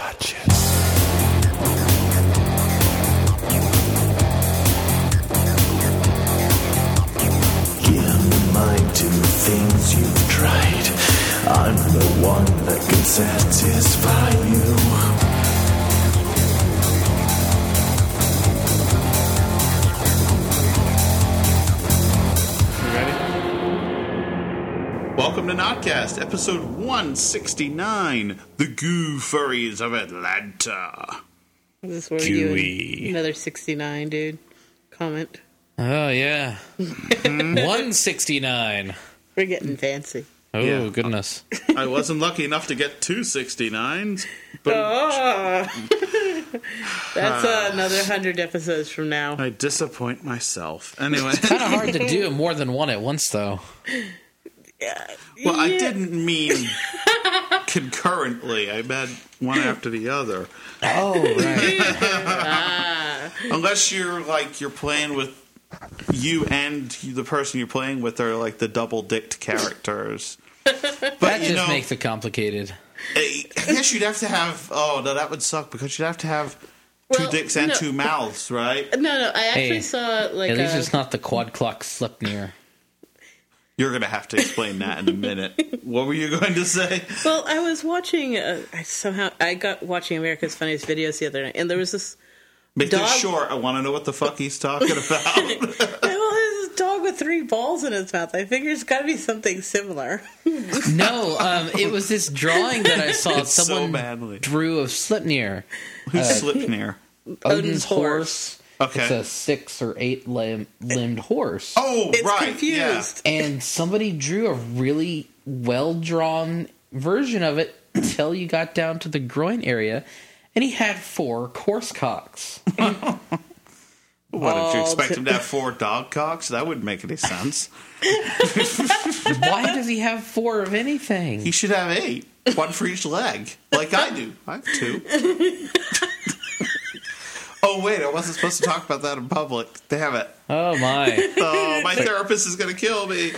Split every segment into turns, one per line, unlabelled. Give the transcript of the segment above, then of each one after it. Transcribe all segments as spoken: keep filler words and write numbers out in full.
touch it. Give my mind to things you've tried. I'm the one that can satisfy you.
Welcome to Notcast, episode one sixty-nine, The Goo Furries of Atlanta.
Is this where
Gooey.
you another sixty-nine, dude? Comment.
Oh, yeah. one sixty-nine.
We're getting fancy.
Oh,
Yeah.
goodness.
I wasn't lucky enough to get two sixty-nines, but
Oh. That's uh, another one hundred episodes from now.
I disappoint myself. Anyway,
Kind of hard to do more than one at once, though.
well, I
Yeah.
didn't mean concurrently. I meant one after the other.
Oh, right.
Unless you're like you're playing with you and the person you're playing with are like the double-dicked characters. But
That
you
just
know,
makes it complicated.
I guess you'd have to have. Oh no, that would suck because you'd have to have two
Well,
dicks and
no.
two mouths, right?
No, no, I actually
Hey,
saw like
At least
a,
it's not the quad clock Slipnir.
You're gonna have to explain that in a minute. What were you going to say?
Well, I was watching. Uh, I somehow I got watching America's Funniest Videos the other night, and there was this.
Make
Dog-
this short. I want to know what the fuck he's talking about.
Well, there's this dog with three balls in his mouth. I figure it's got to be something similar.
No, um, it was this drawing that I saw.
It's so
Someone
manly.
drew of Slipnir.
Who's Slipnir?
Odin's
Odin's
horse.
Okay.
It's a six or eight limb, limbed horse.
Oh,
It's
right.
confused.
And somebody drew a really well-drawn version of it until you got down to the groin area, and he had four course cocks.
Yeah. What did you
Oh,
expect
t-
him to have four dog cocks? That wouldn't make any sense.
Why does he have four of anything?
He should have eight, one for each leg, like I do. I have two. Oh wait, I wasn't supposed to talk about that in public. Damn it!
Oh, my.
Oh, my therapist is going to kill me.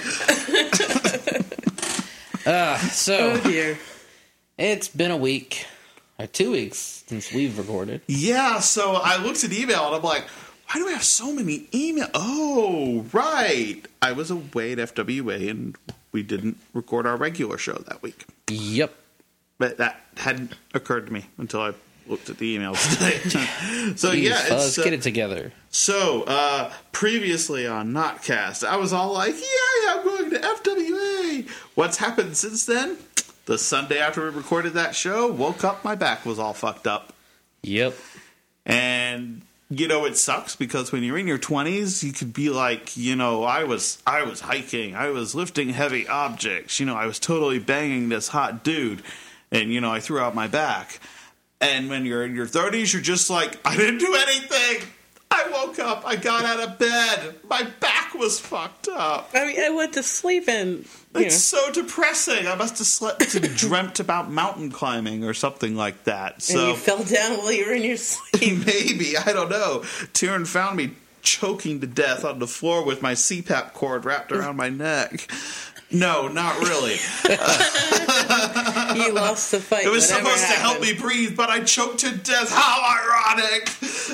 Uh, so,
Oh dear.
it's been a week, or two weeks since we've recorded.
Yeah, so I looked at email and I'm like, why do we have so many email? Oh, right. I was away at F W A and we didn't record our regular show that week.
Yep.
But that hadn't occurred to me until I looked at the emails today. So
Jeez,
yeah,
fellas,
it's, uh,
get it together.
so uh, previously on Notcast, I was all like, "Yay, I'm going to F W A." What's happened since then? The Sunday after we recorded that show, woke up, my back was all fucked up,
Yep.
and you know it sucks because when you're in your twenties, you could be like, you know, I was I was hiking, I was lifting heavy objects, you know, I was totally banging this hot dude, and you know, I threw out my back. And when you're in your thirties, you're just like, I didn't do anything. I woke up. I got out of bed. My back was fucked up.
I mean, I went to sleep and you
It's
know,
so depressing. I must have slept and dreamt about mountain climbing or something like that.
and
So
you fell down while you were in your sleep.
maybe, I don't know. Tyrion found me choking to death on the floor with my C PAP cord wrapped around my neck. No, not really.
You lost the fight.
It was
whatever
supposed to help
happened.
me breathe, but I choked to death. How ironic!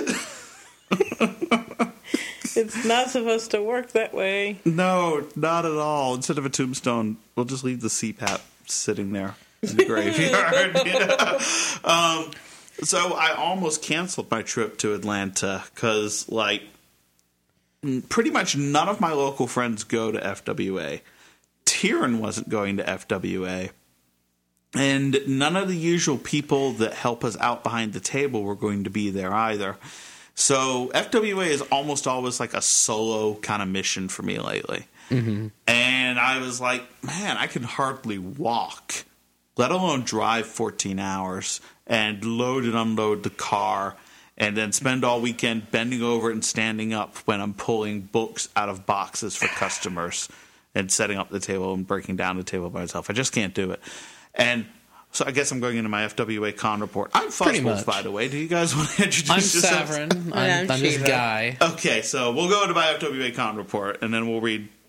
It's not supposed to work that way.
No, not at all. Instead of a tombstone, we'll just leave the C PAP sitting there in the graveyard. You know? um, so I almost canceled my trip to Atlanta because, like, pretty much none of my local friends go to F W A. Tyrion wasn't going to F W A. And none of the usual people that help us out behind the table were going to be there either. So F W A is almost always like a solo kind of mission for me lately. Mm-hmm. And I was like, man, I can hardly walk, let alone drive fourteen hours and load and unload the car and then spend all weekend bending over and standing up when I'm pulling books out of boxes for customers and setting up the table and breaking down the table by myself. I just can't do it. And so I guess I'm going into my F W A Con report. I'm
Pretty
Fuzzballs,
much.
by the way. Do you guys want to introduce
I'm
yourselves?
Savrin. I'm,
I'm
I'm this
Shiva.
guy.
Okay, so we'll go into my F W A Con report, and then we'll read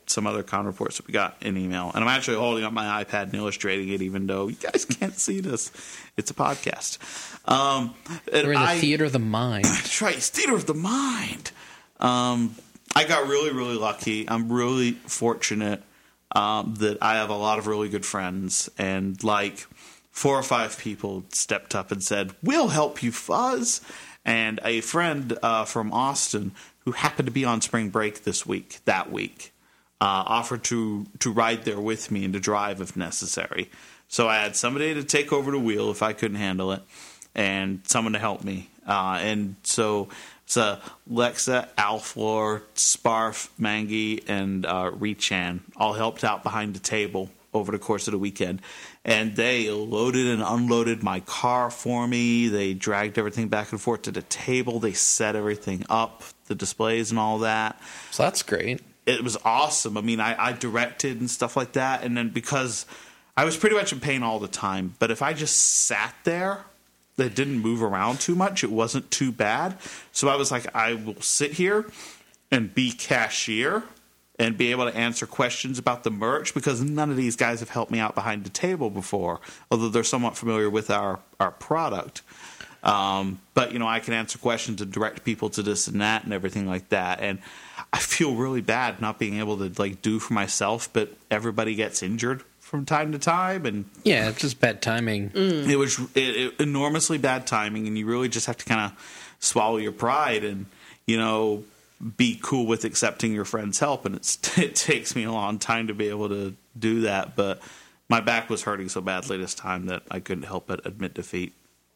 some other con reports that we got in email. And I'm actually holding up my iPad and illustrating it, even though you guys can't see this. It's a podcast. Um, and
We're in the
I,
theater of the mind.
That's right, it's theater of the mind. Um, I got really, really lucky. I'm really fortunate um, that I have a lot of really good friends, and like four or five people stepped up and said, "We'll help you, Fuzz." And a friend uh, from Austin who happened to be on spring break this week, that week, uh, offered to to ride there with me and to drive if necessary. So I had somebody to take over the wheel if I couldn't handle it, and someone to help me. Uh, and so So Lexa, Alflor, Sparf, Mangi, and uh, Rechan all helped out behind the table over the course of the weekend. And they loaded and unloaded my car for me. They dragged everything back and forth to the table. They set everything up, the displays and all that.
So that's great.
It was awesome. I mean, I, I directed and stuff like that. And then because I was pretty much in pain all the time, but if I just sat there, that didn't move around too much, it wasn't too bad. So I was like, I will sit here and be cashier and be able to answer questions about the merch, because none of these guys have helped me out behind the table before, although they're somewhat familiar with our, our product. Um, but, you know, I can answer questions and direct people to this and that and everything like that. And I feel really bad not being able to, like, do for myself, but everybody gets injured from time to time, and
yeah, it's just bad timing.
Mm.
It was it, it, enormously bad timing, and you really just have to kind of swallow your pride and, you know, be cool with accepting your friend's help. And it's, it takes me a long time to be able to do that, but my back was hurting so badly this time that I couldn't help but admit defeat.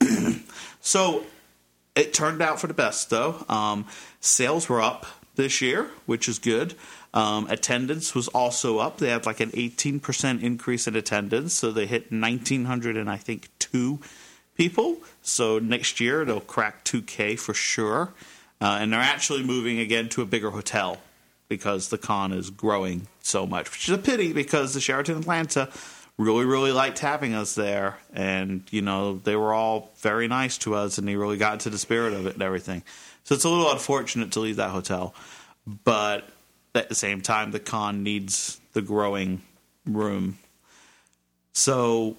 So it turned out for the best, though. Um, sales were up this year, which is good. Um, attendance was also up. They had like an eighteen percent increase in attendance, so they hit nineteen hundred and I think two people. So next year they'll crack two K for sure. Uh, and they're actually moving again to a bigger hotel because the con is growing so much, which is a pity because the Sheraton Atlanta really, really liked having us there. And, you know, they were all very nice to us, and they really got into the spirit of it and everything. So it's a little unfortunate to leave that hotel. But at the same time, the con needs the growing room. So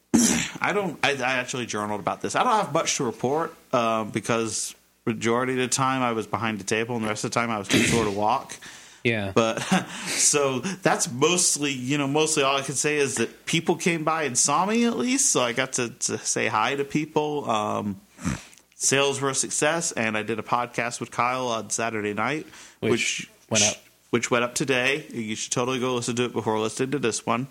I don't. I, I actually journaled about this. I don't have much to report uh, because majority of the time I was behind the table, and the rest of the time I was too sore to walk.
Yeah.
But so that's mostly, you know, mostly all I can say is that people came by and saw me at least, so I got to, to say hi to people. Um, sales were a success, and I did a podcast with Kyle on Saturday night,
which,
which
went up.
Which went up today. You should totally go listen to it before listening to this one.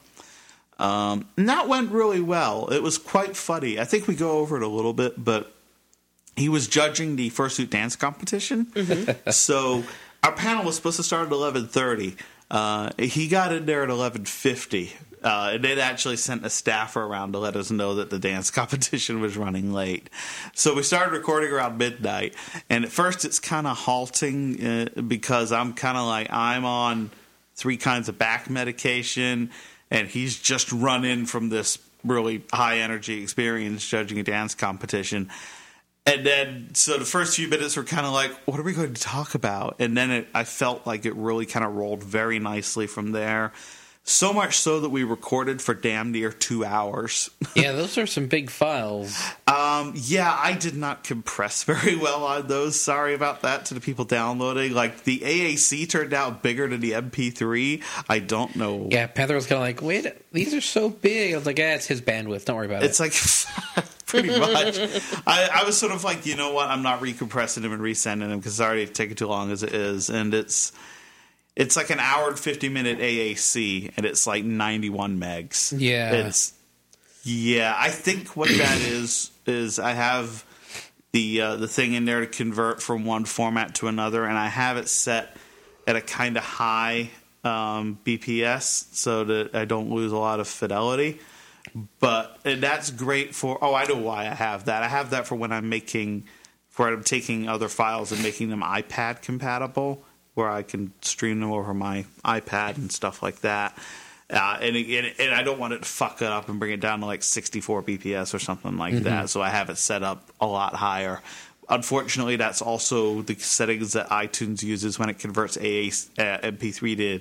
Um, and that went really well. It was quite funny. I think we go over it a little bit, but he was judging the fursuit dance competition. Mm-hmm. So our panel was supposed to start at eleven thirty. Uh, he got in there at eleven fifty. Uh, and they'd actually sent a staffer around to let us know that the dance competition was running late. So we started recording around midnight. And at first it's kind of halting uh, because I'm kind of like, I'm on three kinds of back medication, and he's just run in from this really high-energy experience judging a dance competition. And then, so the first few minutes were kind of like, what are we going to talk about? And then it, I felt like it really kind of rolled very nicely from there. So much so that we recorded for damn near two hours.
Yeah, those are some big files.
um, yeah, I did not compress very well on those. Sorry about that to the people downloading. Like, the A A C turned out bigger than the M P three. I don't know.
Yeah, Panther was kind of like, wait, these are so big. I was like, yeah, it's his bandwidth. Don't worry about
It's
it.
like... Pretty much. I, I was sort of like, you know what? I'm not recompressing them and resending them because it's already taking too long as it is. And it's it's like an hour and fifty minute A A C, and it's like ninety-one megs.
Yeah.
It's yeah. I think what that is is I have the uh, the thing in there to convert from one format to another, and I have it set at a kind of high um, B P S so that I don't lose a lot of fidelity. But and that's great for. Oh, I know why I have that. I have that for when I'm making, for I'm taking other files and making them iPad compatible, where I can stream them over my iPad and stuff like that. Uh, and, and and I don't want it to fuck it up and bring it down to like sixty-four B P S or something like mm-hmm. that. So I have it set up a lot higher. Unfortunately, that's also the settings that iTunes uses when it converts A A, uh, M P three to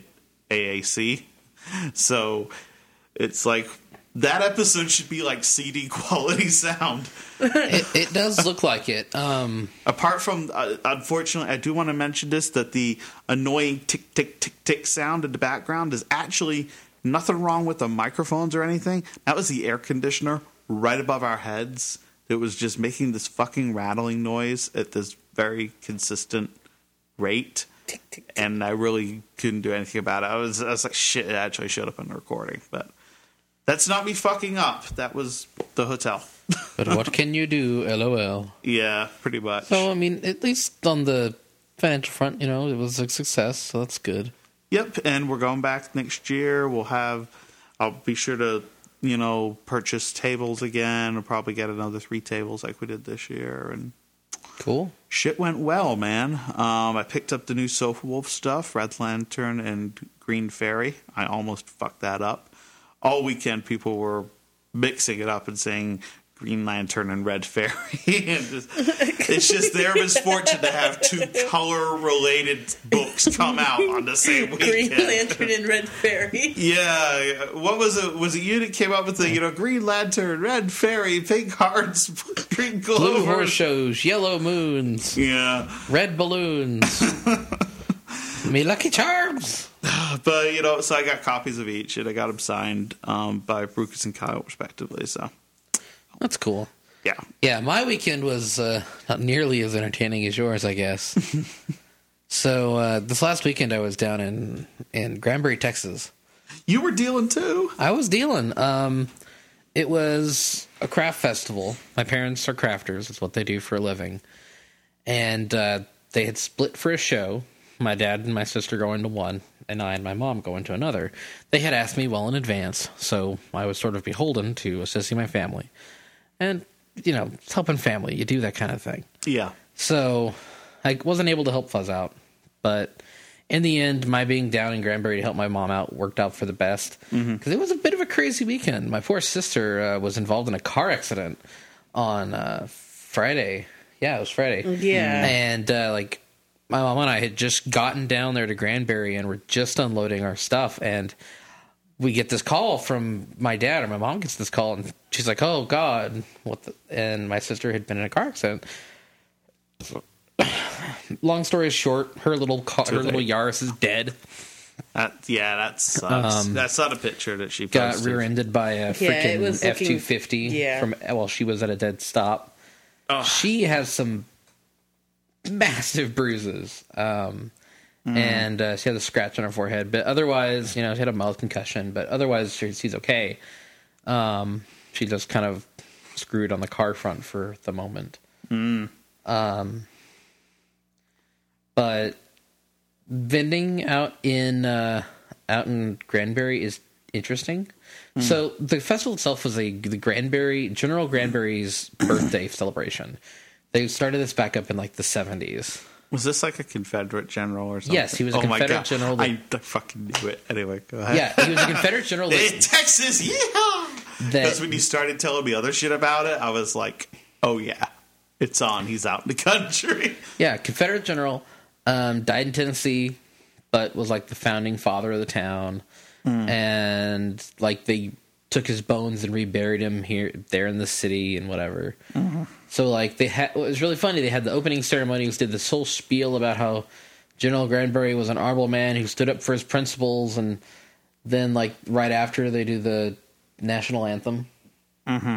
A A C. So it's like that episode should be like C D quality sound.
It, it does look like it. Um,
Apart from, uh, unfortunately, I do want to mention this, that the annoying tick, tick, tick, tick sound in the background is actually nothing wrong with the microphones or anything. That was the air conditioner right above our heads. It was just making this fucking rattling noise at this very consistent rate.
Tick, tick, tick.
And I really couldn't do anything about it. I was, I was like, shit, it actually showed up in the recording. But that's not me fucking up. That was the hotel.
but what can you do? LOL.
Yeah, pretty much.
So, I mean, at least on the financial front, you know, it was a success, so that's good.
Yep, and we're going back next year. We'll have, I'll be sure to, you know, purchase tables again. We'll probably get another three tables like we did this year. And
Cool.
shit went well, man. Um, I picked up the new Sofa Wolf stuff, Red Lantern and Green Fairy. I almost fucked that up. All weekend, people were mixing it up and saying Green Lantern and Red Fairy. and just, it's just their misfortune to have two color-related books come out on the same weekend.
Green Lantern and Red Fairy.
Yeah, what was it? Was it you that came up with the, you know, Green Lantern, Red Fairy, Pink Hearts, Green Clover?
Blue horse shows, yellow moons,
Yeah.
red balloons, me lucky charms.
But, you know, so I got copies of each, and I got them signed um, by Brucus and Kyle, respectively, so.
That's cool.
Yeah.
Yeah, my weekend was uh, not nearly as entertaining as yours, I guess. so uh, this last weekend, I was down in in Granbury, Texas.
You were dealing too.
I was dealing. Um, it was a craft festival. My parents are crafters; it's what they do for a living. And uh, they had split for a show. My dad and my sister going to one, and I and my mom going to another. They had asked me well in advance, so I was sort of beholden to assisting my family. And, you know, it's helping family. You do that kind of thing.
Yeah.
So I wasn't able to help Fuzz out. But in the end, my being down in Granbury to help my mom out worked out for the best. Because mm-hmm. it was a bit of a crazy weekend. My poor sister uh, was involved in a car accident on uh, Friday. Yeah, it was Friday.
Yeah.
And, uh, like, my mom and I had just gotten down there to Granbury and were just unloading our stuff. And we get this call from my dad, or my mom gets this call, and she's like, "Oh God, what?" The? And my sister had been in a car accident. Long story short, her little car, her little Yaris is dead.
That, yeah, that sucks.
Um,
That's not a picture that she
got
posted.
rear-ended by a freaking F two fifty
yeah.
from well, she was at a dead stop.
Ugh.
She has some massive bruises. Um, Mm. And uh, she had a scratch on her forehead, but otherwise, you know, she had a mild concussion, but otherwise she, she's okay. Um, she just kind of screwed on the car front for the moment.
Mm.
Um, but vending out in uh, out in Granbury is interesting. Mm. So the festival itself was a the Granbury General Granbury's birthday celebration. They started this back up in like the seventies.
Was this like a Confederate general or something?
Yes, he was a
oh
Confederate general. That,
I, I fucking knew it. Anyway, go ahead.
Yeah, he was a Confederate general. That,
in Texas, yeah! That's when you started telling me other shit about it. I was like, oh yeah, it's on. He's out in the country.
Yeah, Confederate general, um, died in Tennessee, but was like the founding father of the town. Mm. And like they took his bones and reburied him here, there in the city and whatever. Mm-hmm. So, like, they had, it was really funny. They had the opening ceremonies, did this whole spiel about how General Granbury was an honorable man who stood up for his principles, and then, like, right after, they do the national anthem.
Mm-hmm.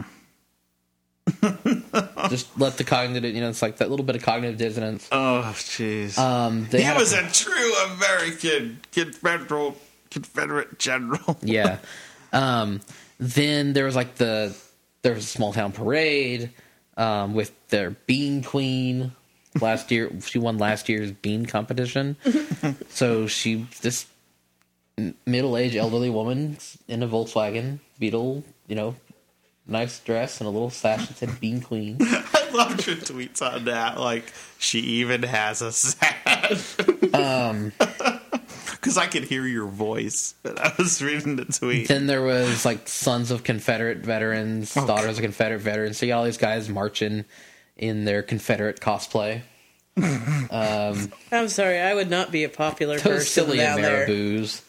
Just let the cognitive, you know, it's like that little bit of cognitive dissonance.
Oh, jeez.
Um,
he was a, a true American Confederate, Confederate general.
Yeah. Um, then there was, like, the, there was a small town parade. Um, with their Bean Queen last year, she won last year's bean competition. So she, this middle-aged elderly woman in a Volkswagen Beetle, you know, nice dress and a little sash that said Bean Queen.
I loved your tweets on that. Like, she even has a sash.
um,
because I could hear your voice, but I was reading the tweet.
Then there was like sons of Confederate veterans,
oh,
daughters
God.
of Confederate veterans. So you got all these guys marching in their Confederate cosplay. Um,
I'm sorry, I would not be a popular
those
person
silly
down there.
Ameriboos.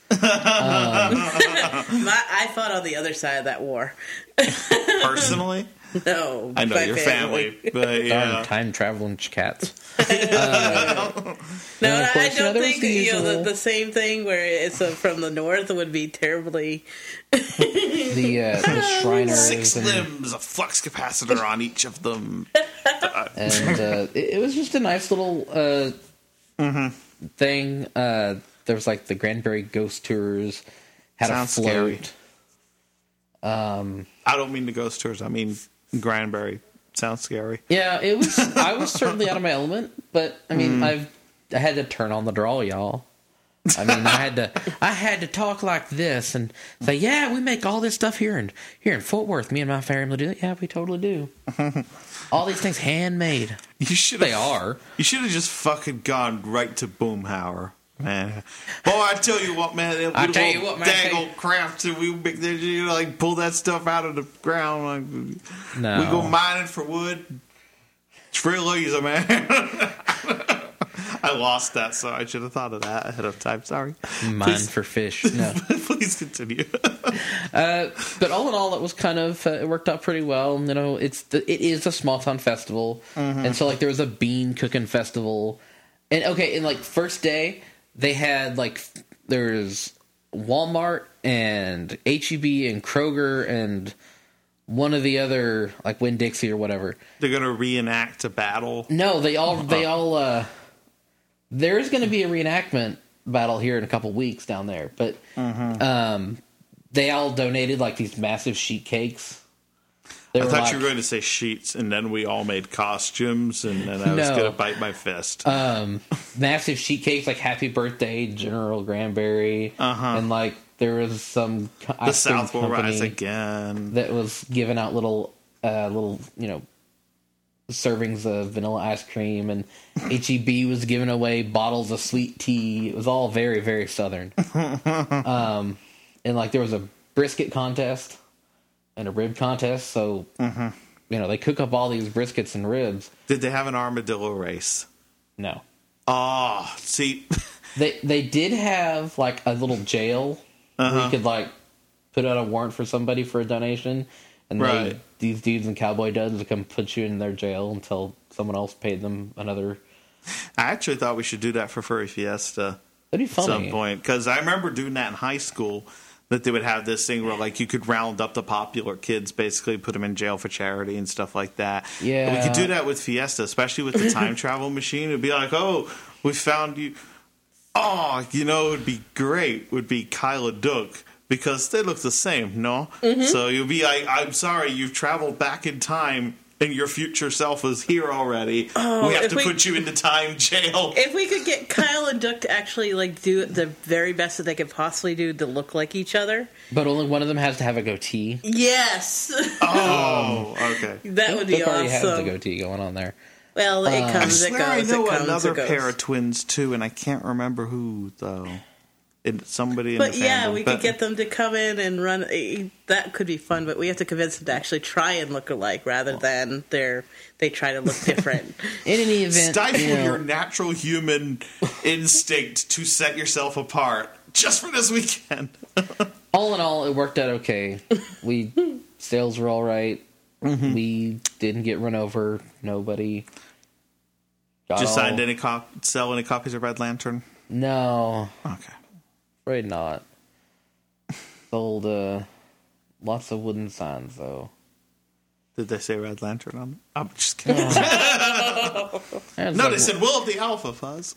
My, I fought on the other side of that war.
Personally,
No,
I know
my
your family, but
Darn
yeah.
time traveling cats.
No,
And of
I
course, you know,
don't
there was
think
the
you know the,
usual-
the same thing where it's uh from the north would be terribly.
The, uh, the Shriners
Six
and,
limbs, a flux capacitor on each of them.
and uh, it, it was just a nice little uh,
Mm-hmm.
thing. Uh, there was like the Granbury Ghost Tours, had
Sounds
a
scary.
float. Um,
I don't mean the ghost tours. I mean Granbury. Sounds scary.
yeah, it was. I was certainly out of my element, but I mean, I've I had to turn on the draw, y'all. I mean, I had to I had to talk like this and say, yeah, we make all this stuff here and here in Fort Worth. Me and my family do it. Yeah, we totally do. All these things handmade.
You should.
They are.
You should have just fucking gone right to Boomhauer, man. Boy, I tell you what, man.
I tell you what, man, I tell
Daggle crafts, and we make that, you know, like pull that stuff out of the ground. Like,
No.
we go mining for wood. It's real easy, man. I lost that, so I should have thought of that ahead of time. Sorry.
Mine
Please-
for fish. No.
Please continue.
Uh, but all in all, it was kind of uh, it worked out pretty well. You know, it's the, it is a small town festival, and so like there was a bean cooking festival, and okay, and like first day they had like there's Walmart and H E B and Kroger and one of the other like Winn Dixie or whatever.
They're gonna reenact a battle.
No, they all they all. Uh, there's going to be a reenactment battle here in a couple weeks down there, but um, they all donated like these massive sheet cakes. They
I
were
thought
like,
you were going to say sheets, and then we all made costumes, and then I was
No.
going to bite my fist.
um, massive sheet cakes like "Happy Birthday, General Granberry,"
Uh-huh.
and like there was some co-
the
ice cream
South will
company
rise again.
that was giving out little, uh, little you know, servings of vanilla ice cream, and H E B was giving away bottles of sweet tea. It was all very, very southern. um, and like there was a brisket contest and a rib contest, so you know they cook up all these briskets and ribs.
Did they have an armadillo race?
No,
Oh, see,
they they did have like a little jail where
Uh-huh.
you could like put out a warrant for somebody for a donation, and
Right.
they, these dudes in cowboy duds would come put you in their jail until someone else paid them another.
I actually thought we should do that for Furry Fiesta
That'd be
at some
funny.
point, because I remember doing that in high school. That they would have this thing where, like, you could round up the popular kids, basically put them in jail for charity and stuff like that.
Yeah.
And we could do that with Fiesta, especially with the time travel machine. It'd be like, oh, we found you. Oh, you know, it would be great. Would be Kyla Duke. Because they look the same, no? So you'll be like, I'm sorry, you've traveled back in time and your future self is here already.
Oh,
we have
if
to
we-
put you into time jail.
If we could get Kyle and Duck to actually like do the very best that they could possibly do to look like each other,
But only one of them has to have a goatee.
yes,
Oh, okay.
that would be
Duck already has the
awesome.
goatee going on there.
Well, it
I
comes, it
swear I
goes,
know
it comes,
another
it goes.
pair of twins, too, and I can't remember who, though. It, somebody in
But
the
yeah,
fandom.
we
But-
could get them to come in and run. eh, That could be fun, but we have to convince them to actually try and look alike rather than they're they try to look different.
In any event,
Stifle
you know,
your natural human instinct to set yourself apart just for this weekend.
all in all, it worked out okay. We sales were all right. We didn't get run over. Nobody got
Just
all-
signed any cop- sell any copies of Red Lantern?
No,
Okay.
afraid not. Sold uh, lots of wooden signs though.
Did they say Red Lantern on them? I'm just kidding.
There's
No,
like-
they said Will of the Alpha Fuzz.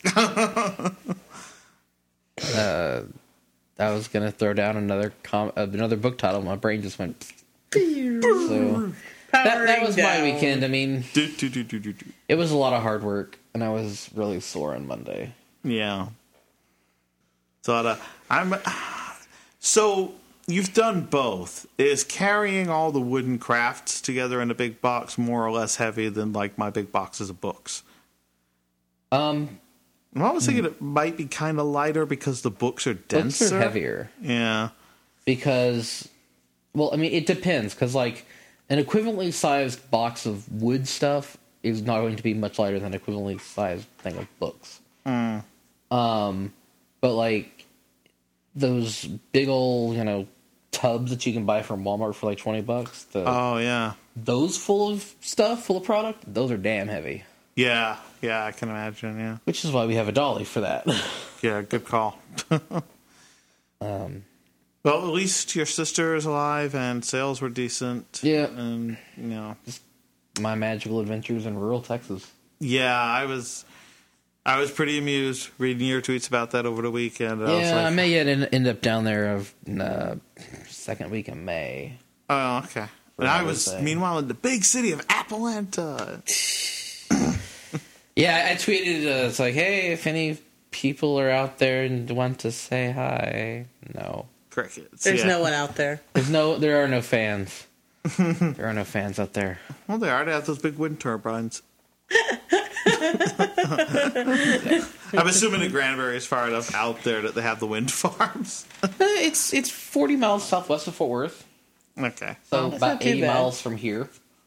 I was gonna throw down another com- uh, another book title. My brain just went. So that, that was my
Powering
weekend. I mean,
do, do, do, do, do, do.
it was a lot of hard work, and I was really sore on Monday.
Yeah. So uh, I'm. So you've done both. Is carrying all the wooden crafts together in a big box more or less heavy than like my big boxes of books?
Um,
I was thinking it might be kind of lighter because the books are denser.
books are heavier
Yeah.
because, well, I mean, it depends because like an equivalently sized box of wood stuff is not going to be much lighter than an equivalently sized thing of books.
Mm.
Um, but like those big old, you know, tubs that you can buy from Walmart for like twenty bucks. The,
Oh, yeah.
those full of stuff, full of product, those are damn heavy.
Yeah, yeah, I can imagine, yeah.
Which is why we have a dolly for that.
Yeah, good call.
um,
well, at least your sister is alive and sales were decent.
Yeah.
And, you know.
My magical adventures in rural Texas.
Yeah, I was I was pretty amused reading your tweets about that over the weekend. I
Yeah,
was like,
I may yet end end up down there of uh, second week in May.
Oh, okay. And I was,
Thing.
meanwhile, in the big city of Atlanta.
Yeah, I tweeted, uh, it's like, hey, if any people are out there and want to say hi. No.
Crickets.
There's
yeah.
no one out there.
There's no, there are no fans. There are no fans out there.
Well, they are. They have those big wind turbines. I'm assuming that Granbury is far enough out there that they have the wind farms.
Uh, It's it's forty miles southwest of Fort Worth,
Okay.
so
That's
about
not too
eighty
bad.
miles from here.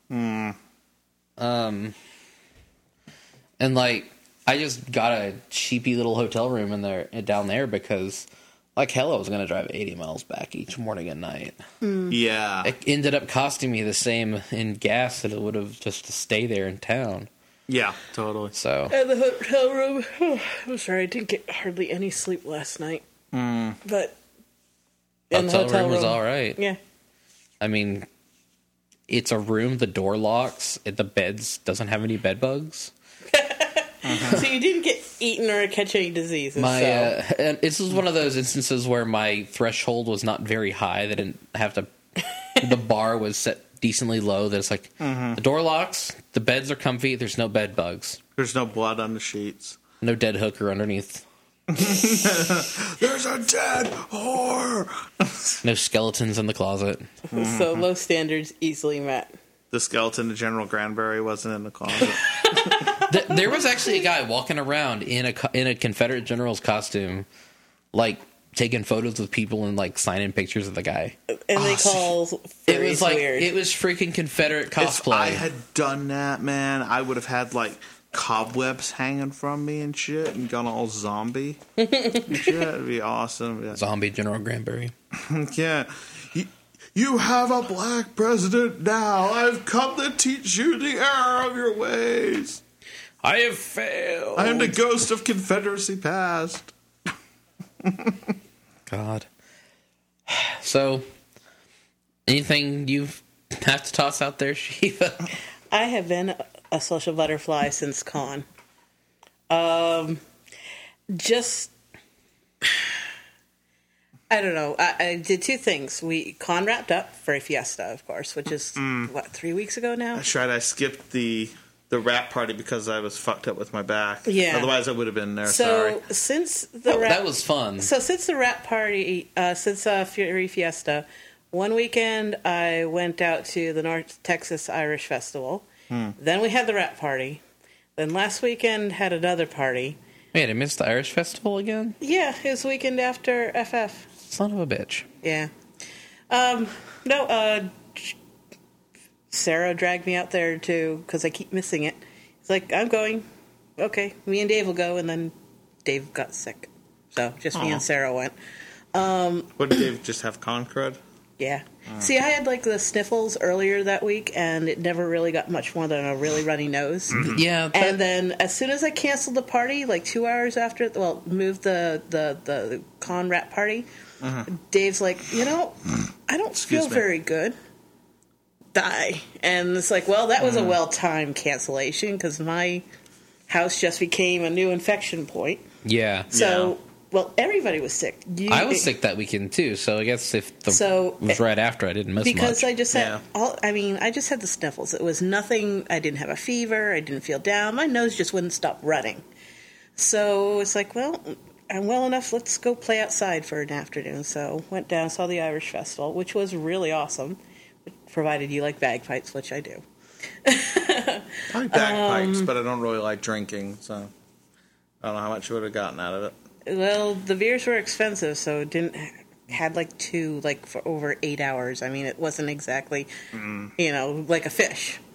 Um, and like I just got a cheapy little hotel room in there down there because, like hell, I was going to drive eighty miles back each morning and night.
Yeah.
It ended up costing me the same in gas that it would have just to stay there in town.
Yeah, totally.
So
At the hotel room. I'm sorry, I didn't get hardly any sleep last night. But in
hotel,
the hotel
room was all right.
Yeah.
I mean, it's a room. The door locks. It, the beds doesn't have any bed bugs.
So you didn't get eaten or catch any diseases.
My
so.
uh, and this is one of those instances where my threshold was not very high. They didn't have to. The bar was set decently low. That it's like the door locks. The beds are comfy. There's no bed bugs.
There's no blood on the sheets.
No dead hooker underneath.
There's a dead whore.
No skeletons in the closet.
So low standards easily met.
The skeleton of General Granbury wasn't in the closet.
Th- there was actually a guy walking around in a co- in a Confederate general's costume, like taking photos with people and like signing pictures of the guy.
And they
Oh, so
call
It
furries
was like
weird.
it was freaking Confederate
If
cosplay.
I had done that, man, I would have had like cobwebs hanging from me and shit and gone all zombie. and shit. That'd be awesome. Yeah.
Zombie General Granbury.
Yeah. You, you have a black president now. I've come to teach you the error of your ways.
I have failed.
I am the ghost of Confederacy past.
God. So, anything you have to toss out there, Shiva?
I have been a social butterfly since con. Um, just I don't know. I, I did two things. We con wrapped up for a fiesta, of course, which is what three weeks ago now.
That's right. I skipped the the rap party because I was fucked up with my back.
Yeah.
Otherwise, I would have been there.
So
Sorry.
since the
Oh,
rap,
that was fun.
So since the rap party, uh, since uh, Fury Fiesta, one weekend I went out to the North Texas Irish Festival. Then we had the rap party. Then last weekend had another party.
Wait, I missed the Irish Festival again?
Yeah, it was weekend after F F.
Son of a bitch.
Yeah. Um, no, uh, Sarah dragged me out there too because I keep missing it. It's like, I'm going. Okay, me and Dave will go, and then Dave got sick. So just me
Aw.
and Sarah went.
What did Dave just have con crud?
Yeah. See, I had like the sniffles earlier that week, and it never really got much more than a really runny nose.
Yeah, that,
And then as soon as I canceled the party, like two hours after, well, moved the the the con rap party, Dave's like, you know, I don't feel
Excuse me.
very good. Die. And it's like, well, that was a well timed cancellation because my house just became a new infection point.
yeah.
So,
Yeah.
well, everybody was sick. You,
I was sick that weekend too, so I guess if the
So-
it was right after, I didn't miss
because
much.
I just had
Yeah.
all. I mean, I just had the sniffles. It was nothing. I didn't have a fever. I didn't feel down. My nose just wouldn't stop running. So it's like, well, I'm well enough. Let's go play outside for an afternoon. So went down, saw the Irish Festival, which was really awesome. Provided you like bagpipes, which I do.
I like bagpipes,
Um,
but I don't really like drinking, so I don't know how much you would have gotten out of it.
Well, the beers were expensive, so it didn't had like two like for over eight hours. I mean, it wasn't exactly, you know, like a fish.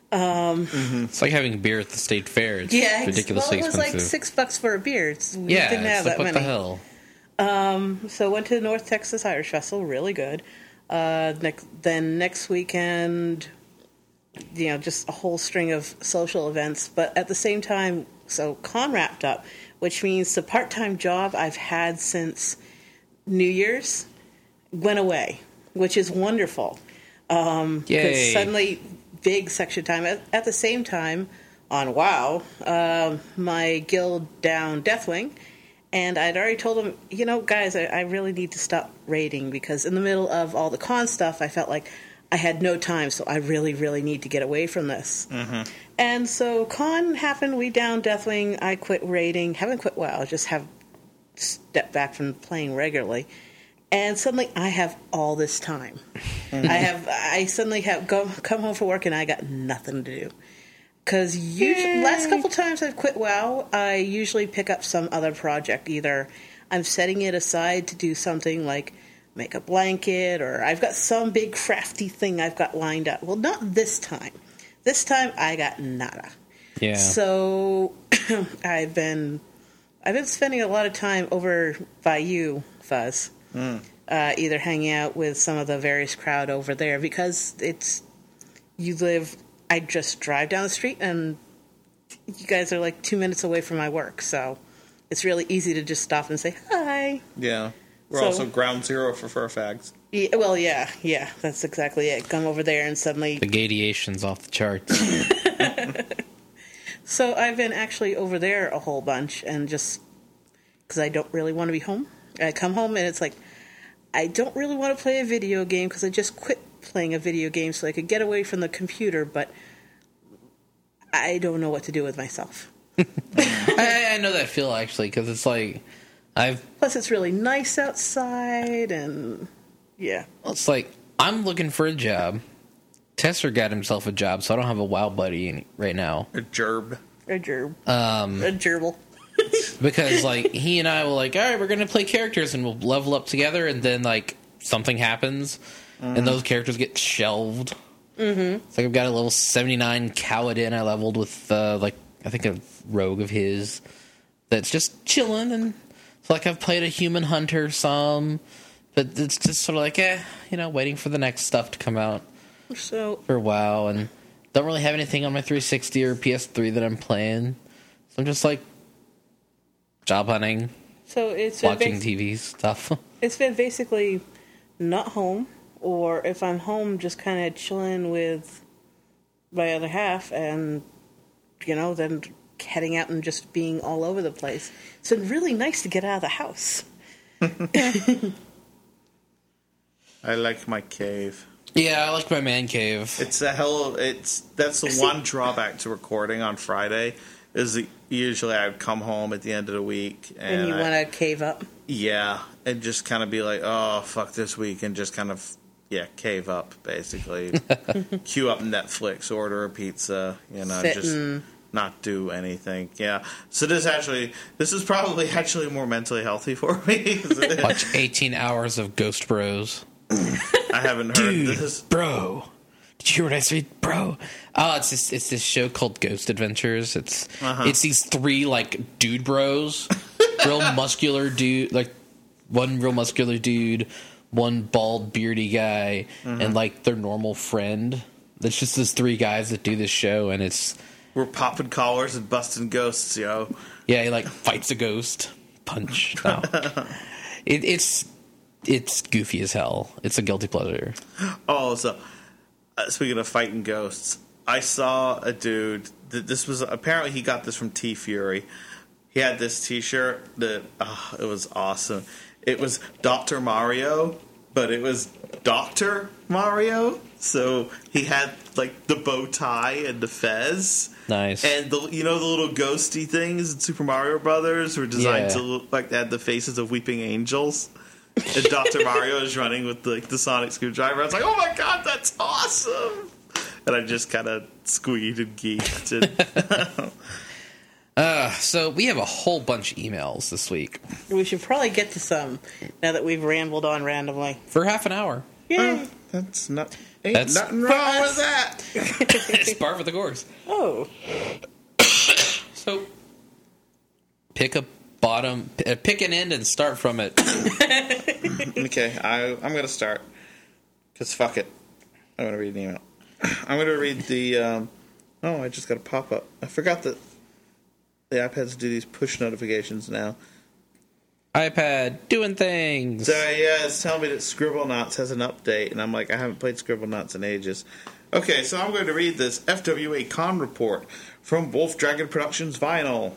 It's like having beer at the state fair. It's
Yeah, ex-
ridiculously
well, it was
expensive.
like six bucks for a beer. It's, we
yeah,
didn't have
it's like,
that
what
many.
the hell?
So went to the North Texas Irish Festival, really good. Uh, next, then next weekend, you know, just a whole string of social events. But at the same time, so con wrapped up, which means the part-time job I've had since New Year's went away, which is wonderful. Um, 'cause
Yay.
suddenly, big section time. At, at the same time, on WoW, um, my guild down Deathwing, and I'd already told them, you know, guys, I, I really need to stop raiding because in the middle of all the con stuff, I felt like I had no time, so I really, really need to get away from this. Mm-hmm. And so con happened, we down Deathwing, I quit raiding, haven't quit WoW, just have stepped back from playing regularly. And suddenly I have all this time. Mm-hmm. I have, I suddenly have go, come home from work and I got nothing to do. Because last couple times I've quit WoW, I usually pick up some other project. Either I'm setting it aside to do something like make a blanket, or I've got some big crafty thing I've got lined up. Well, not this time. This time I got nada.
Yeah.
So I've been I've been spending a lot of time over by you, Fuzz. Mm. Uh, either hanging out with some of the various crowd over there because it's you live. I just drive down the street and you guys are like two minutes away from my work, so it's really easy to just stop and say hi.
Yeah. We're
So-
also ground zero for fur fags.
Yeah, well, yeah, yeah, that's exactly it. Come over there and suddenly.
The gadiation's off the charts.
So I've been actually over there a whole bunch, and just because I don't really want to be home, I come home and it's like I don't really want to play a video game because I just quit playing a video game so I could get away from the computer, but I don't know what to do with myself.
I, I know that feel actually because it's like I've.
Plus, it's really nice outside, and yeah.
It's like I'm looking for a job. Tester got himself a job, so I don't have a WoW buddy any, right now.
A gerb.
A gerb.
Um,
a gerbil.
because like he and I will like, all right, we're gonna play characters and we'll level up together, and then like something happens, mm. and those characters get shelved. Mm-hmm. It's like I've got a level seventy-nine Kaladin I leveled with uh, like I think a rogue of his that's just chilling, and it's like I've played a human hunter some, but it's just sort of like eh, you know, waiting for the next stuff to come out.
So
for WoW, and don't really have anything on my three sixty or P S three that I'm playing, so I'm just like job hunting,
so it's been
watching
bas-
T V stuff.
It's been basically not home, or if I'm home, just kind of chilling with my other half, and you know, then heading out and just being all over the place. It's been really nice to get out of the house.
I like my cave.
Yeah, I like my man cave.
It's a hell. It's that's the one drawback to recording on Friday is that usually I'd come home at the end of the week and,
And you
I-
want to cave up.
yeah, and just kind of be like, oh fuck this week, and just kind of yeah cave up basically, queue up Netflix, order a pizza, you know,
Sit
just
and-
not do anything. Yeah, so this actually this is probably actually more mentally healthy for me.
Watch eighteen hours of Ghost Bros.
I haven't heard
Dude,
this.
bro. Did you hear what I said, bro? Oh, it's this it's this show called Ghost Adventures. It's
Uh-huh.
it's these three like dude bros, real muscular dude, like one real muscular dude, one bald beardy guy,
Mm-hmm.
and like their normal friend. It's just these three guys that do this show, and it's
We're popping collars and busting ghosts, yo.
yeah, he like fights a ghost, punch. No. it, it's it's goofy as hell. It's a guilty pleasure.
Oh, so uh, speaking of fighting ghosts, I saw a dude. That this was apparently he got this from T Fury. He had this T-shirt that oh, it was awesome. It was Doctor Mario, but it was Doctor Mario. So he had like the bow tie and the fez.
Nice.
And the you know the little ghosty things in Super Mario Brothers were designed
Yeah.
to look like they had the faces of weeping angels. And Doctor Mario is running with like the sonic screwdriver. I was like, "Oh my god, that's awesome!" And I just kind of squeaked and geeked. And
Uh, so we have a whole bunch of emails this week
We should probably get to some now that we've rambled on randomly.
for half an hour.
Yay!
Uh, that's not. Ain't
That's-
nothing wrong with that.
It's par for the course.
Oh,
So, pick a bottom, p- uh, pick an end and start from it.
Okay, I, I'm going to start. Because fuck it. I'm going to read an email. I'm going to read the. Um, oh, I just got a pop up. I forgot that the iPads do these push notifications now.
iPad doing things.
So, yeah, it's telling me that Scribblenauts has an update, and I'm like, I haven't played Scribblenauts in ages. Okay, so I'm going to read this F W A Con report from Wolf Dragon Productions Vinyl.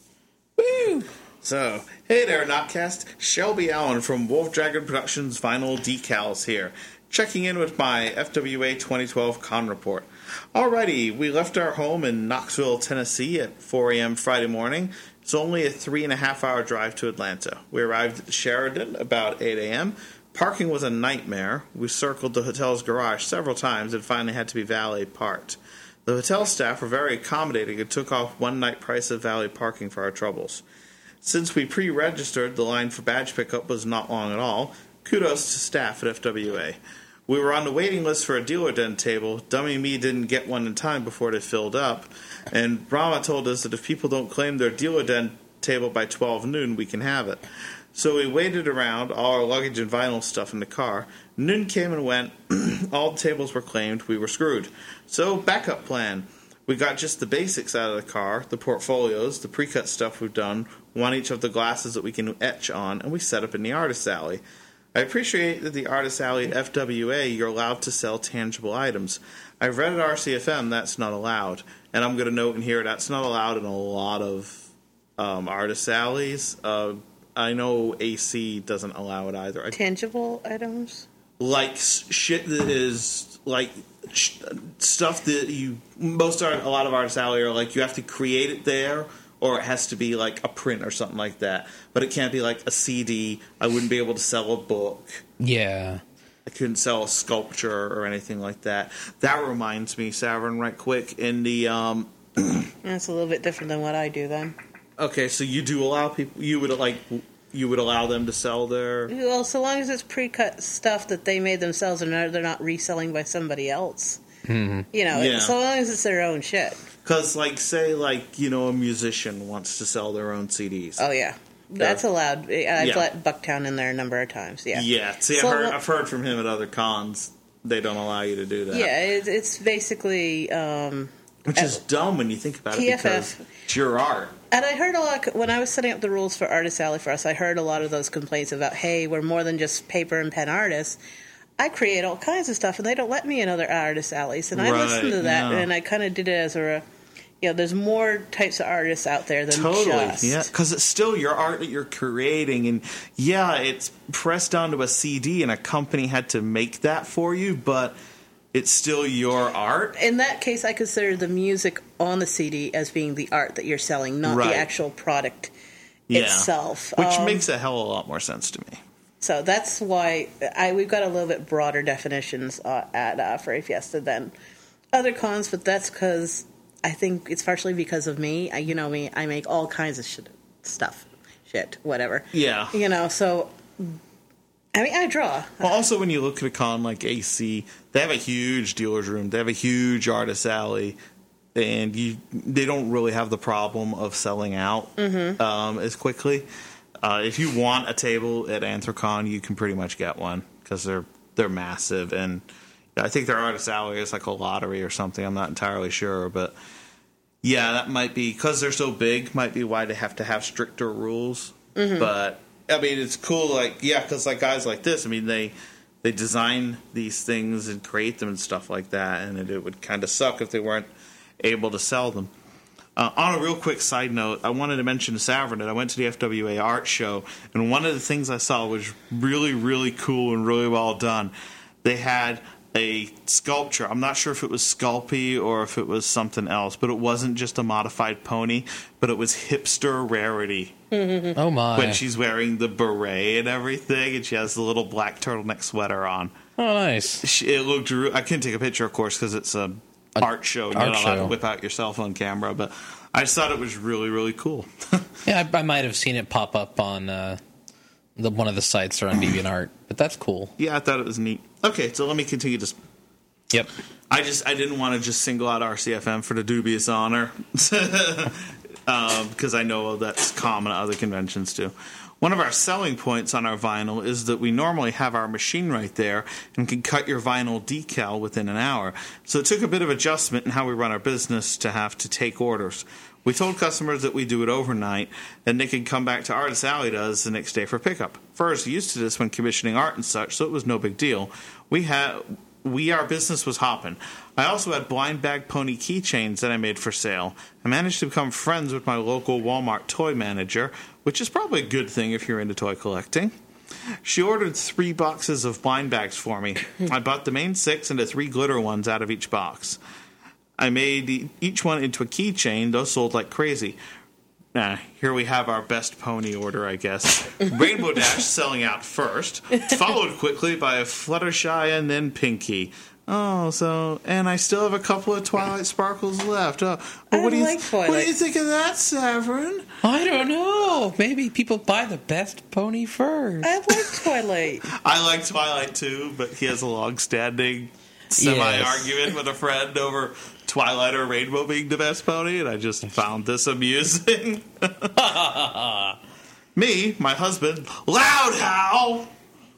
Woo! So, hey there, Notcast. Shelby Allen from Wolf Dragon Productions Vinyl Decals here, checking in with my F W A twenty twelve Con report. Alrighty, we left our home in Knoxville, Tennessee at four a.m. Friday morning. It's only a three and a half hour drive to Atlanta. We arrived at the Sheridan about eight a.m. Parking was a nightmare. We circled the hotel's garage several times and finally had to be valet parked. The hotel staff were very accommodating and took off one night price of valet parking for our troubles. Since we pre-registered, the line for badge pickup was not long at all. Kudos to staff at F W A. We were on the waiting list for a dealer den table. Dummy me didn't get one in time before they filled up. And Brahma told us that if people don't claim their dealer den table by twelve noon, we can have it. So we waited around, all our luggage and vinyl stuff in the car. Noon came and went. All the tables were claimed. We were screwed. So, backup plan. We got just the basics out of the car, the portfolios, the pre-cut stuff we've done, one each of the glasses that we can etch on, and we set up in the Artist Alley. I appreciate that the Artist Alley at F W A, you're allowed to sell tangible items. I've read at R C F M that's not allowed. And I'm going to note in here that's not allowed in a lot of um, Artist Alleys. Uh, I know A C doesn't allow it either. I,
tangible items?
like s- shit that is like sh- stuff that you most art, a lot of Artist Alley are like you have to create it there, or it has to be like a print or something like that. But it can't be like a C D. I wouldn't be able to sell a book.
Yeah.
I couldn't sell a sculpture or anything like that. That reminds me, Savern, right quick, in the um
That's a little bit different than what I do then.
okay, so you do allow people you would like you would allow them to sell their
Well, so long as it's pre-cut stuff that they made themselves and they're not reselling by somebody else. Mm-hmm. You know,
Yeah.
so long as it's their own shit.
because like say like you know a musician wants to sell their own C Ds.
Oh, yeah. That's allowed. I've
Yeah.
let Bucktown in there a number of times, yeah.
Yeah, see,
So
I've, heard,
lo-
I've heard from him at other cons. They don't allow you to do that.
Yeah, it's, it's basically... Um,
Which is dumb when you think about
T F
it
F.
because it's your art.
and I heard a lot... When I was setting up the rules for Artist Alley for us, I heard a lot of those complaints about, hey, we're more than just paper and pen artists. I create all kinds of stuff, and they don't let me in other Artist Alleys. And I
Right,
listened to that,
yeah.
and I kind of did it as a... You know, there's more types of artists out there than
Totally,
just...
yeah, because it's still your art that you're creating, and yeah, it's pressed onto a C D, and a company had to make that for you, but it's still your art.
In that case, I consider the music on the C D as being the art that you're selling, not
Right.
the actual product
Yeah.
itself.
Which
Um,
makes a hell of a lot more sense to me.
So that's why I we've got a little bit broader definitions uh, at uh, Furry Fiesta than other cons, but that's because I think it's partially because of me. I, you know me, I make all kinds of shit, stuff, shit, whatever.
Yeah.
You know, so I mean, I draw.
Well, also, when you look at a con like A C, they have a huge dealer's room. They have a huge Artist Alley, and you they don't really have the problem of selling out
Mm-hmm.
um, as quickly. Uh, if you want a table at Anthrocon, you can pretty much get one because they're they're massive, and I think their Artist Alley is like a lottery or something. I'm not entirely sure, but yeah, that might be because they're so big. Might be why they have to have stricter rules.
Mm-hmm.
But I mean, it's cool. Like yeah, because like guys like this, I mean they they design these things and create them and stuff like that, and it, it would kind of suck if they weren't able to sell them. Uh, on a real quick side note, I wanted to mention to Savern that I went to the F W A art show, and one of the things I saw was really, really cool and really well done. They had a sculpture. I'm not sure if it was Sculpey or if it was something else, but it wasn't just a modified pony, but it was hipster Rarity.
Oh my!
When she's wearing the beret and everything, and she has the little black turtleneck sweater on.
Oh, nice.
She, it looked. Re- I couldn't take a picture, of course, because it's a art show. You're
art
not allowed
show.
to whip out your cell phone camera, but I just thought it was really, really cool.
Yeah, I, I might have seen it pop up on uh, the one of the sites or on DeviantArt, but that's cool.
Yeah, I thought it was neat. Okay, so let me continue to.
Yep.
I just I didn't want to just single out R C F M for the dubious honor, um, because I know that's common at other conventions too. One of our selling points on our vinyl is that we normally have our machine right there and can cut your vinyl decal within an hour. So it took a bit of adjustment in how we run our business to have to take orders. We told customers that we do it overnight, and they could come back to Artist Alley does the next day for pickup. Furs used to this when commissioning art and such, so it was no big deal. We had, we our business was hopping. I also had blind bag pony keychains that I made for sale. I managed to become friends with my local Walmart toy manager, which is probably a good thing if you're into toy collecting. She ordered three boxes of blind bags for me. I bought the main six and the three glitter ones out of each box. I made each one into a keychain. Those sold like crazy. Nah, here we have our best pony order, I guess. Rainbow Dash selling out first, followed quickly by a Fluttershy and then Pinky. Oh, so, and I still have a couple of Twilight Sparkles left. Oh, well,
I
what do you
like Twilight.
What do you think of that, Saffron?
I don't know. Maybe people buy the best pony first.
I like Twilight.
I like Twilight too, but he has a long-standing semi-argument with a friend over Twilight or Rainbow being the best pony, and I just found this amusing. Me, my husband, Loud Howl.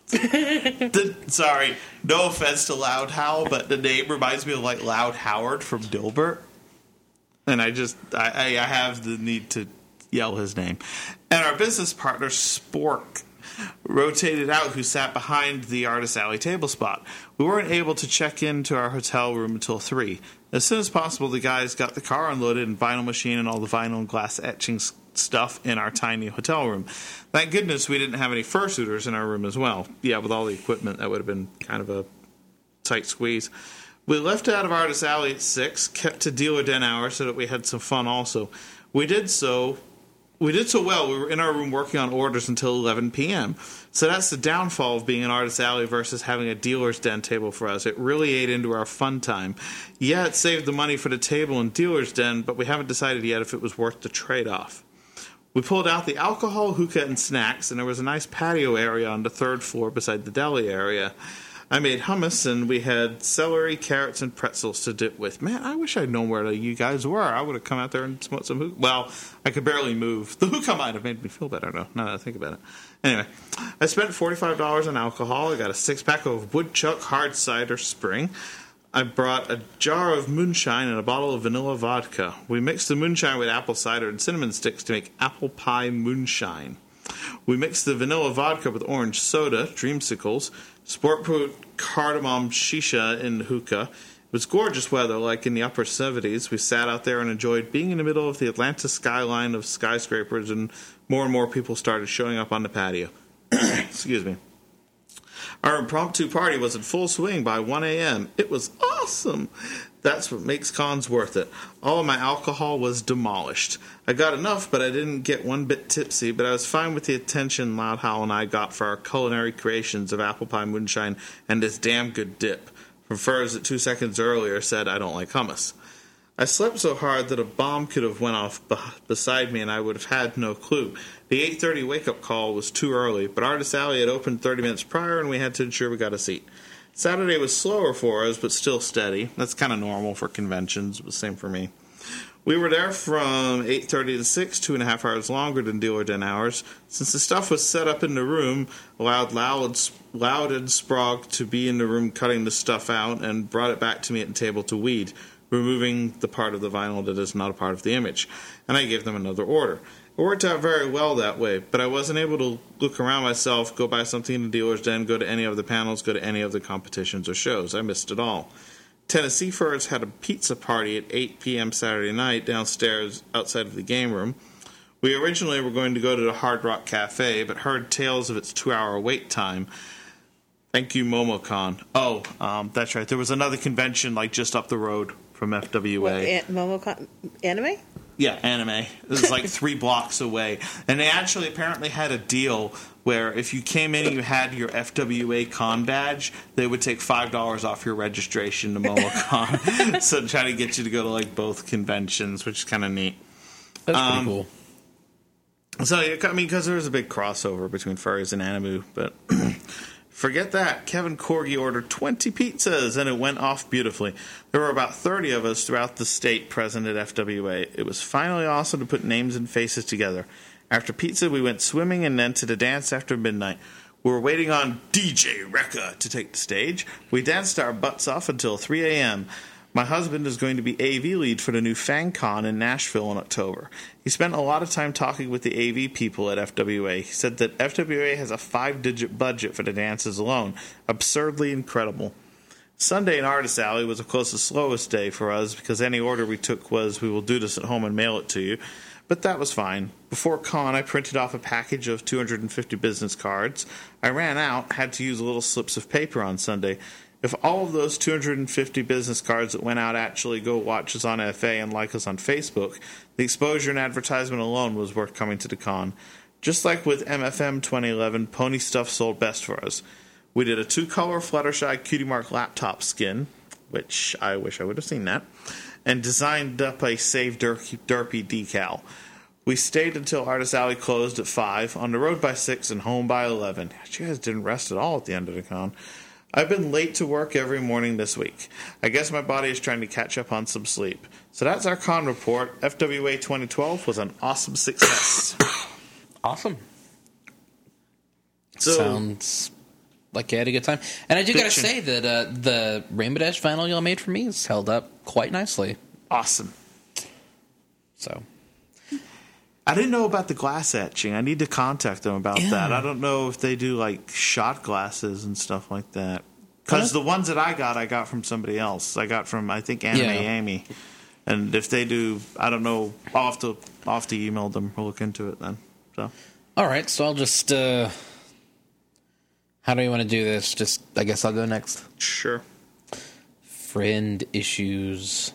the, sorry, no offense to Loud Howl, but the name reminds me of like Loud Howard from Dilbert, and I just I, I, I have the need to yell his name. And our business partner Spork rotated out, who sat behind the Artist Alley table spot. We weren't able to check into our hotel room until three. As soon as possible, the guys got the car unloaded and vinyl machine and all the vinyl and glass etching stuff in our tiny hotel room. Thank goodness we didn't have any fursuiters in our room as well. Yeah, with all the equipment, that would have been kind of a tight squeeze. We left out of Artist Alley at six, kept to dealer den hour so that we had some fun also. We did so... We did so well, we were in our room working on orders until eleven p.m. So that's the downfall of being an Artist Alley versus having a dealer's den table for us. It really ate into our fun time. Yeah, it saved the money for the table and dealer's den, but we haven't decided yet if it was worth the trade-off. We pulled out the alcohol, hookah, and snacks, and there was a nice patio area on the third floor beside the deli area. I made hummus, and we had celery, carrots, and pretzels to dip with. Man, I wish I'd known where you guys were. I would have come out there and smoked some hookah. Well, I could barely move. The hookah might have made me feel better, though, now that I think about it. Anyway, I spent forty-five dollars on alcohol. I got a six-pack of Woodchuck Hard Cider Spring. I brought a jar of moonshine and a bottle of vanilla vodka. We mixed the moonshine with apple cider and cinnamon sticks to make apple pie moonshine. We mixed the vanilla vodka with orange soda, dreamsicles, sport put cardamom shisha in hookah. It was gorgeous weather, like in the upper seventies. We sat out there and enjoyed being in the middle of the Atlanta skyline of skyscrapers, and more and more people started showing up on the patio. Excuse me. Our impromptu party was in full swing by one a.m. It was awesome. That's what makes cons worth it. All of my alcohol was demolished. I got enough, but I didn't get one bit tipsy, but I was fine with the attention Loud Howl and I got for our culinary creations of apple pie moonshine and this damn good dip. From Furs that two seconds earlier said I don't like hummus. I slept so hard that a bomb could have went off b- beside me and I would have had no clue. The eight thirty wake-up call was too early, but Artist Alley had opened thirty minutes prior and we had to ensure we got a seat. Saturday was slower for us, but still steady. That's kind of normal for conventions. It was the same for me. We were there from eight thirty to six, two and a half hours longer than dealer den hours. Since the stuff was set up in the room, allowed Loud, Loud and Sprague to be in the room cutting the stuff out and brought it back to me at the table to weed, removing the part of the vinyl that is not a part of the image. And I gave them another order. It worked out very well that way, but I wasn't able to look around myself, go buy something in the dealer's den, go to any of the panels, go to any of the competitions or shows. I missed it all. Tennessee Furs had a pizza party at eight p.m. Saturday night downstairs outside of the game room. We originally were going to go to the Hard Rock Cafe, but heard tales of its two-hour wait time. Thank you, MomoCon. Oh, um, that's right. There was another convention like just up the road from F W A.
What, an- MomoCon anime?
Yeah, anime. It was like three blocks away. And they actually apparently had a deal where if you came in and you had your F W A con badge, they would take five dollars off your registration to MomoCon. So trying to get you to go to like both conventions, which is kind of neat.
That's
Um,
pretty cool.
So, I mean, because there was a big crossover between furries and anime, but Forget that. Kevin Corgi ordered twenty pizzas, and it went off beautifully. There were about thirty of us throughout the state present at F W A. It was finally awesome to put names and faces together. After pizza, we went swimming and then to the dance after midnight. We were waiting on D J Rekka to take the stage. We danced our butts off until three a.m. My husband is going to be A V lead for the new FanCon in Nashville in October. He spent a lot of time talking with the A V people at F W A. He said that F W A has a five-digit budget for the dances alone. Absurdly incredible. Sunday in Artist Alley was, of course, the slowest day for us because any order we took was, we will do this at home and mail it to you. But that was fine. Before con, I printed off a package of two hundred fifty business cards. I ran out, had to use little slips of paper on Sunday. If all of those two hundred fifty business cards that went out actually go watch us on F A and like us on Facebook, the exposure and advertisement alone was worth coming to the con. Just like with M F M twenty eleven, Pony Stuff sold best for us. We did a two-color Fluttershy Cutie Mark laptop skin, which I wish I would have seen that, and designed up a Save Derpy, Derpy decal. We stayed until Artist Alley closed at five, on the road by six, and home by eleven. You guys didn't rest at all at the end of the con. I've been late to work every morning this week. I guess my body is trying to catch up on some sleep. So that's our con report. F W A twenty twelve was an awesome success.
Awesome.
So,
sounds like you had a good time. And I do got to
Fiction.
say that uh, the Rainbow Dash vinyl y'all made for me has held up quite nicely.
awesome.
So,
I didn't know about the glass etching. I need to contact them about
Yeah.
that. I don't know if they do like shot glasses and stuff like that. Because the ones that I got, I got from somebody else. I got from, I think, Anime
Yeah.
Amy. And if they do, I don't know. I'll have to, I'll have to email them. We'll look into it then. So,
all right. So I'll just. Uh, how do you want to do this? Just, I guess I'll go next.
sure.
Friend issues.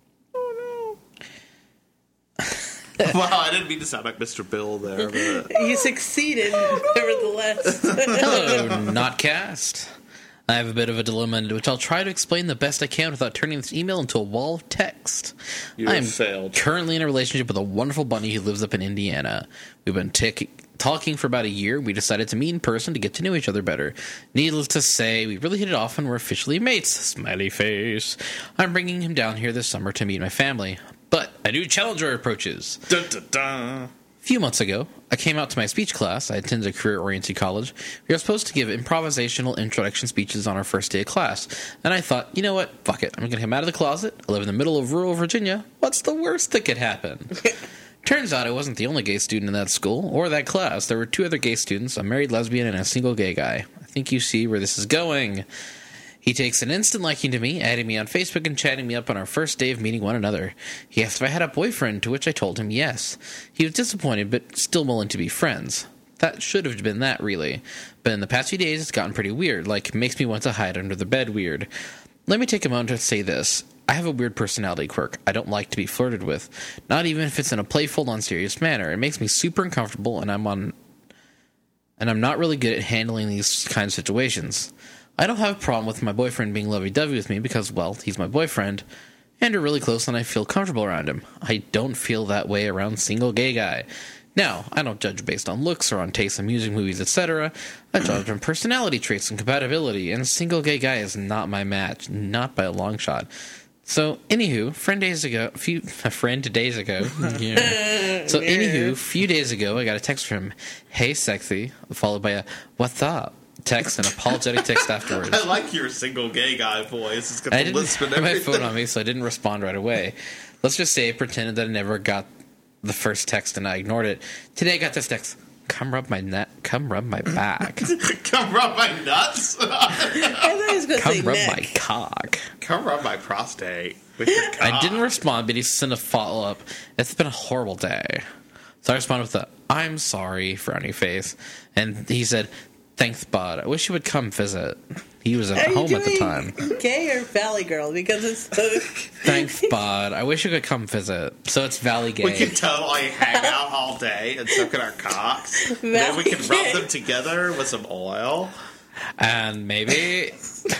Wow, I didn't mean to sound like Mister Bill there. But
You succeeded, nevertheless.
Hello, Notcast. I have a bit of a dilemma, which I'll try to explain the best I can without turning this email into a wall of text.
You
I
have
am
failed.
currently in a relationship with a wonderful bunny who lives up in Indiana. We've been tick talking for about a year. We decided to meet in person to get to know each other better. Needless to say, we really hit it off and we're officially mates. Smiley face. I'm bringing him down here this summer to meet my family. But a new challenger approaches.
dun, dun, dun.
A few months ago, I came out to my speech class. I attended a career-oriented college. We were supposed to give improvisational introduction speeches on our first day of class. And I thought, you know what? Fuck it. I'm going to come out of the closet. I live in the middle of rural Virginia. What's the worst that could happen? Turns out I wasn't the only gay student in that school or that class. There were two other gay students, a married lesbian and a single gay guy. I think you see where this is going. He takes an instant liking to me, adding me on Facebook and chatting me up on our first day of meeting one another. He asked if I had a boyfriend, to which I told him yes. He was disappointed, but still willing to be friends. That should have been that, really. But in the past few days, it's gotten pretty weird, like, makes me want to hide under the bed weird. Let me take a moment to say this. I have a weird personality quirk. I don't like to be flirted with. Not even if it's in a playful, non-serious manner. It makes me super uncomfortable, and I'm on... and I'm not really good at handling these kind of situations. I don't have a problem with my boyfriend being lovey-dovey with me because, well, he's my boyfriend, and we're really close and I feel comfortable around him. I don't feel that way around single gay guy. Now, I don't judge based on looks or on taste in music, movies, et cetera. I judge on personality traits and compatibility, and single gay guy is not my match, not by a long shot. So, anywho, friend days ago, few a friend days ago. Yeah. So, anywho, few days ago, I got a text from him, "Hey, sexy," followed by a "What's up?" text and apologetic text afterwards.
I like your single gay guy voice. It's got
I
the
didn't
lisp and
have my
everything.
phone on me, so I didn't respond right away. Let's just say I pretended that I never got the first text and I ignored it. Today I got this text. Come rub my neck. Come rub my back.
Come rub my nuts.
I thought he was going to say
Come rub
neck.
my cock.
Come rub my prostate. With your cock.
I didn't respond, but he sent a follow-up. It's been a horrible day. So I responded with a, "I'm sorry," frowny face. And he said, "Thanks, bud. I wish you would come visit." He was at
Are you
home at the
doing
time.
Gay or Valley Girl? Because it's so...
Thanks, bud. I wish you could come visit. So it's Valley Gay.
We can totally hang out all day and suck at our cocks. And then we can rub them together with some oil.
And maybe...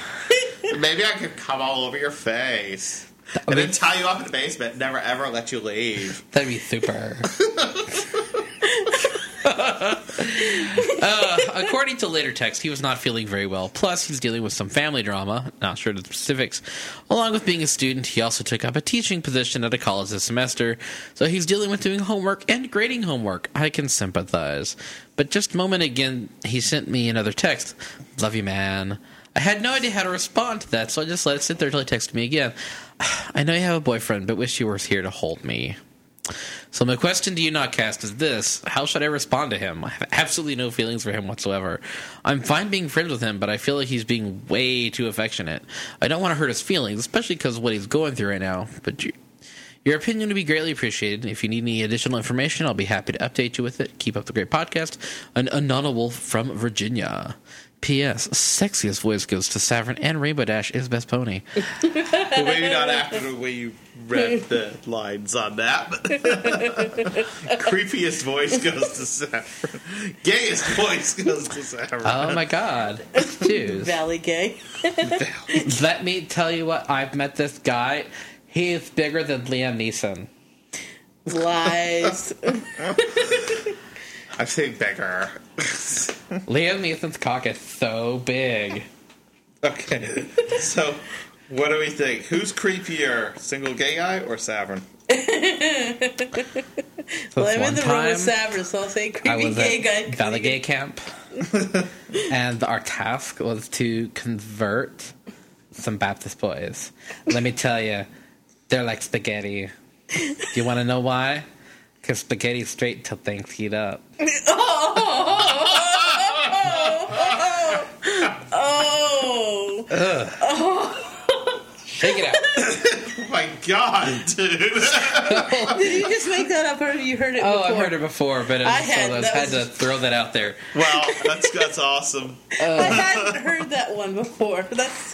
Maybe I could come all over your face. And then tie you up in the basement, never ever let you leave.
That'd be super. uh, according to later text, he was not feeling very well. Plus, he's dealing with some family drama, not sure the specifics. Along with being a student, he also took up a teaching position at a college this semester, so he's dealing with doing homework and grading homework. I can sympathize. But just a moment again, he sent me another text. Love you, man. I had no idea how to respond to that, so I just let it sit there until he texted me again. I know you have a boyfriend, but wish you were here to hold me. So my question to you, Notcast, is this. How should I respond to him? I have absolutely no feelings for him whatsoever. I'm fine being friends with him, but I feel like he's being way too affectionate. I don't want to hurt his feelings, especially because of what he's going through right now. But you, your opinion would be greatly appreciated. If you need any additional information, I'll be happy to update you with it. Keep up the great podcast. An Anonymous from Virginia. P S. Sexiest voice goes to Savern, and Rainbow Dash is best pony.
Well, maybe not after the way you read the lines on that. But creepiest voice goes to Savern. Gayest voice goes to Savern.
Oh my god. Jeez.
Valley gay.
Let me tell you what, I've met this guy. He is bigger than Liam Neeson.
Lies.
I say beggar.
Liam Neeson's cock is so big.
Okay, so what do we think? Who's creepier, single gay guy or Savern?
So
Well, I'm in
one
the room
time,
with Savers, so I'll say
I
creepy
was
gay guy.
at Valley Gay Camp, and our task was to convert some Baptist boys. Let me tell you, they're like spaghetti. Do you want to know why? Because spaghetti's straight until things heat up.
Oh!
Oh. Shake it out.
Oh my god, dude.
Did you just make that up, or you heard it
Oh,
before?
I've heard it before, but I,
I
just
had-
so I
that
had
was
to
just-
throw that out there.
Wow, that's that's awesome.
I hadn't heard that one before. That's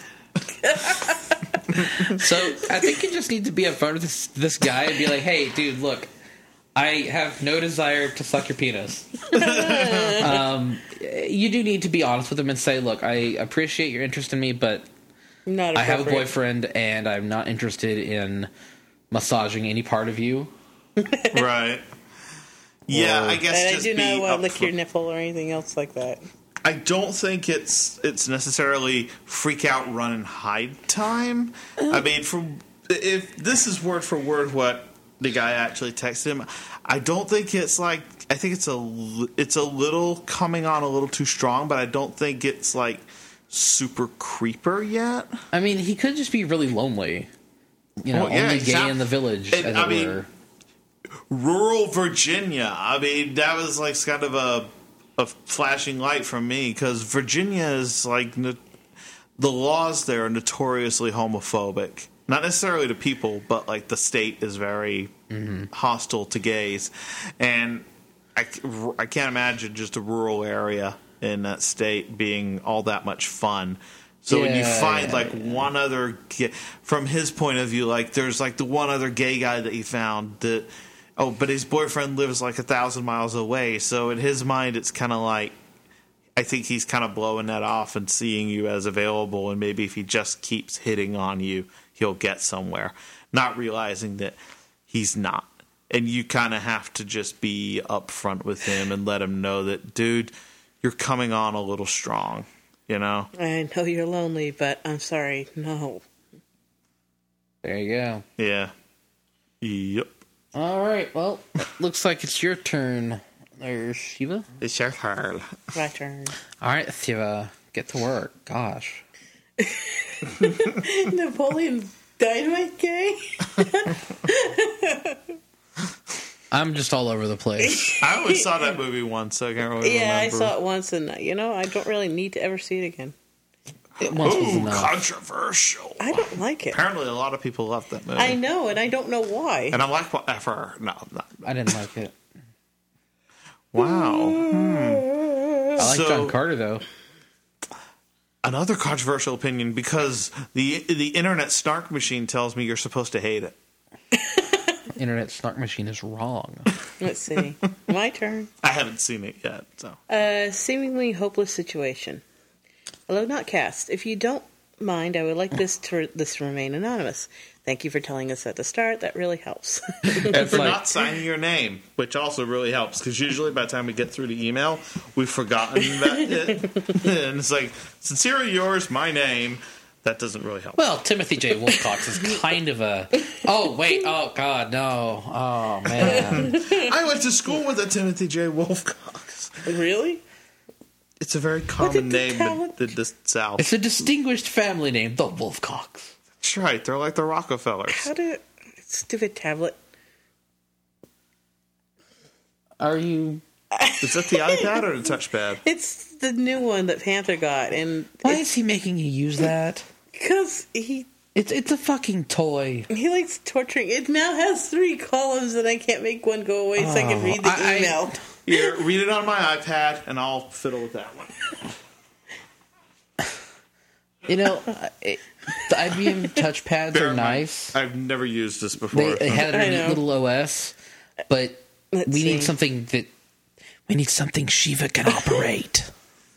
So I think you just need to be upfront with this, this guy and be like, hey, dude, look, I have no desire to suck your penis. um, you do need to be honest with him and say, look, I appreciate your interest in me, but
not
I have a
appropriate.
boyfriend and I'm not interested in massaging any part of you.
Right. Yeah,
Or-
I guess
And I
just
do
be
not want to lick
upfront.
your nipple or anything else like that.
I don't think it's it's necessarily freak out, run and hide time. I mean, from if this is word for word what the guy actually texted him, I don't think it's like I think it's a li- it's a little coming on a little too strong, but I don't think it's like super creeper yet.
I mean, he could just be really lonely. You know,
Well, yeah,
only gay
exact-
in the village,
and,
as
I
it
mean,
were.
Rural Virginia. I mean, that was like kind of a a flashing light from me because Virginia is like no, the laws there are notoriously homophobic. Not necessarily to people, but like the state is very
Mm-hmm.
hostile to gays, and I, c- I can't imagine just a rural area in that state being all that much fun. So when you
Yeah,
find
yeah,
like
yeah.
one other, ga- from his point of view, like there's like the one other gay guy that he found that, oh, but his boyfriend lives like a thousand miles away. So in his mind, it's kind of like, I think he's kind of blowing that off and seeing you as available. And maybe if he just keeps hitting on you, he'll get somewhere. Not realizing that he's not. And you kind of have to just be upfront with him and let him know that, dude, you're coming on a little strong, you know?
I know you're lonely, but I'm sorry, no.
There you go.
Yeah. Yep.
All right. Well, looks like it's your turn there, Shiva.
It's your turn.
My turn.
All right, Shiva, get to work. Gosh.
Napoleon Dynamite gay?
I'm just all over the place.
I only saw that movie once, so I can't really
Yeah, I
remember.
saw it once, and you know, I don't really need to ever see it again.
It once was
Ooh,
enough.
controversial.
I don't like it.
Apparently, a lot of people love that movie.
I know, and I don't know why.
And I'm like, whatever. No, no.
I didn't like it.
Wow.
I like
So-
John Carter, though.
Another controversial opinion because the the internet snark machine tells me you're supposed to hate it.
Internet snark machine is wrong.
Let's see. My turn.
I haven't seen it yet, so.
A seemingly hopeless situation. Hello, not cast. If you don't mind, I would like this to this to remain anonymous. Thank you for telling us at the start. That really helps.
And for
like-
not signing your name, which also really helps, because usually by the time we get through the email, we've forgotten that it. And it's like, sincerely yours, my name. That doesn't really help.
Well, Timothy J. Wolfcox is kind of a. Oh wait! Oh God! No! Oh man!
I went to school with a Timothy J. Wolfcox.
Really?
It's a very common
the
name
talent?
in the South.
It's a distinguished family name, the Wolfcox.
That's right. They're like the Rockefellers.
How do stupid tablet?
Are you?
Is that the iPad or the touchpad?
It's the new one that Panther got, and
Why is he making you use that?
because he
It's it's a fucking toy.
he likes torturing. It now has three columns, and I can't make one go away, so I can
Oh,
read the
I- I-
email.
Here, read it on my iPad, and I'll fiddle with that one.
You know, it, the I B M touchpads
Bear
are
in mind,
nice.
I've never used this before.
They, they had
I
a neat
know.
little O S, but
Let's
we need
see.
something that we need something Shiva can operate.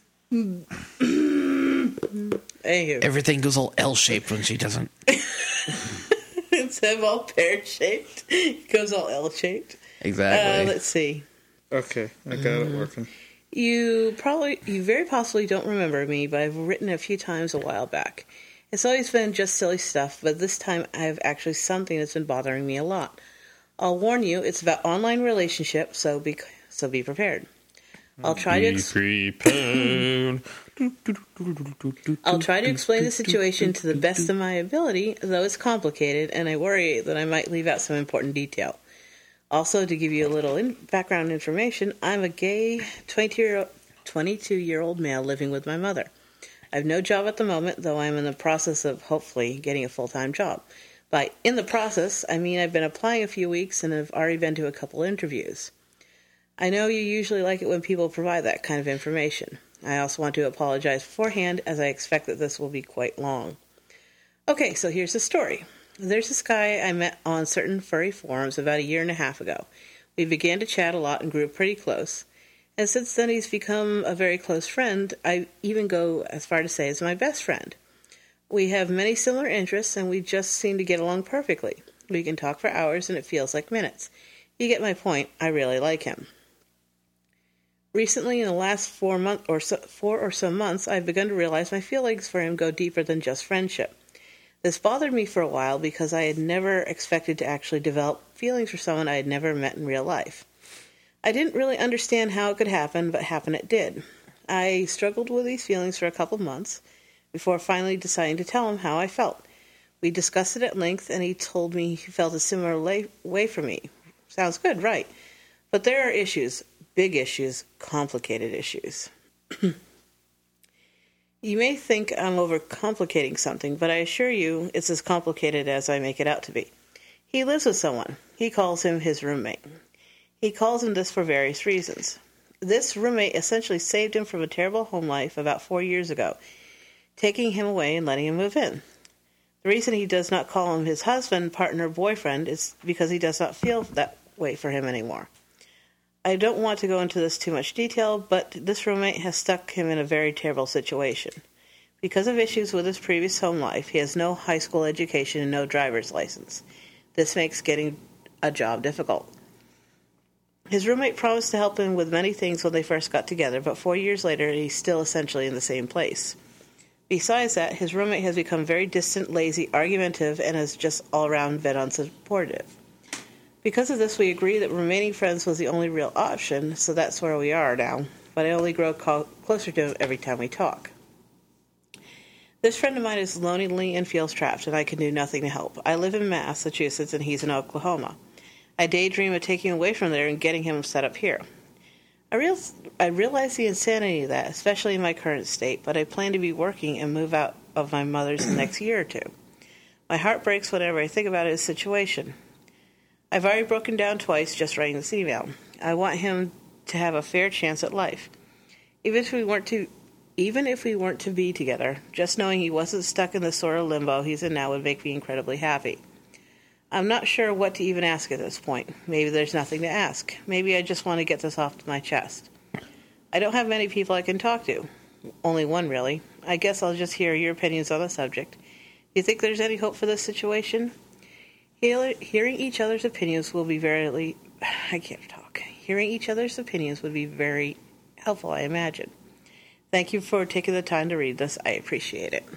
Anywho,
Everything goes all L shaped when she doesn't.
instead of all pear shaped, it goes all L shaped. Uh,
Exactly.
let's see.
Okay, I got it working.
You probably, you very possibly don't remember me, but I've written a few times a while back. It's always been just silly stuff, but this time I have actually something that's been bothering me a lot. I'll warn you, it's about online relationships, so be so be prepared. I'll try to ex-
prepared.
I'll try to explain the situation to the best of my ability, though it's complicated, and I worry that I might leave out some important detail. Also, to give you a little in- background information, I'm a gay twenty-two-year-old male living with my mother. I have no job at the moment, though I'm in the process of hopefully getting a full-time job. By in the process, I mean I've been applying a few weeks and have already been to a couple interviews. I know you usually like it when people provide that kind of information. I also want to apologize beforehand, as I expect that this will be quite long. Okay, so here's the story. There's this guy I met on certain furry forums about a year and a half ago. We began to chat a lot and grew pretty close. And since then he's become a very close friend. I even go as far to say as my best friend. We have many similar interests and we just seem to get along perfectly. We can talk for hours and it feels like minutes. You get my point. I really like him. Recently, in the last four month or so, four or so months, I've begun to realize my feelings for him go deeper than just friendship. This bothered me for a while because I had never expected to actually develop feelings for someone I had never met in real life. I didn't really understand how it could happen, but happen it did. I struggled with these feelings for a couple months before finally deciding to tell him how I felt. We discussed it at length, and he told me he felt a similar lay- way for me. Sounds good, right? But there are issues, big issues, complicated issues. You may think I'm overcomplicating something, but I assure you it's as complicated as I make it out to be. He lives with someone. He calls him his roommate. He calls him this for various reasons. This roommate essentially saved him from a terrible home life about four years ago, taking him away and letting him move in. The reason he does not call him his husband, partner, boyfriend is because he does not feel that way for him anymore. I don't want to go into this too much detail, but this roommate has stuck him in a very terrible situation. Because of issues with his previous home life, he has no high school education and no driver's license. This makes getting a job difficult. His roommate promised to help him with many things when they first got together, but four years later, he's still essentially in the same place. Besides that, his roommate has become very distant, lazy, argumentative, and is just all-around been unsupportive. Because of this, we agreed that remaining friends was the only real option, so that's where we are now, but I only grow co- closer to him every time we talk. This friend of mine is lonely and feels trapped, and I can do nothing to help. I live in Massachusetts, and he's in Oklahoma. I daydream of taking him away from there and getting him set up here. I, real- I realize the insanity of that, especially in my current state, but I plan to be working and move out of my mother's the next year or two. My heart breaks whenever I think about his situation. I've already broken down twice just writing this email. I want him to have a fair chance at life. Even if we weren't to, even if we weren't to be together, just knowing he wasn't stuck in the sort of limbo he's in now would make me incredibly happy. I'm not sure what to even ask at this point. Maybe there's nothing to ask. Maybe I just want to get this off my chest. I don't have many people I can talk to. only one really. I guess I'll just hear your opinions on the subject. Do you think there's any hope for this situation? Hear- Hearing each other's opinions will be very... I can't talk. Hearing each other's opinions would be very helpful, I imagine. Thank you for taking the time to read this. I appreciate it.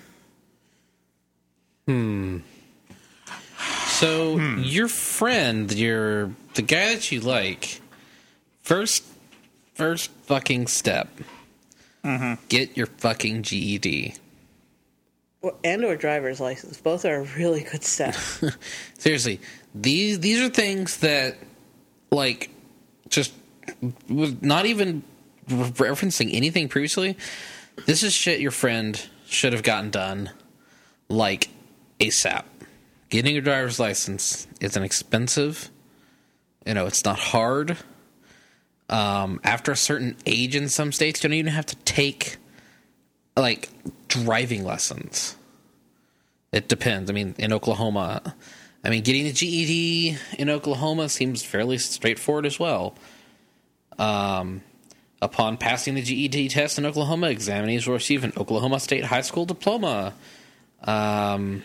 Hmm. So, hmm. your friend, your the guy that you like, first, first fucking step, mm-hmm. get your fucking G E D.
And or driver's license. Both are a really good step.
Seriously, these these are things that, like, just was not even referencing anything previously. This is shit your friend should have gotten done, like, ASAP. Getting your driver's license isn't expensive. You know, it's not hard. Um, after a certain age in some states, you don't even have to take, like, driving lessons. It depends. I mean, in Oklahoma, I mean, getting the G E D in Oklahoma seems fairly straightforward as well. Um, upon passing the G E D test in Oklahoma, examinees will receive an Oklahoma State high school diploma. Um,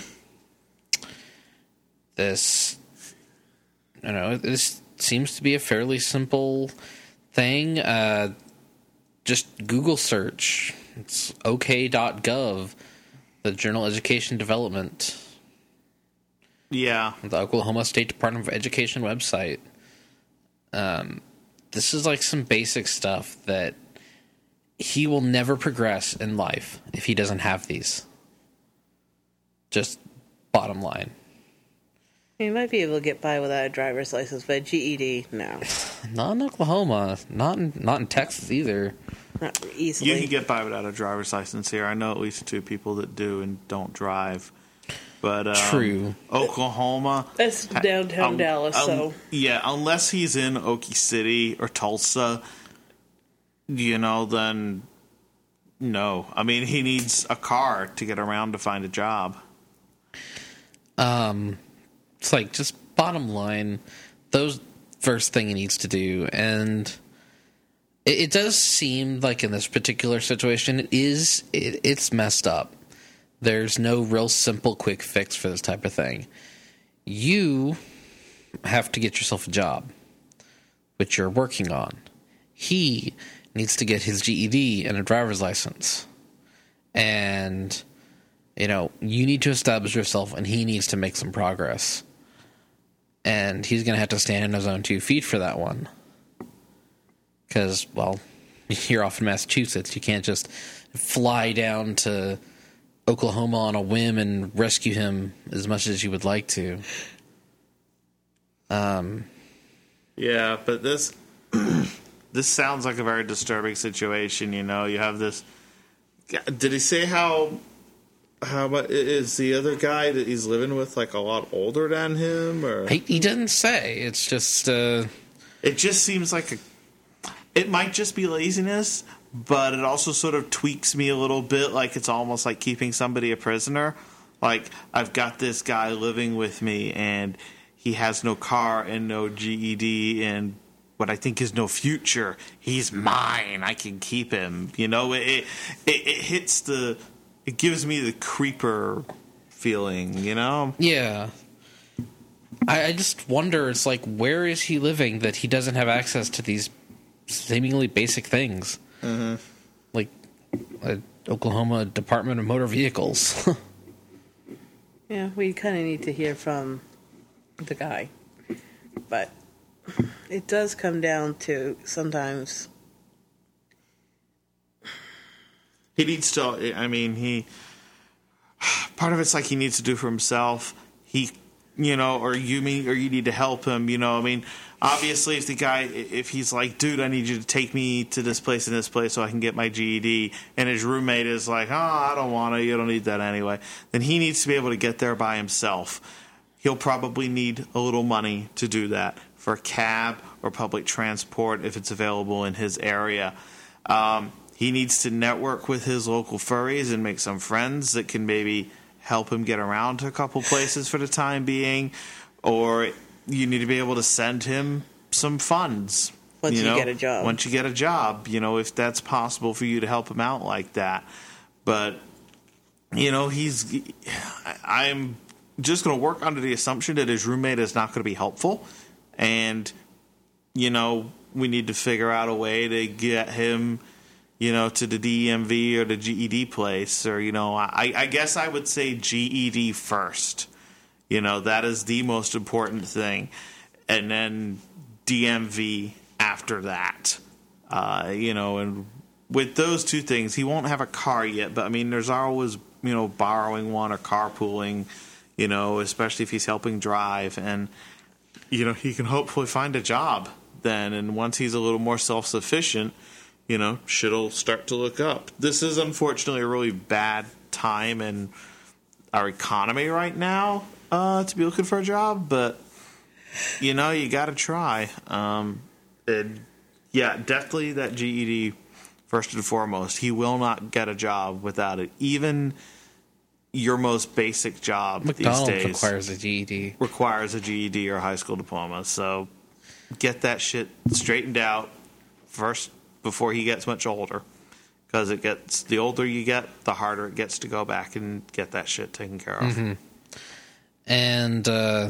this, you know, this seems to be a fairly simple thing. Uh, just Google search. It's o k dot gov, the Journal Education Development.
Yeah.
The Oklahoma State Department of Education website. Um, this is like some basic stuff that he will never progress in life if he doesn't have these. Just bottom line.
You might be able to get by without a driver's license, but a G E D, no.
Not in Oklahoma. Not in, not in Texas either.
Not easily.
You can get by without a driver's license here. I know at least two people that do and don't drive. But um,
true.
Oklahoma.
That's downtown um, Dallas, um, so.
Yeah, unless he's in Okie City or Tulsa, you know, then no. I mean, he needs a car to get around to find a job.
Um, it's like, just bottom line, those first thing he needs to do, and it, it does seem like in this particular situation, it is, it, it's messed up. There's no real simple quick fix for this type of thing. You have to get yourself a job, which you're working on. He needs to get his G E D and a driver's license. And, you know, you need to establish yourself, and he needs to make some progress. And he's going to have to stand on his own two feet for that one. Because, well, you're off in Massachusetts. You can't just fly down to Oklahoma on a whim and rescue him as much as you would like to. Um,
yeah, but this this sounds like a very disturbing situation. You know, you have this. Did he say how how about is the other guy that he's living with like a lot older than him? Or
he, he doesn't say. It's just. Uh,
it just seems like a. It might just be laziness. But it also sort of tweaks me a little bit, like it's almost like keeping somebody a prisoner. Like, I've got this guy living with me, and he has no car and no G E D and what I think is no future. He's mine. I can keep him. You know, it it, it hits the... It gives me the creeper feeling, you know?
Yeah. I, I just wonder, it's like, where is he living that he doesn't have access to these seemingly basic things?
Mm-hmm.
Like uh, Oklahoma Department of Motor Vehicles.
Yeah, we kind of need to hear from the guy. But it does come down to sometimes...
He needs to, I mean, he... Part of it's like he needs to do for himself. He, you know, or you mean, or you need to help him, you know, I mean... Obviously, if the guy, if he's like, dude, I need you to take me to this place and this place so I can get my G E D, and his roommate is like, oh, I don't want to, you don't need that anyway, then he needs to be able to get there by himself. He'll probably need a little money to do that for a cab or public transport if it's available in his area. Um, he needs to network with his local furries and make some friends that can maybe help him get around to a couple places for the time being, or... You need to be able to send him some funds.
Once you,
know,
get a job.
Once you get a job, you know, if that's possible for you to help him out like that. But, you know, he's, I'm just going to work under the assumption that his roommate is not going to be helpful. And, you know, we need to figure out a way to get him, you know, to the D M V or the G E D place. Or, you know, I, I guess I would say G E D first. You know, that is the most important thing. And then D M V after that. Uh, you know, and with those two things, he won't have a car yet. But, I mean, there's always, you know, borrowing one or carpooling, you know, especially if he's helping drive. And, you know, he can hopefully find a job then. And once he's a little more self-sufficient, you know, shit'll start to look up. This is unfortunately a really bad time in our economy right now uh, to be looking for a job, but, you know, you got to try. Um, and yeah, definitely that G E D first and foremost. He will not get a job without it. Even your most basic job
McDonald's
these days
requires a G E D.
Requires a G E D or a high school diploma. So get that shit straightened out first before he gets much older, because it gets, the older you get, the harder it gets to go back and get that shit taken care of.
Mm-hmm. And uh,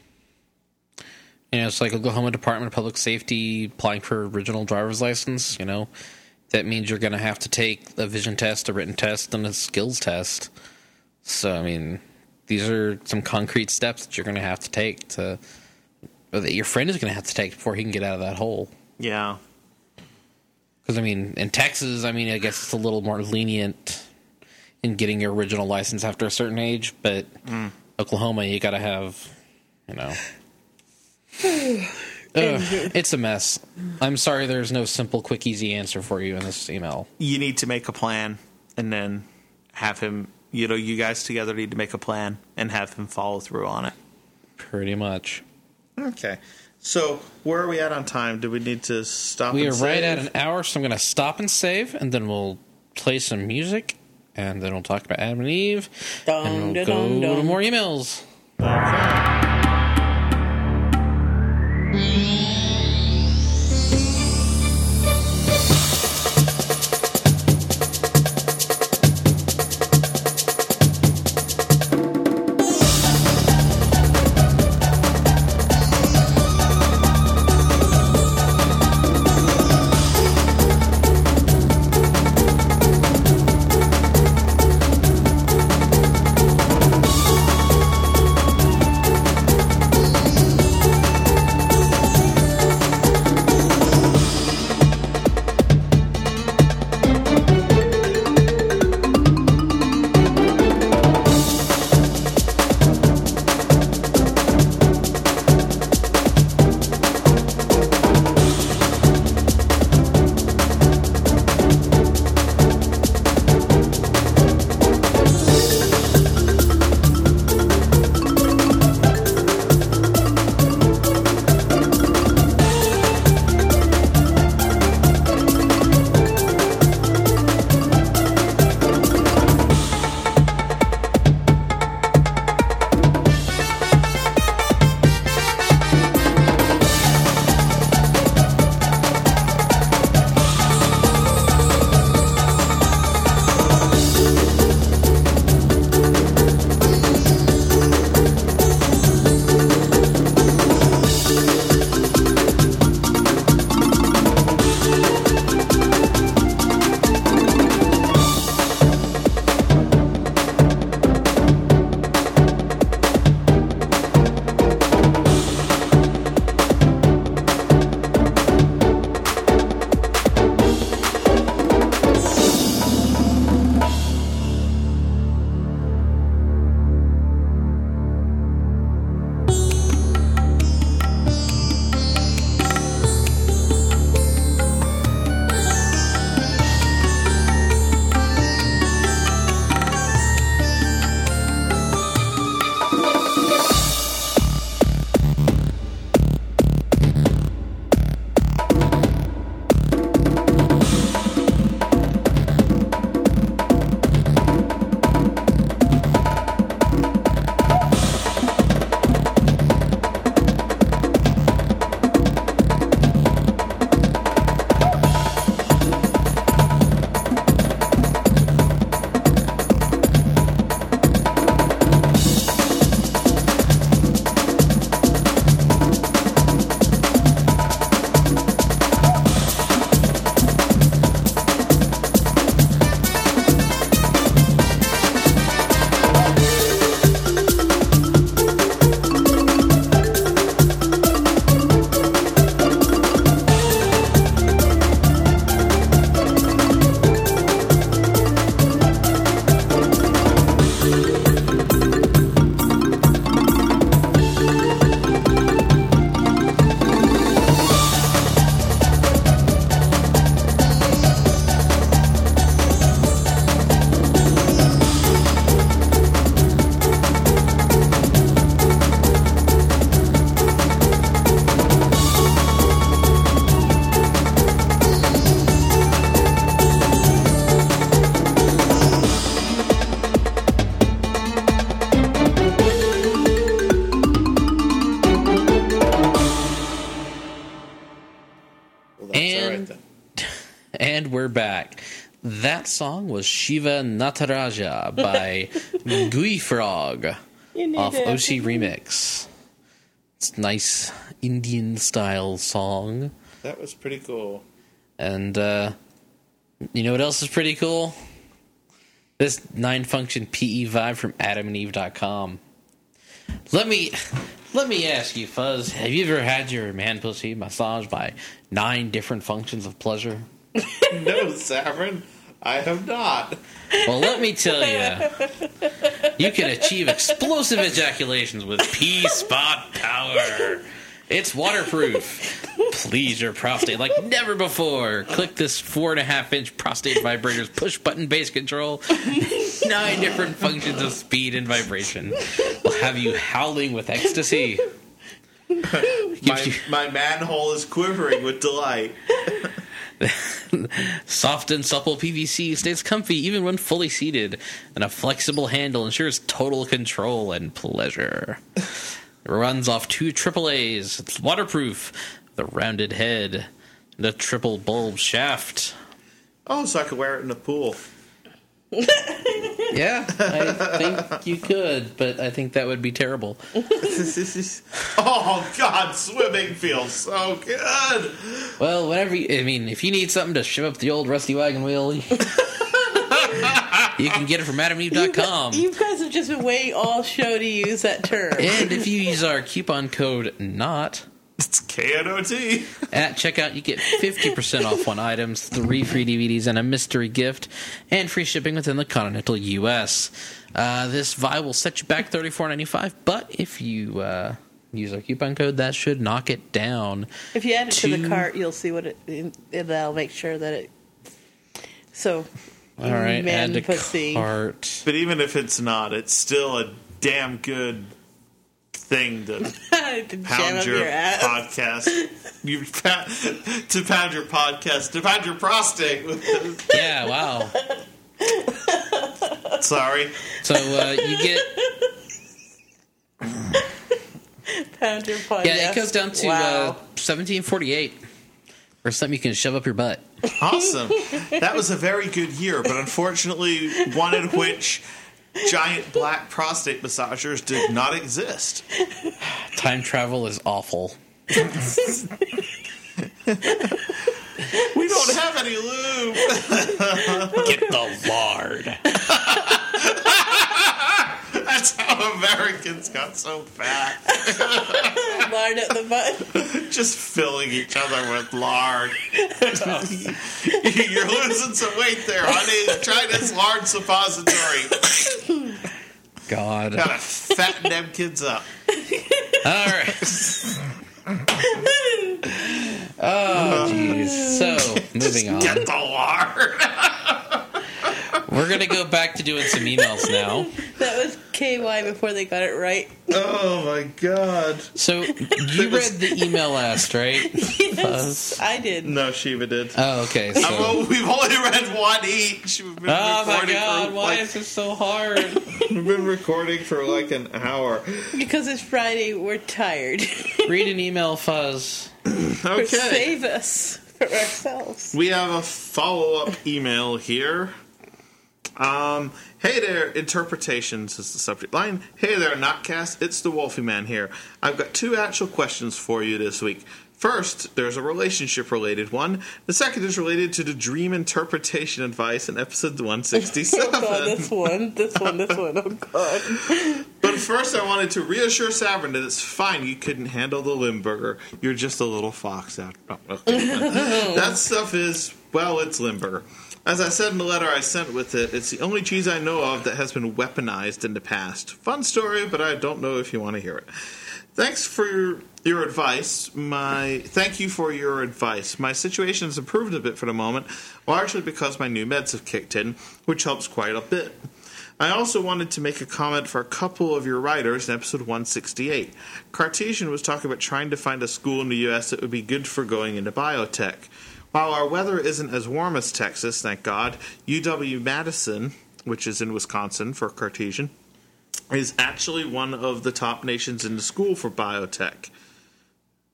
you know, it's like Oklahoma Department of Public Safety applying for original driver's license. You know, that means you're going to have to take a vision test, a written test, and a skills test. So, I mean, these are some concrete steps that you're going to have to take to, or that your friend is going to have to take before he can get out of that hole.
Yeah.
Because, I mean, in Texas, I mean, I guess it's a little more lenient in getting your original license after a certain age, but mm. Oklahoma, you got to have, you know. Ugh, it's a mess. I'm sorry there's no simple, quick, easy answer for you in this email.
You need to make a plan and then have him, you know, you guys together need to make a plan and have him follow through on it.
Pretty much.
Okay. So, where are we at on time? Do we need to stop
We
and
are
save?
right at an hour, so I'm going to stop and save, and then we'll play some music, and then we'll talk about Adam and Eve,
Dun,
and we'll
dun,
go
dun.
to more emails.
Okay. Well, that's
And-
all right then.
And we're back. That song was Shiva Nataraja by Gui Frog
You need
off
to-
O C Remix. It's a nice Indian style song.
That was pretty cool.
And uh, you know what else is pretty cool? This nine function P E vibe from adam and eve dot com. Let me let me ask you, Fuzz, have you ever had your man pussy massaged by nine different functions of pleasure?
No, Saffron, I have not.
Well, let me tell you, you can achieve explosive ejaculations with P-Spot Power. It's waterproof. Please your prostate like never before. Click this four and a half inch prostate vibrator's push button bass control. Nine different functions of speed and vibration will have you howling with ecstasy.
My, my manhole is quivering with delight.
Soft and supple P V C stays comfy even when fully seated, and a flexible handle ensures total control and pleasure. It runs off two triple A's. It's waterproof, the rounded head, and a triple bulb shaft.
Oh, so I could wear it in the pool.
Yeah, I think you could, but I think that would be terrible.
Oh, God, swimming feels so good.
Well, whenever you, I mean, if you need something to shove up the old rusty wagon wheel, you can get it from adam and eve dot com.
You guys have just been waiting all show to use that term.
And if you use our coupon code NOT
It's K N O T.
at checkout, you get fifty percent off on items, three free D V Ds, and a mystery gift, and free shipping within the continental U S. Uh, this vibe will set you back thirty-four ninety-five, but if you uh, use our coupon code, that should knock it down.
If you add it to
to-
the cart, you'll see what it. it that'll make sure that it. So,
All right,
man
add to
pussy.
cart.
But even if it's not, it's still a damn good thing to
to jam
pound
up
your,
your ass.
podcast. You pa- to pound your podcast, to pound your prostate. with-
Yeah, wow.
Sorry.
So uh, you get
Pound your podcast.
yeah, it goes down to
Wow.
uh, seventeen forty-eight for something you can shove up your butt.
Awesome. That was a very good year, but unfortunately, one in which giant black prostate massagers did not exist.
Time travel is awful.
We don't have any lube.
Get the lard.
That's how Americans got so fat.
lard at the butt.
Just filling each other with lard. You're losing some weight there, honey. Try this lard suppository.
God.
Gotta fatten them kids up.
All right. Oh, jeez. So, moving on.
Get the lard.
We're going to go back to doing some emails now.
That was K Y before they got it right.
Oh my god.
So, you read the email last, right?
Yes, I did.
No, Shiva did.
Oh, okay.
Uh,
So.
well, we've only read one each. We've been
Oh my
recording
god,
for
why
like,
is this so hard?
we've been recording for like an hour.
Because it's Friday, we're tired.
Read an email, Fuzz.
Okay.
Save us for ourselves.
We have a follow-up email here. Um, hey there, interpretations is the subject line. Hey there, Notcast. It's the Wolfie Man here. I've got two actual questions for you this week. First, there's a relationship-related one. The second is related to the dream interpretation advice in episode one sixty-seven.
Oh god, this one, this one, this one, oh god.
But first, I wanted to reassure Savrin that it's fine. You couldn't handle the Limburger. You're just a little fox out. Oh, okay. That stuff is, well, it's Limburger. As I said in the letter I sent with it, it's the only cheese I know of that has been weaponized in the past. Fun story, but I don't know if you want to hear it. Thanks for your, your advice. My thank you for your advice. My situation has improved a bit for the moment, largely because my new meds have kicked in, which helps quite a bit. I also wanted to make a comment for a couple of your writers in episode one sixty-eight. Cartesian was talking about trying to find a school in the U S that would be good for going into biotech. While our weather isn't as warm as Texas, thank God, U W-Madison, which is in Wisconsin for Cartesian, is actually one of the top nations in the school for biotech.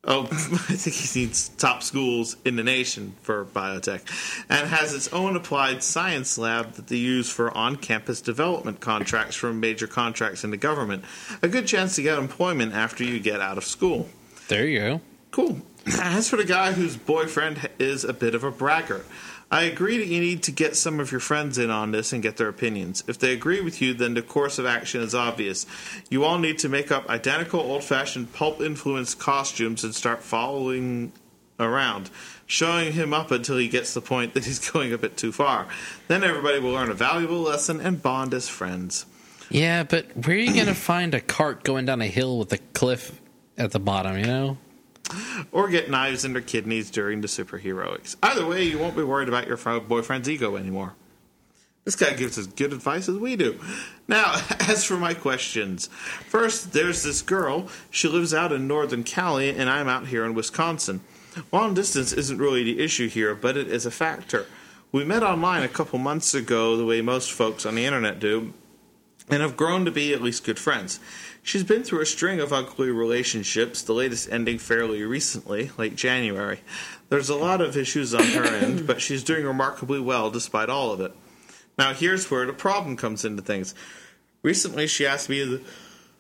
Oh, I think he needs top schools in the nation for biotech, and has its own applied science lab that they use for on-campus development contracts from major contracts in the government. A good chance to get employment after you get out of school.
There you go.
Cool. As for the guy whose boyfriend is a bit of a braggart, I agree that you need to get some of your friends in on this and get their opinions. If they agree with you, then the course of action is obvious. You all need to make up identical old-fashioned pulp-influenced costumes and start following around, showing him up until he gets the point that he's going a bit too far. Then everybody will learn a valuable lesson and bond as friends.
Yeah, but where are you going to find a cart going down a hill with a cliff at the bottom, you know?
Or get knives in their kidneys during the superheroics. Either way, you won't be worried about your boyfriend's ego anymore. This guy gives as good advice as we do. Now, as for my questions. First, there's this girl. She lives out in northern Cali, and I'm out here in Wisconsin. Long distance isn't really the issue here, but it is a factor. We met online a couple months ago, the way most folks on the internet do, and have grown to be at least good friends. She's been through a string of ugly relationships, the latest ending fairly recently, late January. There's a lot of issues on her end, but she's doing remarkably well despite all of it. Now here's where the problem comes into things. Recently she asked me the...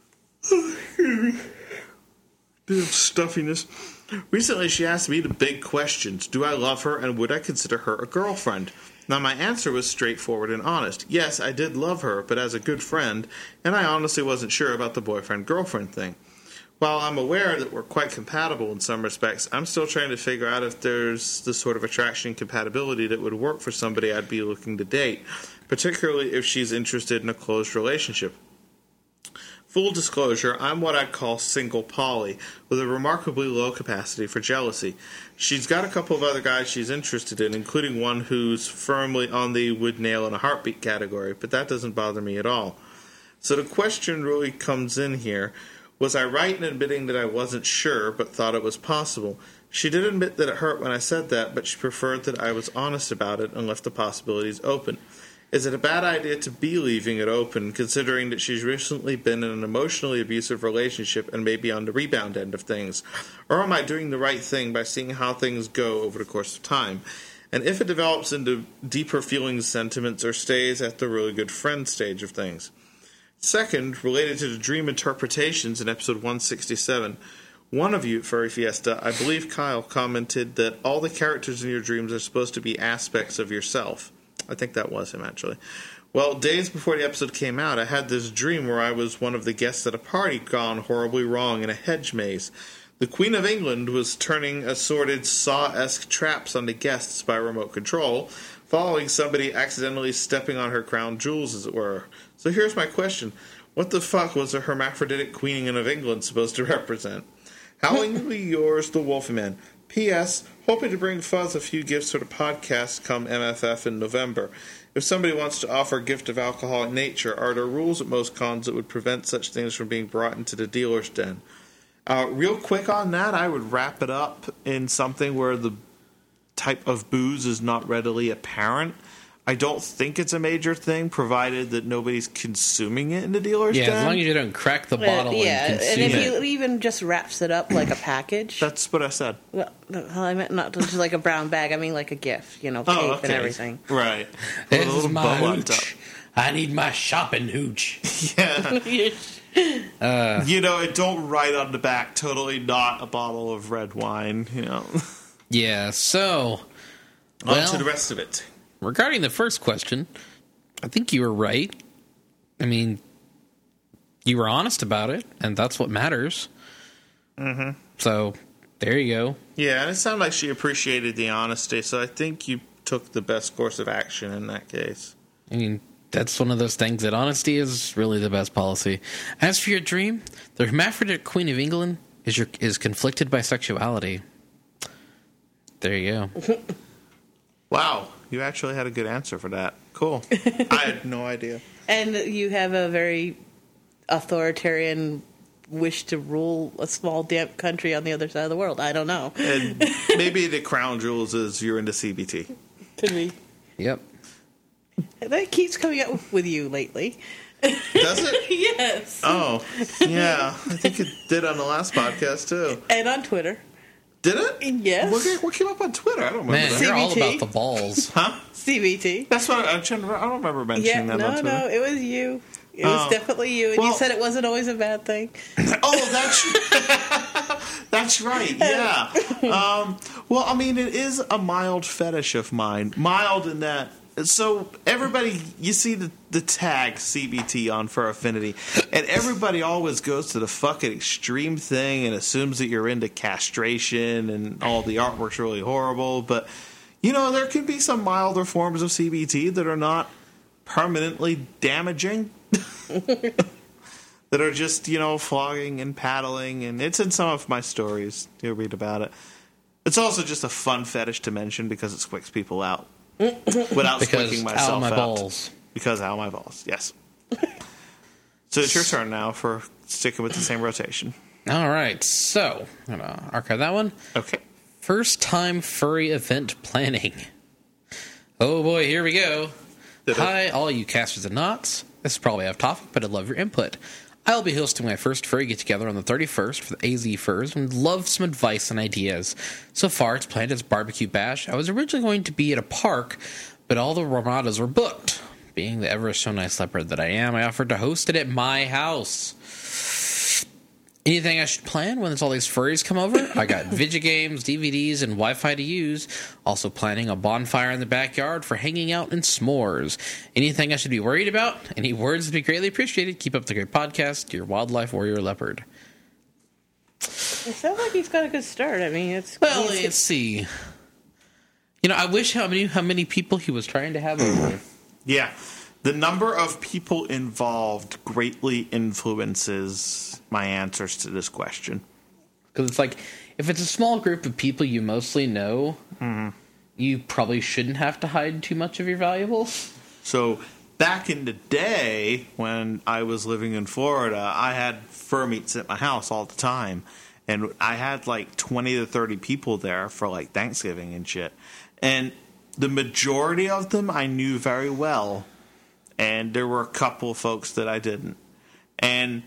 bit of stuffiness. Recently she asked me the big questions. Do I love her, and would I consider her a girlfriend? Now, my answer was straightforward and honest. Yes, I did love her, but as a good friend, and I honestly wasn't sure about the boyfriend-girlfriend thing. While I'm aware that we're quite compatible in some respects, I'm still trying to figure out if there's the sort of attraction and compatibility that would work for somebody I'd be looking to date, particularly if she's interested in a close relationship. Full disclosure, I'm what I'd call single poly, with a remarkably low capacity for jealousy. She's got a couple of other guys she's interested in, including one who's firmly on the would nail in a heartbeat category, but that doesn't bother me at all. So the question really comes in here. Was I right in admitting that I wasn't sure, but thought it was possible? She did admit that it hurt when I said that, but she preferred that I was honest about it and left the possibilities open. Is it a bad idea to be leaving it open, considering that she's recently been in an emotionally abusive relationship and may be on the rebound end of things? Or am I doing the right thing by seeing how things go over the course of time? And if it develops into deeper feelings, sentiments, or stays at the really good friend stage of things? Second, related to the dream interpretations in episode one sixty-seven, one of you, Furry Fiesta, I believe Kyle, commented that all the characters in your dreams are supposed to be aspects of yourself. I think that was him, actually. Well, days before the episode came out, I had this dream where I was one of the guests at a party gone horribly wrong in a hedge maze. The Queen of England was turning assorted Saw-esque traps on the guests by remote control, following somebody accidentally stepping on her crown jewels, as it were. So here's my question. What the fuck was a hermaphroditic Queen of England supposed to represent? Howlingly yours, the Wolfman. P S. Hoping to bring Fuzz a few gifts for the podcast come M F F in November. If somebody wants to offer a gift of alcoholic nature, are there rules at most cons that would prevent such things from being brought into the dealer's den? Uh, real quick on that, I would wrap it up in something where the type of booze is not readily apparent. I don't think it's a major thing, provided that nobody's consuming it in the dealer's
Yeah,
den.
as long as you don't crack the bottle
Uh, yeah,
and consume
and if
it.
you even just wraps it up like a package.
That's what I said.
Well, no, I meant not just like a brown bag. I mean like a gift, you know, tape
Oh, okay.
and everything.
Right.
This
With a
is
little
my
bow on top.
hooch. I need my shopping hooch.
Yeah.
Uh,
You know, it don't write on the back, totally not a bottle of red wine, you know.
yeah, so...
On
Well,
to the rest of it.
regarding the first question, I think you were right. I mean, you were honest about it, and that's what matters. Mm-hmm. So, there you go.
Yeah, and it sounded like she appreciated the honesty, so I think you took the best course of action in that case.
I mean, that's one of those things that honesty is really the best policy. As for your dream, the hermaphroditic Queen of England is your is conflicted by sexuality. There you go.
Wow, you actually had a good answer for that. Cool. I had no idea.
And you have a very authoritarian wish to rule a small, damp country on the other side of the world. I don't know.
And maybe the crown jewels is you're into C B T.
Could be.
Yep.
That keeps coming up with you lately.
Does it?
Yes.
Oh, yeah. I think it did on the last podcast, too.
And on Twitter.
Did it?
Yes.
What, what came up on Twitter? I don't remember
Man,
that.
you're all
C B T?
about the balls.
Huh?
C B T.
That's what I'm trying to remember. I don't remember mentioning
Yeah,
that on
no,
Twitter.
no, it was you. It was
Oh.
definitely you, and
Well-
you said it wasn't always a bad thing.
Oh, that's that's right. Yeah. Um, well, I mean, it is a mild fetish of mine. Mild in that. So everybody, you see the the tag C B T on Fur Affinity, and everybody always goes to the fucking extreme thing and assumes that you're into castration and all the artwork's really horrible. But you know, there can be some milder forms of C B T that are not permanently damaging. That are just, you know, flogging and paddling, and it's in some of my stories. You'll read about it. It's also just a fun fetish to mention because it squicks people out without
Because
squicking
out
myself
my
out.
balls.
Because out my balls, yes. So it's your turn now for sticking with the same rotation.
All right, so I'm gonna archive that one.
Okay.
First time furry event planning. Oh boy, here we go.
Did it?
Hi, all you casters and knots. This is probably off topic, but I'd love your input. I'll be hosting my first furry get together on the thirty-first for the A Z Furs and would love some advice and ideas. So far, it's planned as barbecue bash. I was originally going to be at a park, but all the ramadas were booked. Being the ever so nice leopard that I am, I offered to host it at my house. Anything I should plan when there's all these furries come over? I got video games, D V Ds, and Wi-Fi to use. Also planning a bonfire in the backyard for hanging out and s'mores. Anything I should be worried about? Any words would be greatly appreciated. Keep up the great podcast. Your wildlife warrior leopard.
It sounds like he's got a good start. I mean, it's
Well,
he's-
let's see. You know, I wish how many how many people he was trying to have over.
Yeah. The number of people involved greatly influences my answers to this question.
Because it's like, if it's a small group of people you mostly know,
Mm-hmm.
you probably shouldn't have to hide too much of your valuables.
So back in the day when I was living in Florida, I had fur meets at my house all the time. And I had like twenty to thirty people there for like Thanksgiving and shit. And the majority of them I knew very well. And there were a couple of folks that I didn't. And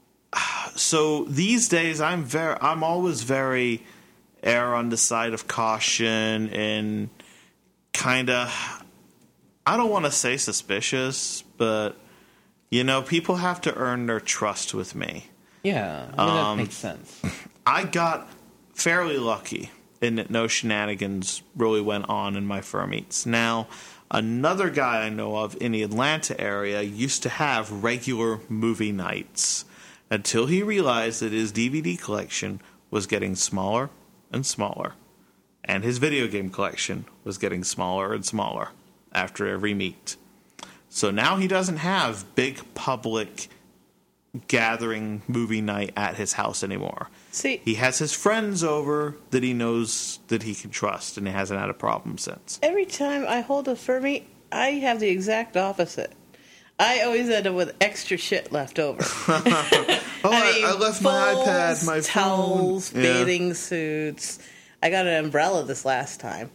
so these days I'm very I'm always very err on the side of caution and kind of, I don't want to say suspicious, but you know, people have to earn their trust with me.
Yeah, I mean,
Um,
that makes sense.
I got fairly lucky in that no shenanigans really went on in my fur meets. Now, another guy I know of in the Atlanta area used to have regular movie nights until he realized that his D V D collection was getting smaller and smaller, and his video game collection was getting smaller and smaller after every meet. So now he doesn't have big public gathering movie night at his house anymore.
See,
He has his friends over that he knows that he can trust, and he hasn't had a problem since.
every time I hold a fur meet, I have the exact opposite. I always end up with extra shit left over.
Oh, I,
mean,
I left my
bowls,
iPad, my
towels,
phone. Yeah.
bathing suits. I got an umbrella this last time.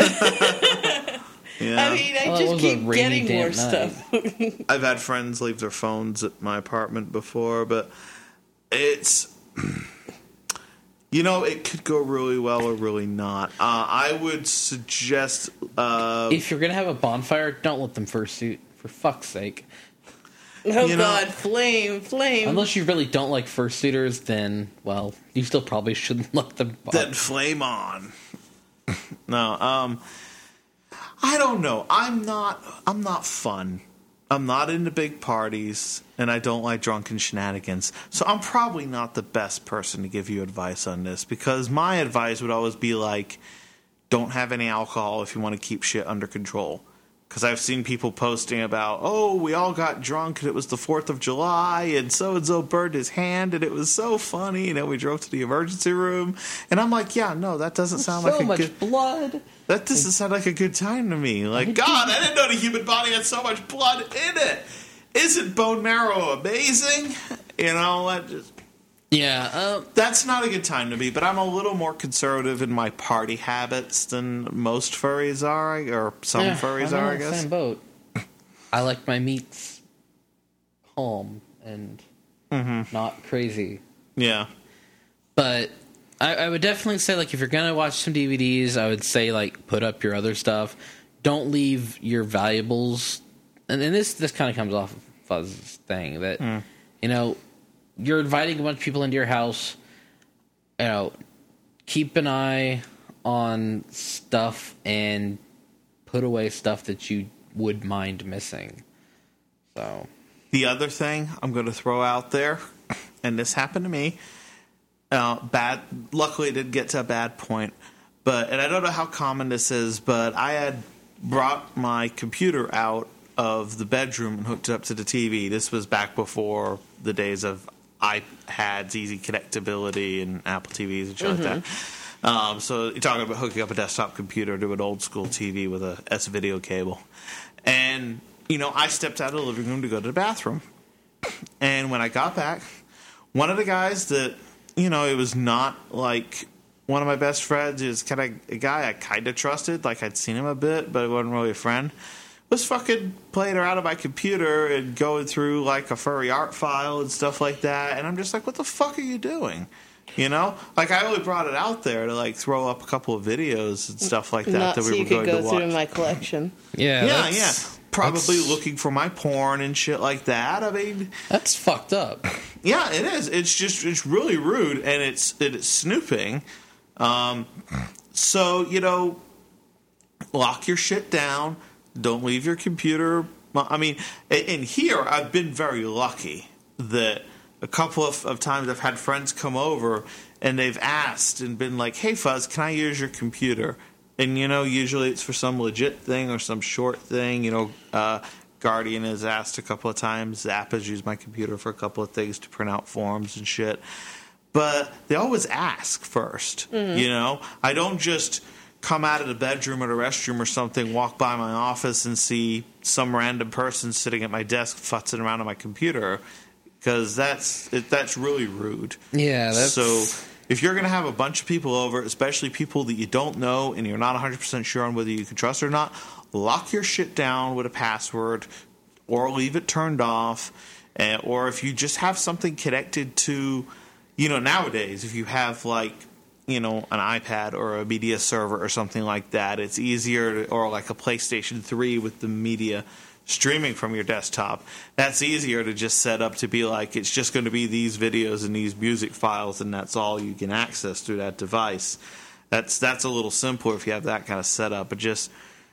Yeah.
I mean, I
Well, it
just
was a
keep
rainy,
getting
damp
more
night.
stuff.
I've had friends leave their phones at my apartment before, but it's, you know, it could go really well or really not. Uh, I would suggest, uh,
If you're gonna have a bonfire, don't let them fursuit, for fuck's sake.
Oh
You know-
God, flame, flame.
Unless you really don't like fursuiters, then well, you still probably shouldn't let them.
then flame on. No, um, I don't know. I'm not. I'm not fun. I'm not into big parties, and I don't like drunken shenanigans. So I'm probably not the best person to give you advice on this, because my advice would always be like, don't have any alcohol if you want to keep shit under control. Because I've seen people posting about, oh, we all got drunk and it was the fourth of July and so-and-so burned his hand and it was so funny. And then we drove to the emergency room. And I'm like, yeah, no, that doesn't sound
so
like a
much
good...
blood.
That doesn't sound like a good time to me. Like, God, I didn't know the human body had so much blood in it. Isn't bone marrow amazing? You know, I just...
Yeah, uh,
That's not a good time to me, but I'm a little more conservative in my party habits than most furries are, or some
yeah,
furries
I'm
are, I
on the
guess.
Same boat. I like my meats calm and
Mm-hmm.
not crazy.
Yeah.
But I, I would definitely say, like, if you're gonna watch some D V Ds, I would say, like, put up your other stuff. Don't leave your valuables. And, and this this kind of comes off of Fuzz's thing that mm. you know, you're inviting a bunch of people into your house. You know, keep an eye on stuff and put away stuff that you would mind missing. So
the other thing I'm going to throw out there, and this happened to me. Uh, bad. Luckily, it didn't get to a bad point. But and I don't know how common this is, but I had brought my computer out of the bedroom and hooked it up to the T V. This was back before the days of iPads, easy connectability, and Apple T Vs and shit mm-hmm. like that. Um, so you're talking about hooking up a desktop computer to an old school T V with a S video cable. And, you know, I stepped out of the living room to go to the bathroom. And when I got back, one of the guys that, you know, it was not like one of my best friends, is kind of a guy I kind of trusted, like I'd seen him a bit, but it wasn't really a friend, was fucking playing around on my computer and going through like a furry art file and stuff like that. And I'm just like, what the fuck are you doing? You know, like I only brought it out there to like throw up a couple of videos and stuff like that
Not
that
so
we
you
were
could
going
go
to watch.
through my collection.
Yeah,
yeah, yeah. Probably
that's,
looking for my porn and shit like that. I mean,
that's fucked up.
Yeah, it is. It's just it's really rude and it's it's snooping. Um, so you know, lock your shit down. Don't leave your computer. I mean, in here, I've been very lucky that a couple of, of times I've had friends come over and they've asked and been like, hey, Fuzz, can I use your computer? And, you know, usually it's for some legit thing or some short thing. You know, uh, Guardian has asked a couple of times. Zap has used my computer for a couple of things to print out forms and shit. But they always ask first, mm-hmm. you know? I don't just come out of the bedroom or the restroom or something, walk by my office and see some random person sitting at my desk futzing around on my computer, because that's it, that's really rude.
Yeah, that's...
So if you're going to have a bunch of people over, especially people that you don't know and you're not one hundred percent sure on whether you can trust or not, lock your shit down with a password or leave it turned off. And, or if you just have something connected to, you know, nowadays, if you have like, you know, an iPad or a media server or something like that, it's easier to, or like a PlayStation three with the media streaming from your desktop, that's easier to just set up to be like, it's just going to be these videos and these music files and that's all you can access through that device. That's that's a little simpler if you have that kind of setup, but just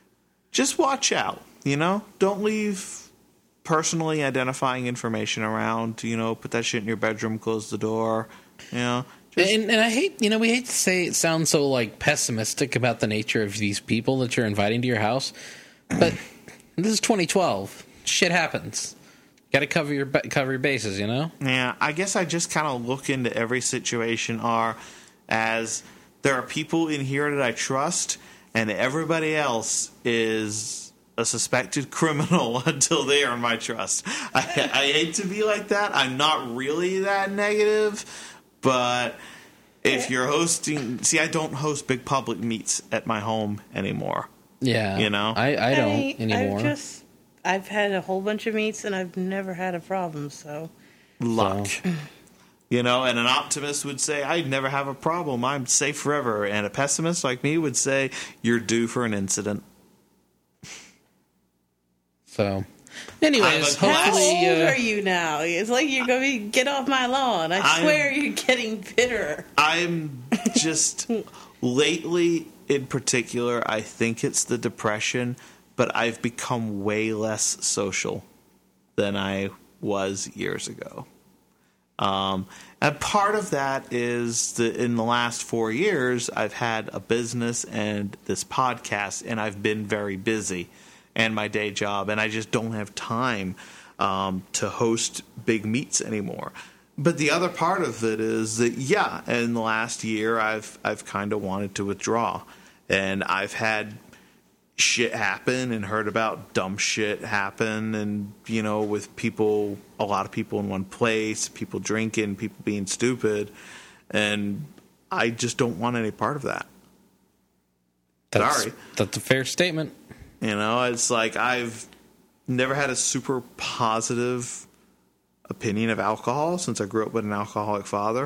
just watch out, you know? Don't leave personally identifying information around, you know, put that shit in your bedroom, close the door, you know? Just...
And, and I hate, you know, we hate to say it sounds so like pessimistic about the nature of these people that you're inviting to your house, but this is twenty twelve. Shit happens. Got to cover your cover your bases, you know?
Yeah, I guess I just kind of look into every situation are as there are people in here that I trust, and everybody else is a suspected criminal until they earn my trust. I, I hate to be like that. I'm not really that negative, but if you're hosting... See, I don't host big public meets at my home anymore.
Yeah,
you know,
I, I don't
I,
anymore.
I've just I've had a whole bunch of meets and I've never had a problem. So
luck,
so.
You know. And an optimist would say, "I'd never have a problem. I'm safe forever." And a pessimist like me would say, "You're due for an incident."
So, anyways,
how
hopefully,
old
uh,
are you now? It's like you're going to be get off my lawn. I
I'm,
swear you're getting bitter.
I'm just lately. In particular, I think it's the depression, but I've become way less social than I was years ago. Um, and part of that is that in the last four years, I've had a business and this podcast, and I've been very busy, and my day job, and I just don't have time um, to host big meets anymore. But the other part of it is that, yeah, in the last year, I've I've kind of wanted to withdraw. And I've had shit happen and heard about dumb shit happen. And, you know, with people, a lot of people in one place, people drinking, people being stupid. And I just don't want any part of that.
that's,
Sorry.
That's a fair statement.
You know, it's like I've never had a super positive opinion of alcohol since I grew up with an alcoholic father.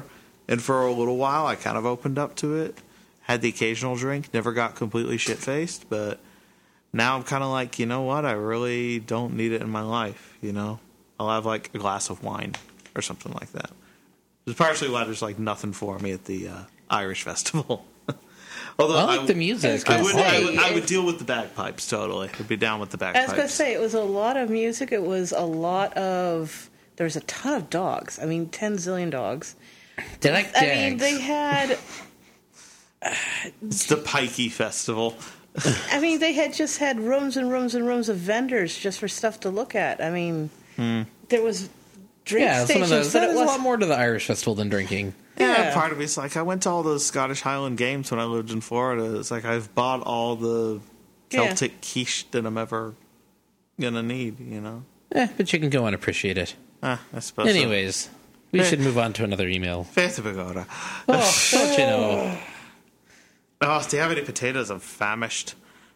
And for a little while, I kind of opened up to it. Had the occasional drink. Never got completely shit-faced, but now I'm kind of like, you know what? I really don't need it in my life, you know? I'll have, like, a glass of wine or something like that. It's partially why there's, like, nothing for me at the uh, Irish Festival. Although
I like
I,
the music.
I would, I,
say,
would, I would deal with the bagpipes, totally. I'd be down with the
I
bagpipes.
was going to say, it was a lot of music. It was a lot of... There was a ton of dogs. I mean, ten zillion dogs.
They like
I mean, they had...
It's the Pikey Festival.
I mean, they had just had rooms and rooms and rooms of vendors just for stuff to look at. I mean,
Hmm.
there was drink
Yeah, some of
stations,
those.
but it
There's a
was
lot more to the Irish festival than drinking.
Yeah,
Yeah.
part of me's like, I went to all those Scottish Highland Games when I lived in Florida. It's like I've bought all the Celtic
Yeah.
quiche that I'm ever going to need, you know?
Eh, but you can go and appreciate it.
Ah, I suppose so.
Anyways, we
Eh.
should move on to another email.
Faith Pagoda.
Oh, don't you know?
Oh, do you have any potatoes? I'm famished.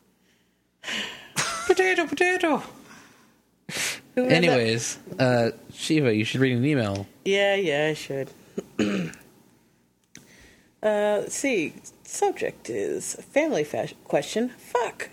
Potato, potato.
Who had that?
Anyways, uh, Shiva, you should read an email.
Yeah, yeah, I should. uh, let's see. Subject is family fashion question. Fuck.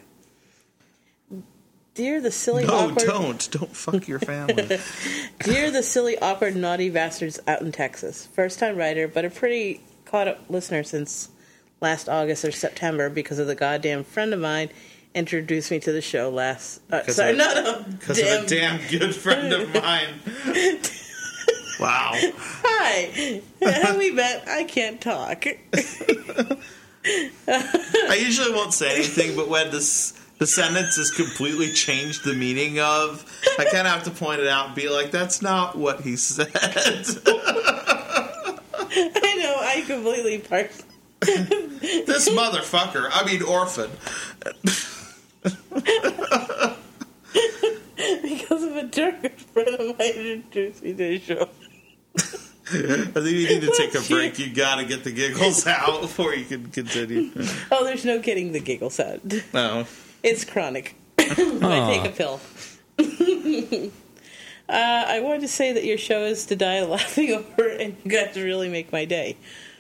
Dear the silly
No,
awkward...
don't. Don't fuck your family.
Dear the silly, awkward, naughty bastards out in Texas. First time writer, but a pretty caught up listener since last August or September because of the goddamn friend of mine introduced me to the show last... Uh, sorry,
of-
no, no.
Because of a damn good friend of mine. Wow.
Hi. How we met? I can't talk.
I usually won't say anything, but when this... the sentence has completely changed the meaning of, I kind of have to point it out and be like, that's not what he said.
I know, I completely parsed.
This motherfucker, I mean orphan.
Because of a Turkish friend of mine introduced me to the show.
I think you need to take a break. You gotta get the giggles out before you can continue.
Oh, there's no getting the giggles out.
No.
It's chronic. I take a pill. uh, I wanted to say that your show is to die laughing over, and you guys really make my day.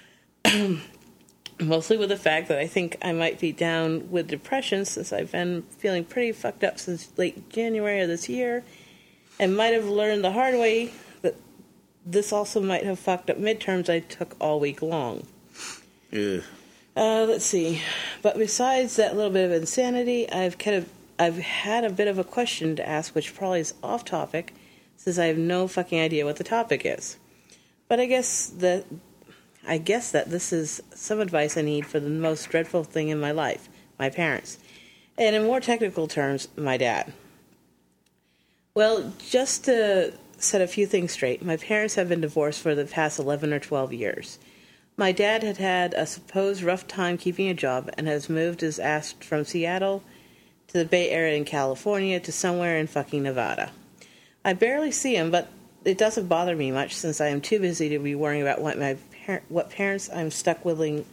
Mostly with the fact that I think I might be down with depression since I've been feeling pretty fucked up since late January of this year, and might have learned the hard way that this also might have fucked up midterms I took all week long.
Ugh.
Uh, let's see. But besides that little bit of insanity, I've kind of I've had a bit of a question to ask, which probably is off topic, since I have no fucking idea what the topic is. But I guess that I guess that this is some advice I need for the most dreadful thing in my life, my parents. And in more technical terms, my dad. Well, just to set a few things straight, my parents have been divorced for the past eleven or twelve years. My dad had had a supposed rough time keeping a job and has moved his ass from Seattle to the Bay Area in California to somewhere in fucking Nevada. I barely see him, but it doesn't bother me much since I am too busy to be worrying about what my par- what parents I'm stuck living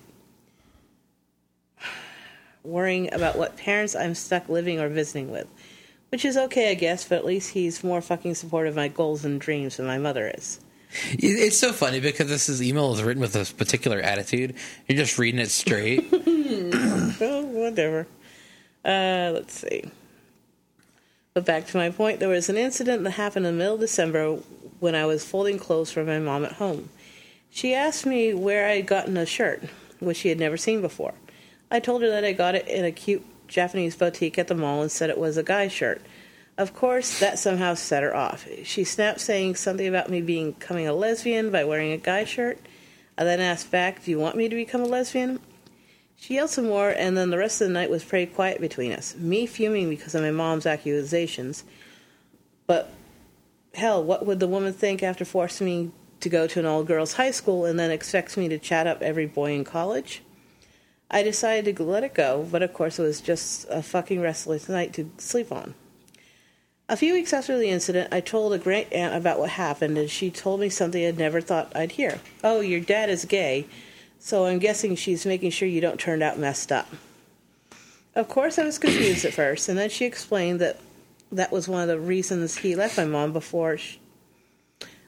worrying about what parents I'm stuck living or visiting with. Which is okay, I guess, but at least he's more fucking supportive of my goals and dreams than my mother is.
It's so funny because this is email is written with a particular attitude. You're just reading it straight.
Oh, whatever. Uh, let's see. But back to my point, there was an incident that happened in the middle of December when I was folding clothes for my mom at home. She asked me where I had gotten a shirt, which she had never seen before. I told her that I got it in a cute Japanese boutique at the mall and said it was a guy's shirt. Of course, that somehow set her off. She snapped saying something about me becoming a lesbian by wearing a guy's shirt. I then asked back, do you want me to become a lesbian? She yelled some more, and then the rest of the night was pretty quiet between us. Me fuming because of my mom's accusations. But, hell, what would the woman think after forcing me to go to an all-girls high school and then expects me to chat up every boy in college? I decided to let it go, but of course it was just a fucking restless night to sleep on. A few weeks after the incident, I told a great aunt about what happened, and she told me something I'd never thought I'd hear. Oh, your dad is gay, so I'm guessing she's making sure you don't turn out messed up. Of course, I was confused at first, and then she explained that that was one of the reasons he left my mom before she,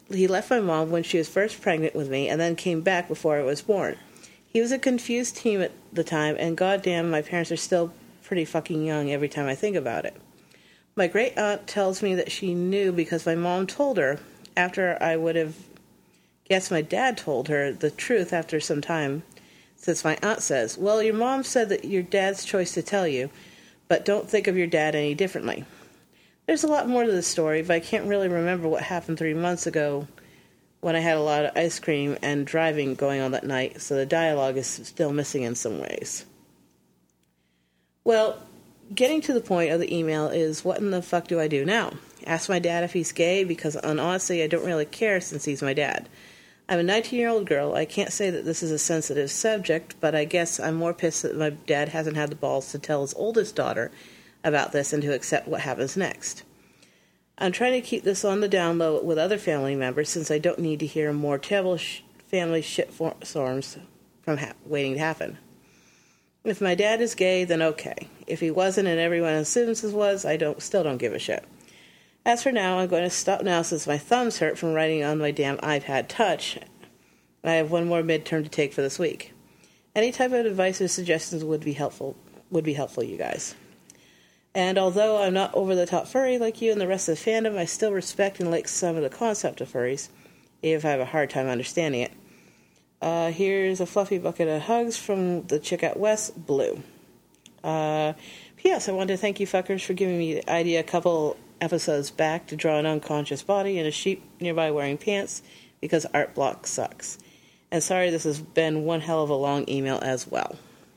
he left my mom when she was first pregnant with me and then came back before I was born. He was a confused teen at the time, and goddamn, my parents are still pretty fucking young every time I think about it. My great aunt tells me that she knew because my mom told her, after I would have guessed my dad told her the truth after some time, since my aunt says, well, your mom said that your dad's choice to tell you, but don't think of your dad any differently. There's a lot more to the story, but I can't really remember what happened three months ago when I had a lot of ice cream and driving going on that night, so the dialogue is still missing in some ways. Well, getting to the point of the email is, what in the fuck do I do now? Ask my dad if he's gay, because honestly I don't really care since he's my dad. I'm a nineteen-year-old girl. I can't say that this is a sensitive subject, but I guess I'm more pissed that my dad hasn't had the balls to tell his oldest daughter about this and to accept what happens next. I'm trying to keep this on the down low with other family members since I don't need to hear more terrible sh- family shitstorms from ha- waiting to happen. If my dad is gay, then okay. If he wasn't and everyone assumes he was, I don't still don't give a shit. As for now, I'm going to stop now since my thumbs hurt from writing on my damn iPad Touch. I have one more midterm to take for this week. Any type of advice or suggestions would be helpful. Would be helpful, you guys. And although I'm not over-the-top furry like you and the rest of the fandom, I still respect and like some of the concept of furries, even if I have a hard time understanding it. Uh, here's a fluffy bucket of hugs from the chick out west, Blue. Uh, P S. I wanted to thank you fuckers for giving me the idea a couple episodes back to draw an unconscious body and a sheep nearby wearing pants, because art block sucks. And sorry, this has been one hell of a long email as well.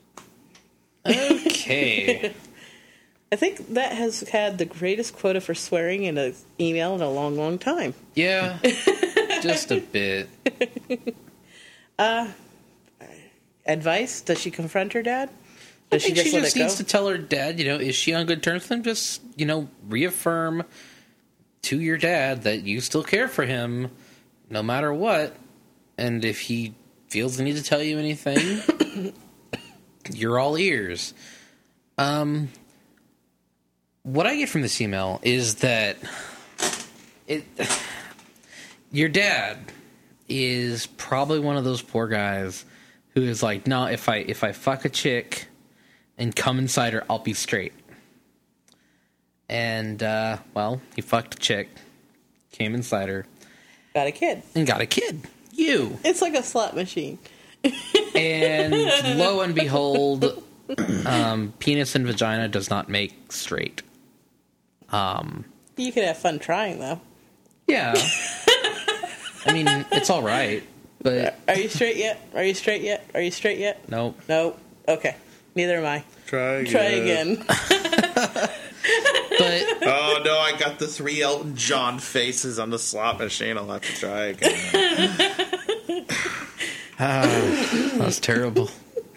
Okay.
I think that has had the greatest quota for swearing in an email in a long, long time.
Yeah, just a bit.
Uh, advice? Does she confront her dad?
I
Does
think
she just
she
let
just
it go?
needs to tell her dad, you know, is she on good terms with him? Just, you know, reaffirm to your dad that you still care for him no matter what. And if he feels the need to tell you anything, you're all ears. Um, what I get from this email is that it, your dad is probably one of those poor guys who is like, no, if I if I fuck a chick and come inside her, I'll be straight. And, uh, well, he fucked a chick, came inside her.
Got a kid.
And got a kid. You.
It's like a slot machine.
And lo and behold, um, penis and vagina does not make straight. Um,
You could have fun trying, though.
yeah. I mean, it's all right, but...
Are you straight yet? Are you straight yet? Are you straight yet?
Nope.
Nope. Okay. Neither am I.
Try again.
Try again.
But...
Oh, no, I got the three Elton John faces on the slot machine. I'll have to try again.
That was terrible.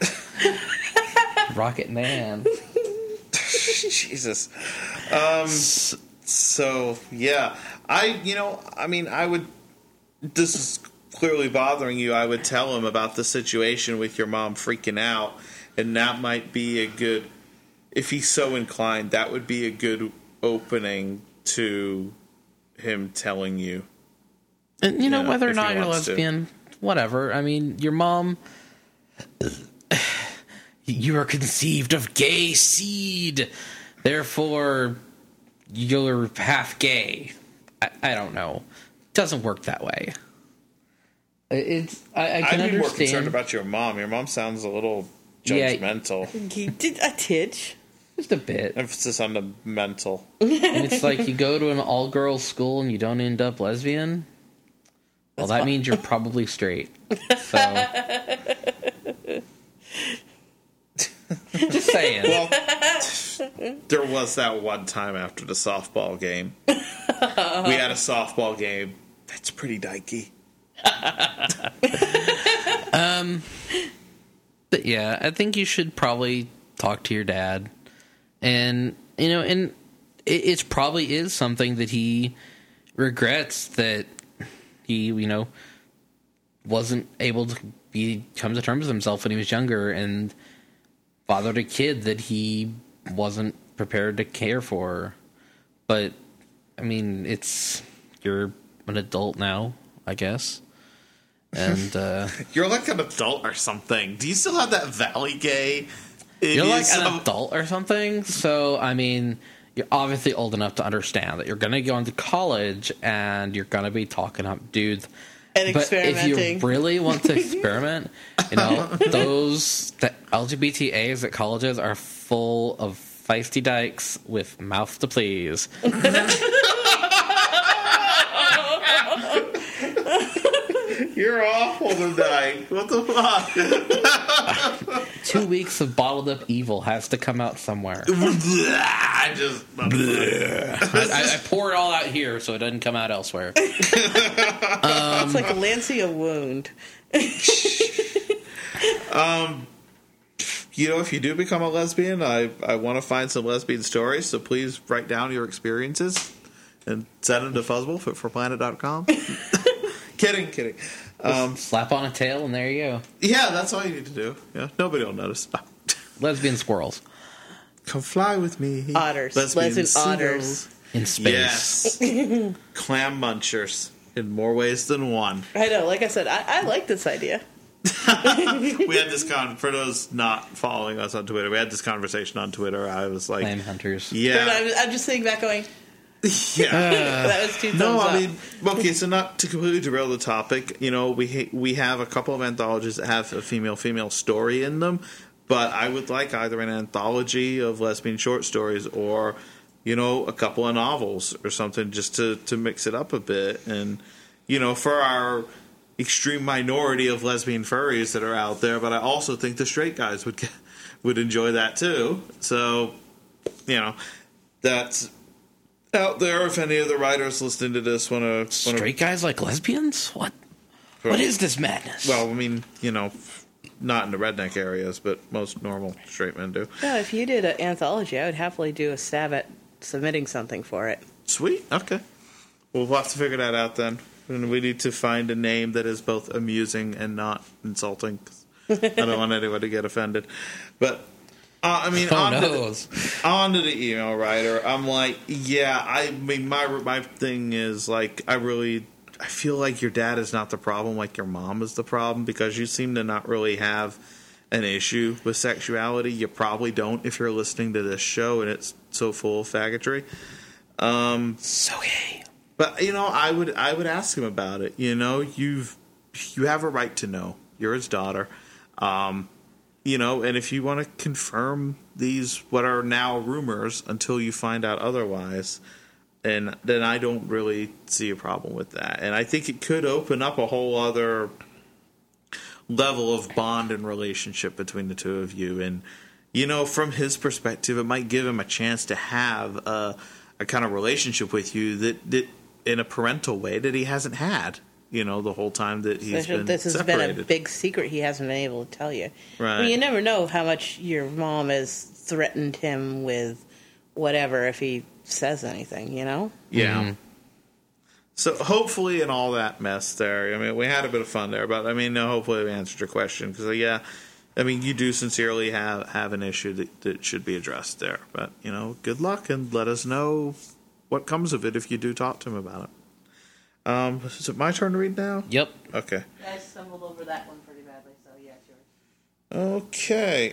Rocket Man.
Jesus. Um, so, yeah. I, you know, I mean, I would... This is clearly bothering you. I would tell him about the situation with your mom freaking out, and that might be a good... If he's so inclined, that would be a good opening to him telling you.
And, you know,
Yeah,
whether or
if he
not you're
wants to.
lesbian, whatever. I mean, your mom... You are conceived of gay seed. Therefore, you're half gay. I, I don't know. It doesn't work that way. It's I, I can
I'd be
understand.
more concerned about your mom. Your mom sounds a little
Yeah.
judgmental.
He did a titch.
Just a bit.
Emphasis on the mental.
And it's like you go to an all-girls school and you don't end up lesbian. Well, that means you're probably straight. So, just saying.
Well, there was that one time after the softball game. We had a softball game. That's pretty dykey.
um, but yeah, I think you should probably talk to your dad, and you know, and it, it probably is something that he regrets that he, you know, wasn't able to be come to terms with himself when he was younger and fathered a kid that he wasn't prepared to care for. But I mean, it's you're an adult now. I guess. And uh,
You're like an adult or something. Do you still have that Valley Gay?
you're like
Some-
an adult or something. So, I mean, you're obviously old enough to understand that you're going to go into college and you're going to be talking up dudes.
And
But if
experimenting.
you really want to experiment, you know, those the L G B T As at colleges are full of feisty dykes with mouth to please.
You're awful tonight. What the fuck?
Two weeks of bottled up evil has to come out somewhere.
I just.
I, I, I pour it all out here so it doesn't come out elsewhere.
It's like lancing a wound.
You know, if you do become a lesbian, I, I want to find some lesbian stories, so please write down your experiences and send them to fuzzwolf at for planet dot com. Kidding, kidding. Um,
Slap on a tail and there you go.
yeah, that's all you need to do. Yeah, nobody will notice.
Lesbian squirrels
Come fly with me.
Otters.
Lesbian
Lesbian
seagulls.
otters.
in space.
Yes. Clam munchers in more ways than one.
I know, like I said, I, I like this idea.
We had this con for those not following us on Twitter. We had this conversation on Twitter. I was like,
Flame hunters.
And
yeah,
I'm, I'm just sitting back going,
yeah.
that was two thumbs
No,
up.
I mean, okay, so not to completely derail the topic, you know, we ha- we have a couple of anthologies that have a female-female story in them, but I would like either an anthology of lesbian short stories or, you know, a couple of novels or something just to, to mix it up a bit. And, you know, for our extreme minority of lesbian furries that are out there, but I also think the straight guys would get, would enjoy that too. So, you know, that's out there. If any of the writers listening to this want to,
Straight guys like lesbians? What? What is this madness?
well, I mean, you know, not in the redneck areas, but most normal straight men do.
No, if you did an anthology, I would happily do a stab at submitting something for it.
Sweet. Okay. Well, we'll have to figure that out then. And we need to find a name that is both amusing and not insulting. 'Cause I don't want anyone to get offended. But, uh, I mean,
oh
on, to
no.
the, on to the email writer. I'm like, yeah, I mean, my, my thing is, like, I really, I feel like your dad is not the problem, like your mom is the problem, because you seem to not really have an issue with sexuality. You probably don't if you're listening to this show and it's so full of faggotry. Um,
So gay.
but you know, I would I would ask him about it. You know, you've you have a right to know. You're his daughter. Um, you know, and if you want to confirm these what are now rumors until you find out otherwise, and then I don't really see a problem with that. And I think it could open up a whole other level of bond and relationship between the two of you. And you know, from his perspective, it might give him a chance to have a, a kind of relationship with you that, that in a parental way that he hasn't had, you know, the whole time that he's
Especially
been
if this has
separated.
been a big secret he hasn't been able to tell you.
Right.
I mean, you never know how much your mom has threatened him with whatever if he says anything, you know?
Yeah.
Mhm.
So hopefully in all that mess there, I mean, we had a bit of fun there, but I mean, no, hopefully we answered your question because, yeah, I mean, you do sincerely have, have an issue that, that should be addressed there. But, you know, good luck and let us know what comes of it if you do talk to him about it. Um, is it my turn to read now?
Yep.
Okay.
I stumbled over that one pretty badly, so yeah, it's yours.
Okay.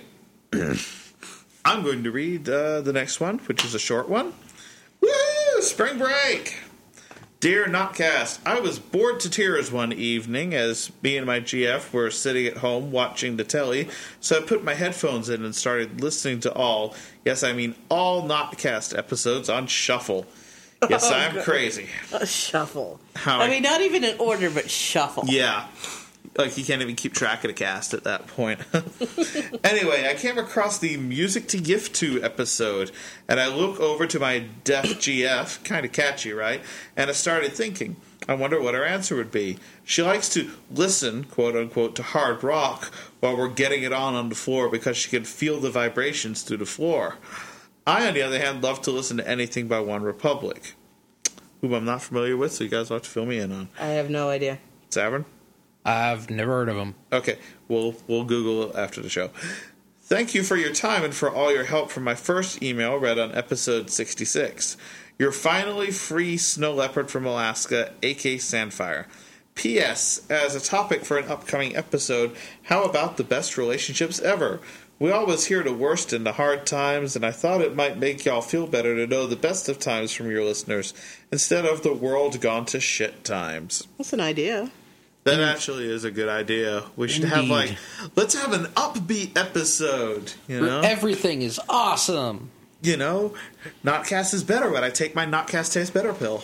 I'm going to read uh, the next one, which is a short one. Woo! Spring break! Dear Notcast, I was bored to tears one evening as me and my G F were sitting at home watching the telly, so I put my headphones in and started listening to all, yes, I mean all Notcast episodes on shuffle. Yes,
Oh,
I'm
God.
crazy.
A shuffle.
How
I
I-
mean, not even in order, but shuffle.
Yeah. Like, you can't even keep track of the cast at that point. Anyway, I came across the Music to Gift To episode, and I look over to my deaf G F, kind of catchy, right? And I started thinking, I wonder what her answer would be. She likes to listen, quote-unquote, to hard rock while we're getting it on on the floor because she can feel the vibrations through the floor. I, on the other hand, love to listen to anything by One Republic, whom I'm not familiar with, so you guys will have to fill me in on.
I have no idea.
Savern?
I've never heard of them.
Okay, we'll we'll Google it after the show. Thank you for your time and for all your help from my first email read on episode sixty-six. You're finally free snow leopard from Alaska, A K Sandfire. P S. As a topic for an upcoming episode, how about the best relationships ever? We always hear the worst in the hard times, and I thought it might make y'all feel better to know the best of times from your listeners, instead of the world gone to shit times.
That's an idea.
That actually is a good idea. We should have,
Indeed.
like, let's have an upbeat episode, you know?
Everything is awesome.
You know, Notcast is better when I take my Notcast Tastes Better pill.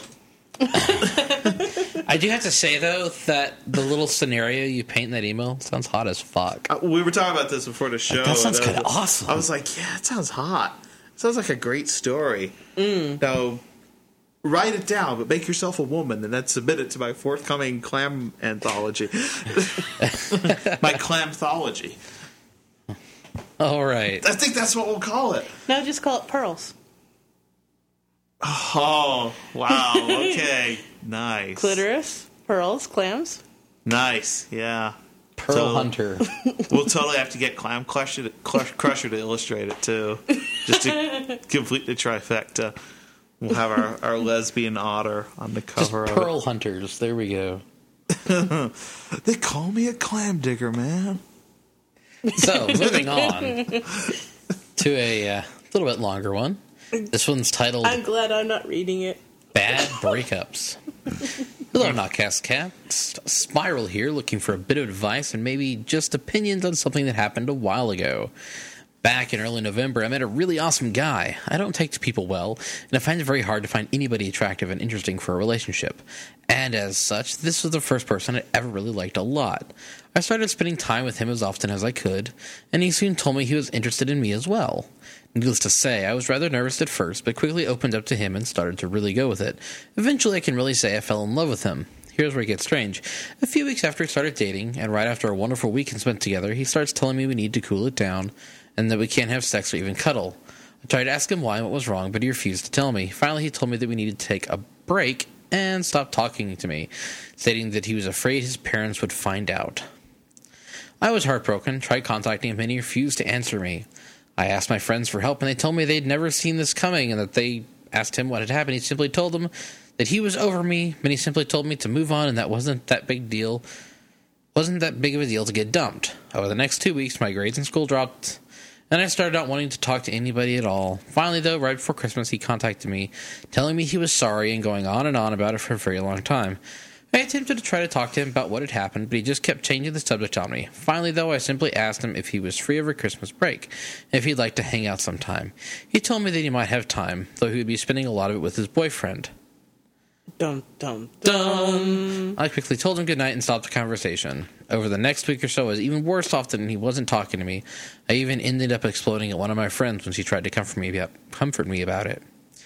I do have to say, though, that the little scenario you paint in that email sounds hot as fuck.
Uh, we were talking about this before the show.
That sounds
and I
kinda
was-
awesome.
I was like, yeah, it sounds hot. It sounds like a great story.
Mm.
Now, write it down, but make yourself a woman, and then submit it to my forthcoming clam anthology. My clamthology.
All right.
I think that's what we'll call it.
No, just call it pearls.
Oh, wow. Okay. Nice.
Clitoris, pearls, clams.
Nice. Yeah.
Pearl
So-
Hunter.
We'll totally have to get Clam Crusher to, Crush- Crusher to illustrate it, too. Just to complete the trifecta. We'll have our, our lesbian otter on the
Just
cover of
Pearl Hunters. There we go.
it. They call me a clam digger, man.
So, moving on to a uh, little bit longer one. This one's titled
I'm glad I'm not reading it.
Bad Breakups. Hello, Notcast Cats. Spiral here, looking for a bit of advice and maybe just opinions on something that happened a while ago. Back in early November, I met a really awesome guy. I don't take to people well, and I find it very hard to find anybody attractive and interesting for a relationship. And as such, this was the first person I ever really liked a lot. I started spending time with him as often as I could, and he soon told me he was interested in me as well. Needless to say, I was rather nervous at first, but quickly opened up to him and started to really go with it. Eventually, I can really say I fell in love with him. Here's where it gets strange. A few weeks after we started dating, and right after a wonderful weekend spent together, he starts telling me we need to cool it down, and that we can't have sex or even cuddle. I tried to ask him why and what was wrong, but he refused to tell me. Finally, he told me that we needed to take a break and stop talking to me, stating that he was afraid his parents would find out. I was heartbroken, tried contacting him, and he refused to answer me. I asked my friends for help, and they told me they'd never seen this coming, and that they asked him what had happened. He simply told them that he was over me, and he simply told me to move on, and that wasn't that big deal. Wasn't that big of a deal to get dumped. Over the next two weeks, my grades in school dropped, and I started not wanting to talk to anybody at all. Finally, though, right before Christmas, he contacted me, telling me he was sorry and going on and on about it for a very long time. I attempted to try to talk to him about what had happened, but he just kept changing the subject on me. Finally, though, I simply asked him if he was free over Christmas break, and if he'd like to hang out sometime. He told me that he might have time, though he would be spending a lot of it with his boyfriend.
Dum, dum, dum.
I quickly told him goodnight and stopped the conversation. Over the next week or so, I was even worse off than he wasn't talking to me. I even ended up exploding at one of my friends when she tried to comfort me about, comfort me about it.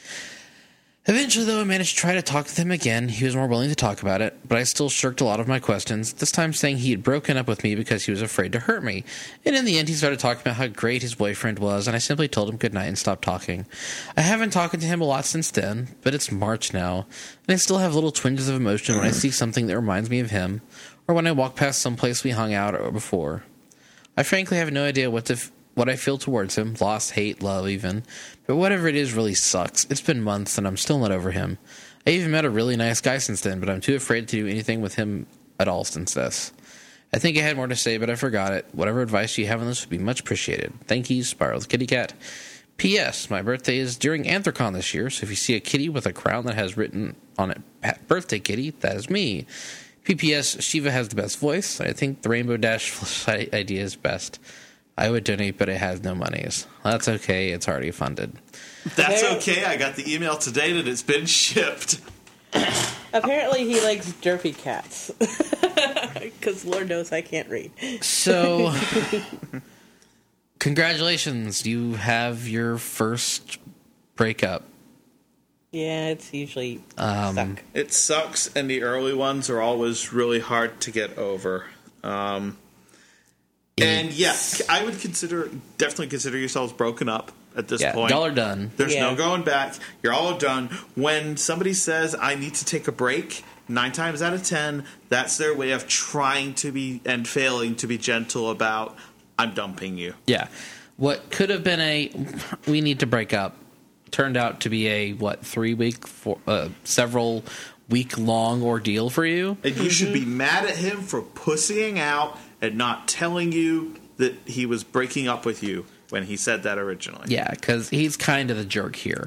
Eventually, though, I managed to try to talk with him again. He was more willing to talk about it, but I still shirked a lot of my questions, this time saying he had broken up with me because he was afraid to hurt me. And in the end, he started talking about how great his boyfriend was, and I simply told him goodnight and stopped talking. I haven't talked to him a lot since then, but it's March now, and I still have little twinges of emotion when I see something that reminds me of him, or when I walk past some place we hung out or before. I frankly have no idea what to... F- what I feel towards him, lost, hate, love even, but whatever it is really sucks. It's been months and I'm still not over him. I even met a really nice guy since then, but I'm too afraid to do anything with him at all since this. I think I had more to say, but I forgot it. Whatever advice you have on this would be much appreciated. Thank you, Spiral the Kitty Cat. P S. My birthday is during Anthrocon this year, so if you see a kitty with a crown that has written on it, Birthday Kitty, that is me. P P S. Shiva has the best voice. I think the Rainbow Dash idea is best. I would donate, but it has no monies. That's okay. It's already funded.
That's
There-
okay. I got the email today that it's been shipped.
Apparently, he likes derpy cats. Because Lord knows I can't read.
So, congratulations. You have your first breakup.
Yeah, it's usually
Um,
stuck.
It sucks, and the early ones are always really hard to get over. Um, and yeah, I would consider definitely consider yourselves broken up at this
Yeah,
point.
y'all are done.
There's
Yeah.
no going back. You're all done. When somebody says, I need to take a break, nine times out of ten, that's their way of trying to be and failing to be gentle about, I'm dumping you.
Yeah. What could have been a, we need to break up, turned out to be a, what, three week, four, uh, several week long ordeal for you.
And you should be mad at him for pussying out and not telling you that he was breaking up with you when he said that originally.
Yeah, because he's kind of the jerk here.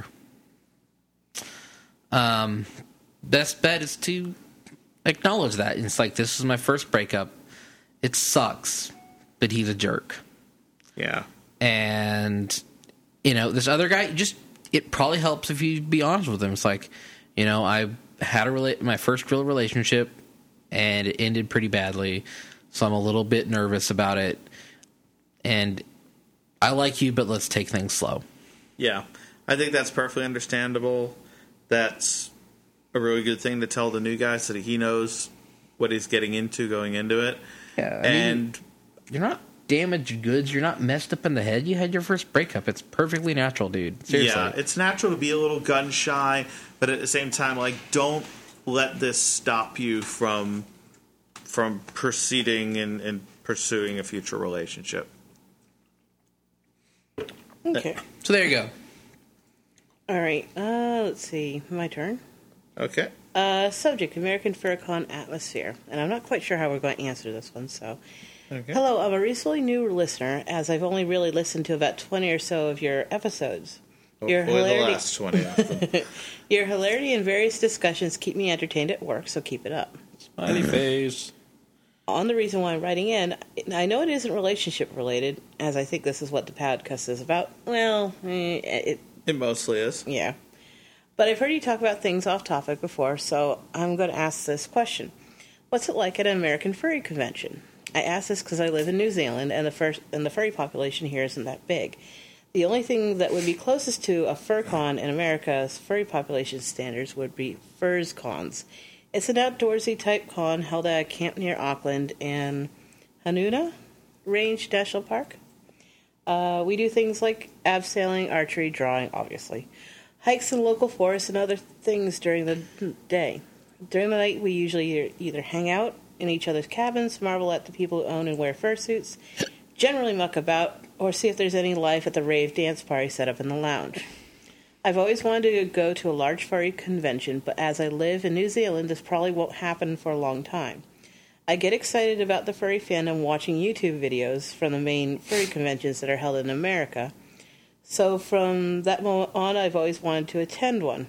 Um, best bet is to acknowledge that. It's like, this is my first breakup. It sucks, but he's a jerk.
Yeah.
And, you know, this other guy, just, it probably helps if you be honest with him. It's like, you know, I had a rela- my first real relationship, and it ended pretty badly, so I'm a little bit nervous about it. And I like you, but let's take things slow.
Yeah. I think that's perfectly understandable. That's a really good thing to tell the new guy so that he knows what he's getting into going into it.
Yeah, I
and
mean, you're not damaged goods. You're not messed up in the head. You had your first breakup. It's perfectly natural, dude. Seriously.
Yeah, it's natural to be a little gun shy, but at the same time, like, don't let this stop you from from proceeding and, and pursuing a future relationship.
Okay.
So there you go.
All right. Uh, let's see. My turn.
Okay.
Uh, subject, American Furicon Atmosphere. And I'm not quite sure how we're going to answer this one, so...
Okay.
Hello, I'm a recently new listener, as I've only really listened to about twenty or so of your episodes. Your
Hopefully
hilarity,
the last twenty of them.
your hilarity and various discussions keep me entertained at work, so keep it up.
Smiley face.
On the reason why I'm writing in, I know it isn't relationship related, as I think this is what the podcast is about. Well, eh, it,
It mostly is.
yeah. But I've heard you talk about things off topic before, so I'm going to ask this question. What's it like at an American Furry Convention? I ask this because I live in New Zealand, and the first and the furry population here isn't that big. The only thing that would be closest to a FurCon in America's furry population standards would be FursCons. It's an outdoorsy type con held at a camp near Auckland in Hanuna Range National Park. Uh, we do things like abseiling, archery, drawing, obviously, hikes in local forests, and other things during the day. During the night, we usually either, either hang out in each other's cabins, marvel at the people who own and wear fursuits, generally muck about, or see if there's any life at the rave dance party set up in the lounge. I've always wanted to go to a large furry convention, but as I live in New Zealand, this probably won't happen for a long time. I get excited about the furry fandom watching YouTube videos from the main furry conventions that are held in America, so from that moment on, I've always wanted to attend one.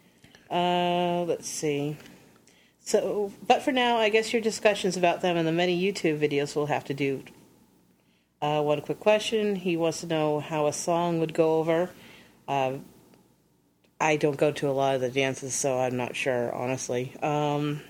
Uh, let's see... So, but for now, I guess your discussions about them and the many YouTube videos will have to do. Uh, one quick question. He wants to know how a song would go over. Uh, I don't go to a lot of the dances, so I'm not sure, honestly. Um,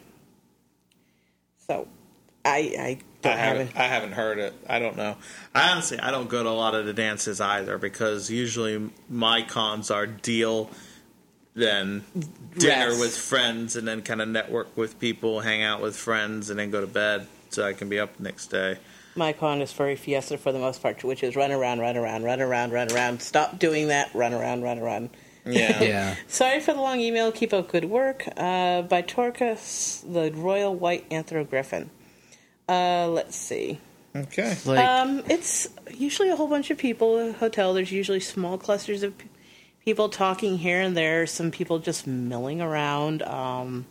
so, I, I don't
I
have
haven't,
it.
I haven't heard it. I don't know. I honestly, I don't go to a lot of the dances either because usually my cons are deal, then dinner
Rest.
with friends, and then kind of network with people, hang out with friends, and then go to bed so I can be up the next day.
My con is furry fiesta for the most part, which is run around, run around, run around, run around. Stop doing that. Run around, run around.
Yeah.
Yeah.
Sorry for the long email. Keep up good work. Uh, by Torcas, the Royal White Anthrogriffin. Uh, let's see.
Okay.
Like,
Um, it's usually a whole bunch of people at a hotel. There's usually small clusters of p- people talking here and there. Some people just milling around. Um,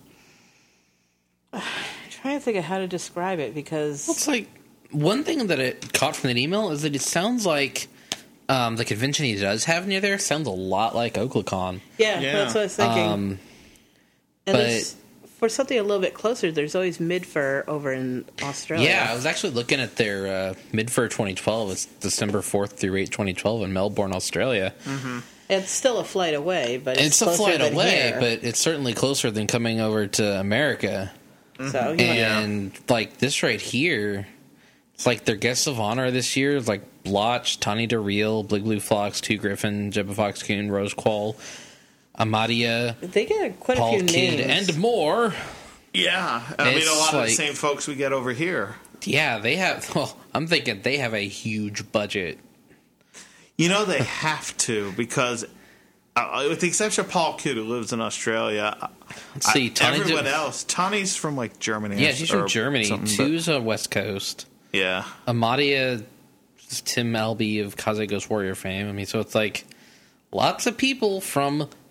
I'm trying to think of how to describe it because
it's like one thing that it caught from that email is that it sounds like um, the convention he does have near there sounds a lot like Oaklecon.
yeah,
Yeah.
that's what I was thinking.
Um,
and
but-
there's, for something a little bit closer, there's always Midfur over in Australia.
Yeah, I was actually looking at their uh, Midfur twenty twelve. It's December fourth through eighth, twenty twelve in Melbourne, Australia.
It's still a flight away, but it's,
It's a
closer
flight
than
away,
here.
but it's certainly closer than coming over to America.
So you might-
And like this right here, it's like their guests of honor this year is like Blotch, Tawny DeReal, Blig Blue Fox, Two Griffin, Jebba Fox Coon, Rose Qual, Amadia,
they get quite a
Paul
few
Kidd,
names.
and more.
Yeah. I mean, a
It's
lot of
like-
the same folks we get over here.
Yeah, they have. Well, I'm thinking they have a huge budget.
You know, they have to because, uh, with the exception of Paul Kidd, who lives in Australia,
Let's see,
I,
Tawny
everyone
De-
else. Tawny's from like Germany.
Yeah,
or-
she's
or
from Germany.
something, but-
Two's on West Coast.
Yeah.
Amadia is Tim Albee of Kaze Ghost Warrior fame. I mean, so it's like lots of people from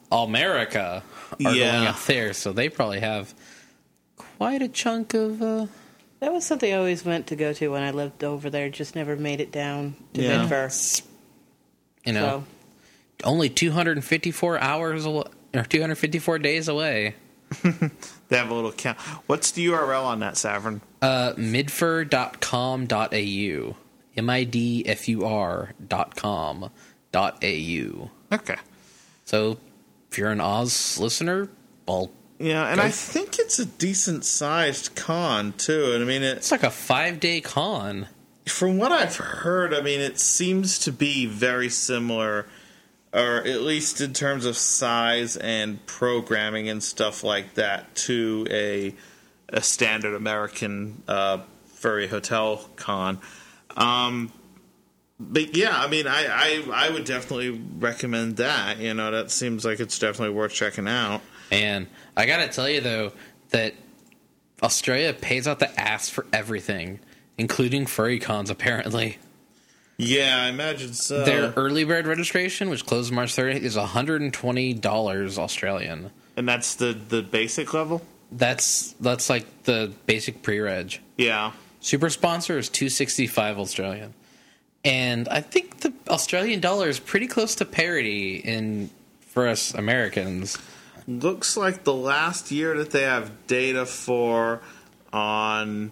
America are
Yeah.
going up there, so they probably have quite a chunk of. Uh,
That was something I always meant to go to when I lived over there. Just never made it down to
Yeah.
Midford.
you know,
So,
only two hundred fifty-four hours away, or two hundred fifty-four days away.
They have a little count. What's the U R L on that, Savern?
Uh, midfur dot com dot a u. M I D F U R dot com dot A U.
Okay.
So, if you're an Oz listener, well,
Yeah, and
Go.
I think it's a decent sized con too. And I mean, it,
it's like a five day con.
from what I've heard, I mean, it seems to be very similar, or at least in terms of size and programming and stuff like that, to a a standard American uh, furry hotel con. Um, but yeah, I mean, I, I I would definitely recommend that. You know, that seems like it's definitely worth checking out.
And I gotta tell you, though, that Australia pays out the ass for everything, including furry cons, apparently.
Yeah, I imagine so.
Their early bird registration, which closes March thirtieth, is one hundred twenty dollars Australian.
And that's the, the basic level?
That's that's like the basic pre-reg.
Yeah.
Super sponsor is two hundred sixty-five Australian. And I think the Australian dollar is pretty close to parity in for us Americans.
Looks like the last year that they have data for on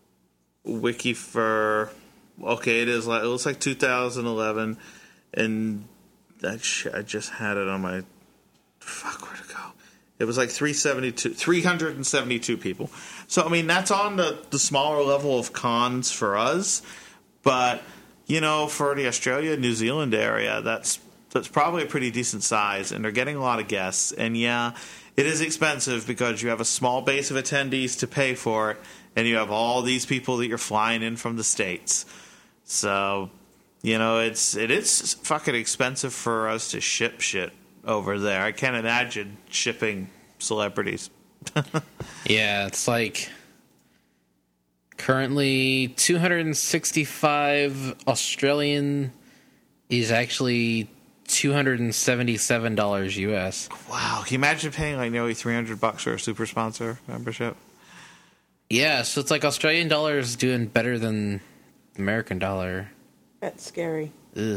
Wikifur. Okay, it is like it looks like two thousand eleven, and that shit, I just had it on my fuck where'd it go? It was like three seventy-two, three hundred seventy-two people. So I mean that's on the the smaller level of cons for us, but you know for the Australia New Zealand area that's. That's probably a pretty decent size, and they're getting a lot of guests. And yeah, it is expensive because you have a small base of attendees to pay for it, and you have all these people that you're flying in from the States. So, you know, it's it is fucking expensive for us to ship shit over there. I can't imagine shipping celebrities.
Yeah, it's like currently two hundred sixty-five Australian is actually two hundred seventy-seven dollars U S.
Wow, can you imagine paying like nearly three hundred bucks for a super sponsor membership?
Yeah, so it's like Australian dollar is doing better than American dollar.
that's scary.
Ugh.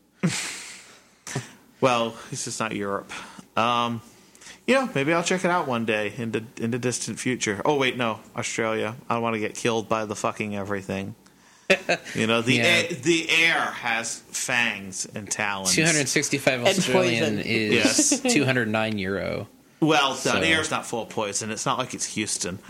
Well, it's just not Europe. Um, you know, maybe I'll check it out one day in the in the distant future. Oh wait, no, Australia. I don't want to get killed by the fucking everything. You know, the
Yeah.
air, the air has fangs and talons.
two hundred sixty-five
And
Australian
poison.
is
Yes.
two hundred nine euro.
Well,
So-
the air's not full of poison. It's not like it's Houston.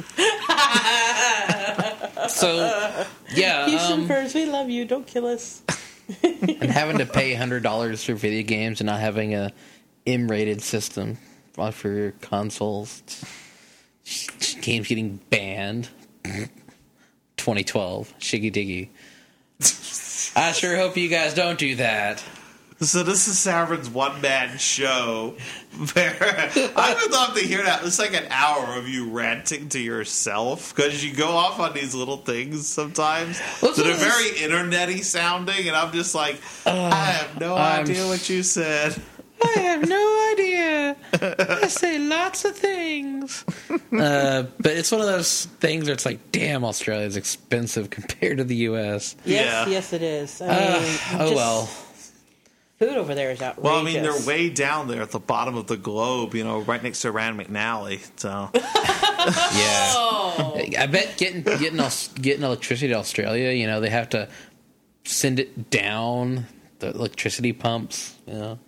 So, yeah,
Houston
um,
Furs, we love you. Don't kill us.
and having to pay one hundred dollars for video games and not having a M-rated system for your consoles. Games getting banned. twenty twelve. Shiggy diggy. I sure hope you guys don't do that.
So this is Savern's one-man show. Where I would love to hear that. It's like an hour of you ranting to yourself because you go off on these little things sometimes
What's
that are
this?
very internet-y sounding, and I'm just like, I have no
I'm
idea
s-
what you said.
I have no idea. I say lots of things. Uh, but it's one of those things where it's like, damn, Australia's expensive compared to the U S.
Yes,
Yeah.
yes, it is. I
Uh,
mean,
oh,
just-
well.
Food over there is outrageous.
Well, I mean, they're way down there at the bottom of the globe, you know, right next to Rand McNally. So,
Yeah.
Oh.
I bet getting getting Aus- getting electricity to Australia, you know, they have to send it down the electricity pumps, you know.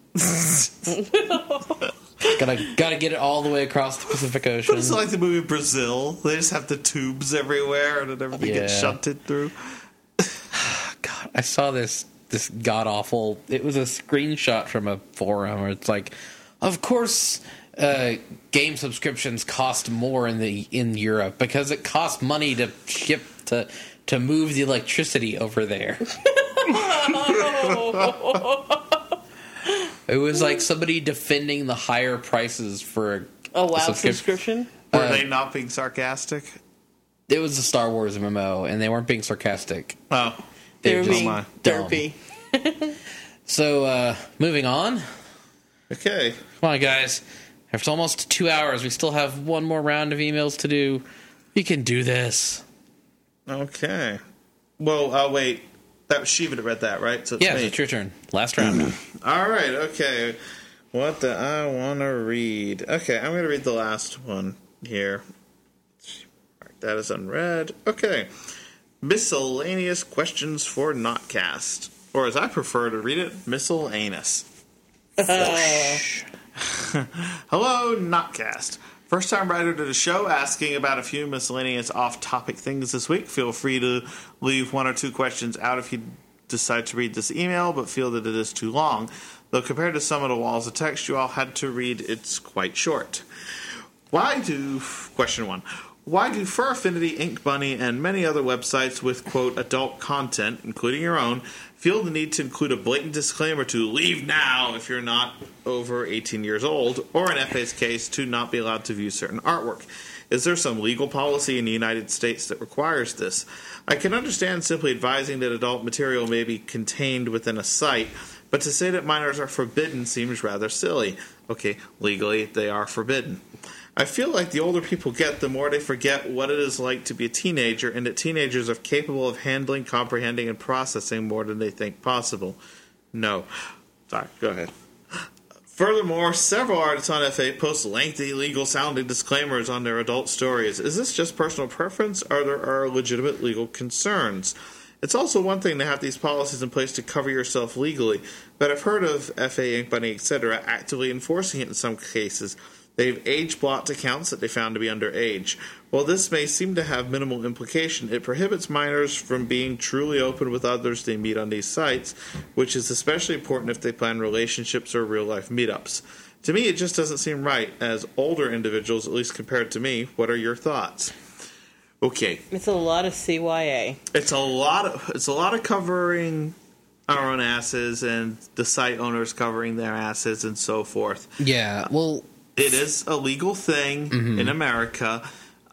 gotta gotta get it all the way across the Pacific Ocean.
it's like the movie Brazil. They just have the tubes everywhere, and then everything gets
Yeah.
shunted through.
God, I saw this this god awful. It was a screenshot from a forum where it's like, of course, uh, game subscriptions cost more in the in Europe because it costs money to ship to to move the electricity over there. It was like somebody defending the higher prices for a,
Oh,
a
wow,
subscription.
subscription?
Were
Uh,
they not being sarcastic?
It was a Star Wars M M O, and they weren't being sarcastic.
Oh,
They were
just
being
my-
dumb.
derpy.
So, uh, moving on.
Okay.
Come on, guys. After almost two hours, we still have one more round of emails to do. We can do this.
Okay. Well, uh, wait. That was Shiva that read that, right? So it's
Yeah,
me.
it's your turn. Last round.
All right, okay. What do I want to read? Okay, I'm going to read the last one here. All right, that is unread. Okay. Miscellaneous questions for Notcast. Or as I prefer to read it, miscellaneous. Hello, Notcast. First time writer to the show, asking about a few miscellaneous off-topic things this week. Feel free to leave one or two questions out if you decide to read this email, but feel that it is too long. Though compared to some of the walls of text you all had to read, it's quite short. Why do... Question one. Why do Fur Affinity, Ink Bunny, and many other websites with, quote, adult content, including your own, feel the need to include a blatant disclaimer to leave now if you're not over eighteen years old, or in F A's case, to not be allowed to view certain artwork? Is there some legal policy in the United States that requires this? I can understand simply advising that adult material may be contained within a site, but to say that minors are forbidden seems rather silly. Okay, legally, they are forbidden. I feel like the older people get, the more they forget what it is like to be a teenager, and that teenagers are capable of handling, comprehending, and processing more than they think possible. No. Sorry, go ahead. Furthermore, several artists on F A post lengthy, legal-sounding disclaimers on their adult stories. Is this just personal preference, or there are legitimate legal concerns? It's also one thing to have these policies in place to cover yourself legally, but I've heard of F A, Ink Bunny, et cetera actively enforcing it in some cases. They've age-blocked accounts that they found to be underage. While this may seem to have minimal implication, it prohibits minors from being truly open with others they meet on these sites, which is especially important if they plan relationships or real-life meetups. To me, it just doesn't seem right. As older individuals, at least compared to me, what are your thoughts? Okay.
It's a lot of C Y A.
It's a lot of it's a lot of covering our own asses and the site owners covering their asses and so forth.
Yeah, well...
It is a legal thing mm-hmm. in America,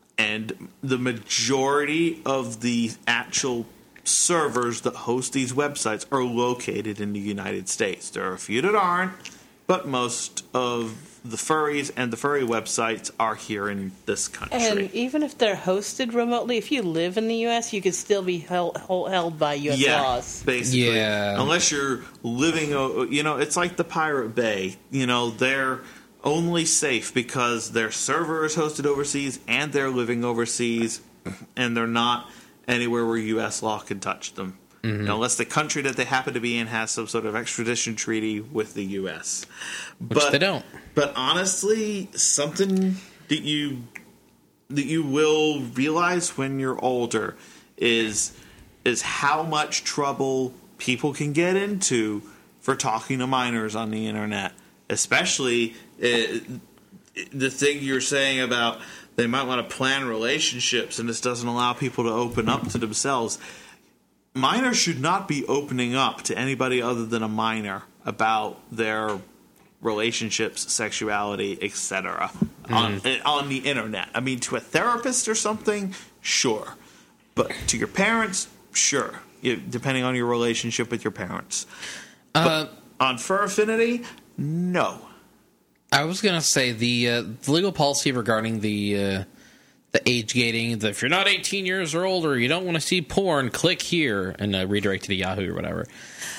and the majority of the actual servers that host these websites are located in the United States. There are a few that aren't, but most of the furries and the furry websites are here in this country.
And even if they're hosted remotely, if you live in the U S, you could still be held, held by U S
yeah,
laws.
Basically.
Yeah.
Unless you're living, you know, it's like the Pirate Bay. You know, they're only safe because their server is hosted overseas and they're living overseas, and they're not anywhere where U S law can touch them. Mm-hmm. You know, unless the country that they happen to be in has some sort of extradition treaty with the U S.
Which
but,
they don't.
But honestly, something that you that you will realize when you're older is is how much trouble people can get into for talking to minors on the internet. Especially uh, the thing you're saying about they might want to plan relationships and this doesn't allow people to open up to themselves. Minors should not be opening up to anybody other than a minor about their relationships, sexuality, et cetera mm. on, on the internet. I mean, to a therapist or something, sure. But to your parents, sure, depending on your relationship with your parents.
Uh,
but on Fur Affinity, no.
I was going to say the, uh, the legal policy regarding the uh, the age gating, the, if you're not eighteen years or older, you don't want to see porn, click here, and uh, redirect to Yahoo or whatever.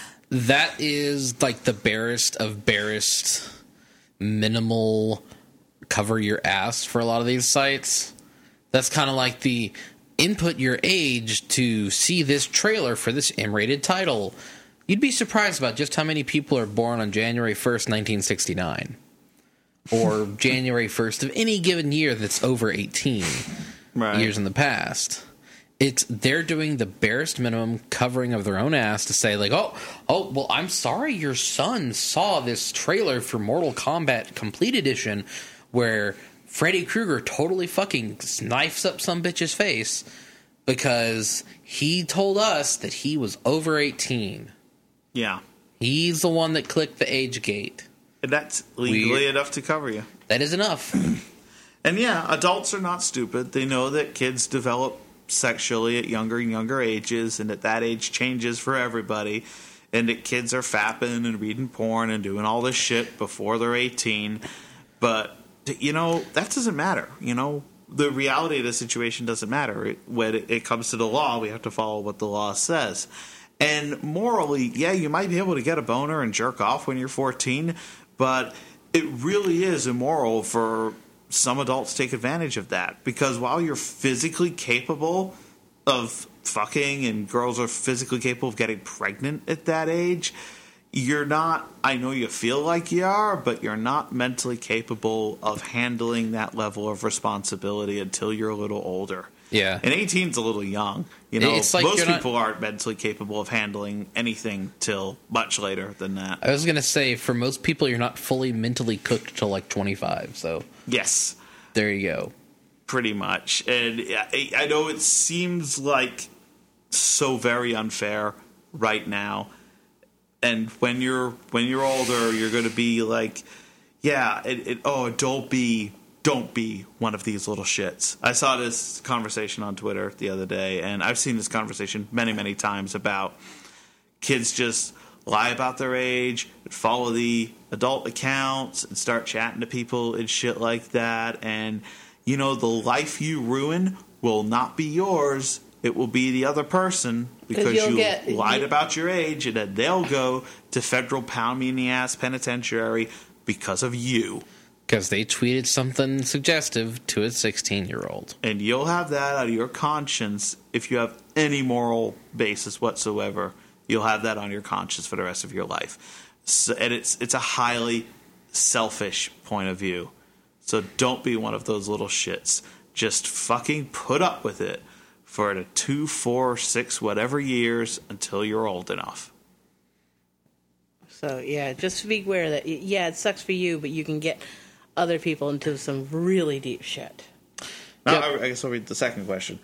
That is like the barest of barest minimal cover your ass for a lot of these sites. That's kind of like the input your age to see this trailer for this M-rated title. You'd be surprised about just how many people are born on January first, nineteen sixty-nine. Or January first of any given year that's over eighteen right. years in the past. It's they're doing the barest minimum covering of their own ass to say, like, oh, oh, well, I'm sorry your son saw this trailer for Mortal Kombat Complete Edition where Freddy Krueger totally fucking knifes up some bitch's face because he told us that he was over eighteen.
Yeah.
He's the one that clicked the age gate.
And that's legally
Weird.
enough to cover you.
That is enough.
And yeah, adults are not stupid. They know that kids develop sexually at younger and younger ages, and that that age changes for everybody. and that kids are fapping and reading porn and doing all this shit before they're eighteen. But, you know, that doesn't matter. You know, the reality of the situation doesn't matter. It, when it, it comes to the law, we have to follow what the law says. And morally, yeah, you might be able to get a boner and jerk off when you're fourteen, but it really is immoral for some adults to take advantage of that. Because while you're physically capable of fucking and girls are physically capable of getting pregnant at that age, you're not, I know you feel like you are, but you're not mentally capable of handling that level of responsibility until you're a little older.
Yeah.
And eighteen's a little young. You know,
It's like
most
you're not-
people aren't mentally capable of handling anything till much later than that.
I was going to say, for most people, you're not fully mentally cooked till like twenty-five. So
Yes,
there you go.
pretty much. And I, I know it seems like so very unfair right now. And when you're when you're older, you're going to be like, yeah, it, it, oh, don't be don't be one of these little shits. I saw this conversation on Twitter the other day, and I've seen this conversation many, many times about kids just lie about their age, follow the adult accounts, and start chatting to people and shit like that. And, you know, the life you ruin will not be yours. It will be the other person because
you'll
you
get-
lied
you-
about your age, and then they'll go to federal pound me in the ass penitentiary because of you.
Because they tweeted something suggestive to a sixteen-year-old.
And you'll have that out of your conscience if you have any moral basis whatsoever. You'll have that on your conscience for the rest of your life. So, and it's it's a highly selfish point of view. So don't be one of those little shits. Just fucking put up with it for the two, four, six, whatever years until you're old enough.
So, yeah, just be aware that, yeah, it sucks for you, but you can get other people into some really deep shit.
Now,
Yep.
I, I guess I'll read the second question.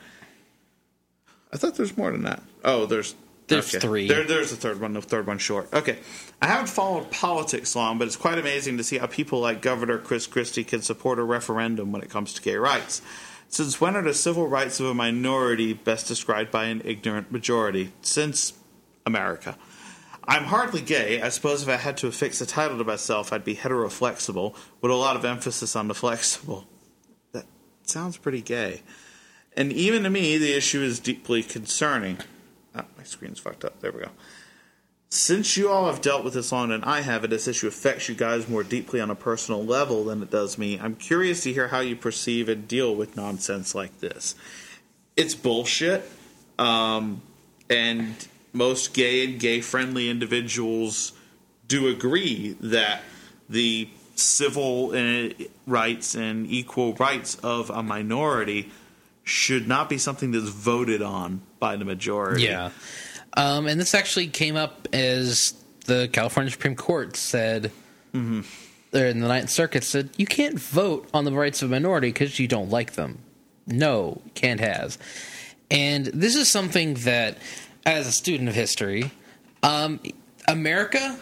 I thought there's more than that. Oh, there's
There's
okay.
three.
There, there's a third one. The third one short. Okay, I haven't followed politics long, but it's quite amazing to see how people like Governor Chris Christie can support a referendum when it comes to gay rights. Since when are the civil rights of a minority best described by an ignorant majority? Since America. I'm hardly gay. I suppose if I had to affix a title to myself, I'd be heteroflexible, with a lot of emphasis on the flexible. That sounds pretty gay. And even to me, the issue is deeply concerning. Ah, my screen's fucked up. There we go. Since you all have dealt with this longer than I have, and this issue affects you guys more deeply on a personal level than it does me, I'm curious to hear how you perceive and deal with nonsense like this. It's bullshit. Um, and most gay and gay-friendly individuals do agree that the civil rights and equal rights of a minority should not be something that's voted on by the majority.
Yeah. Um, and this actually came up as the California Supreme Court said,
Mm-hmm.
or in the Ninth Circuit said, you can't vote on the rights of a minority because you don't like them. No, can't has. And this is something that, as a student of history, um, America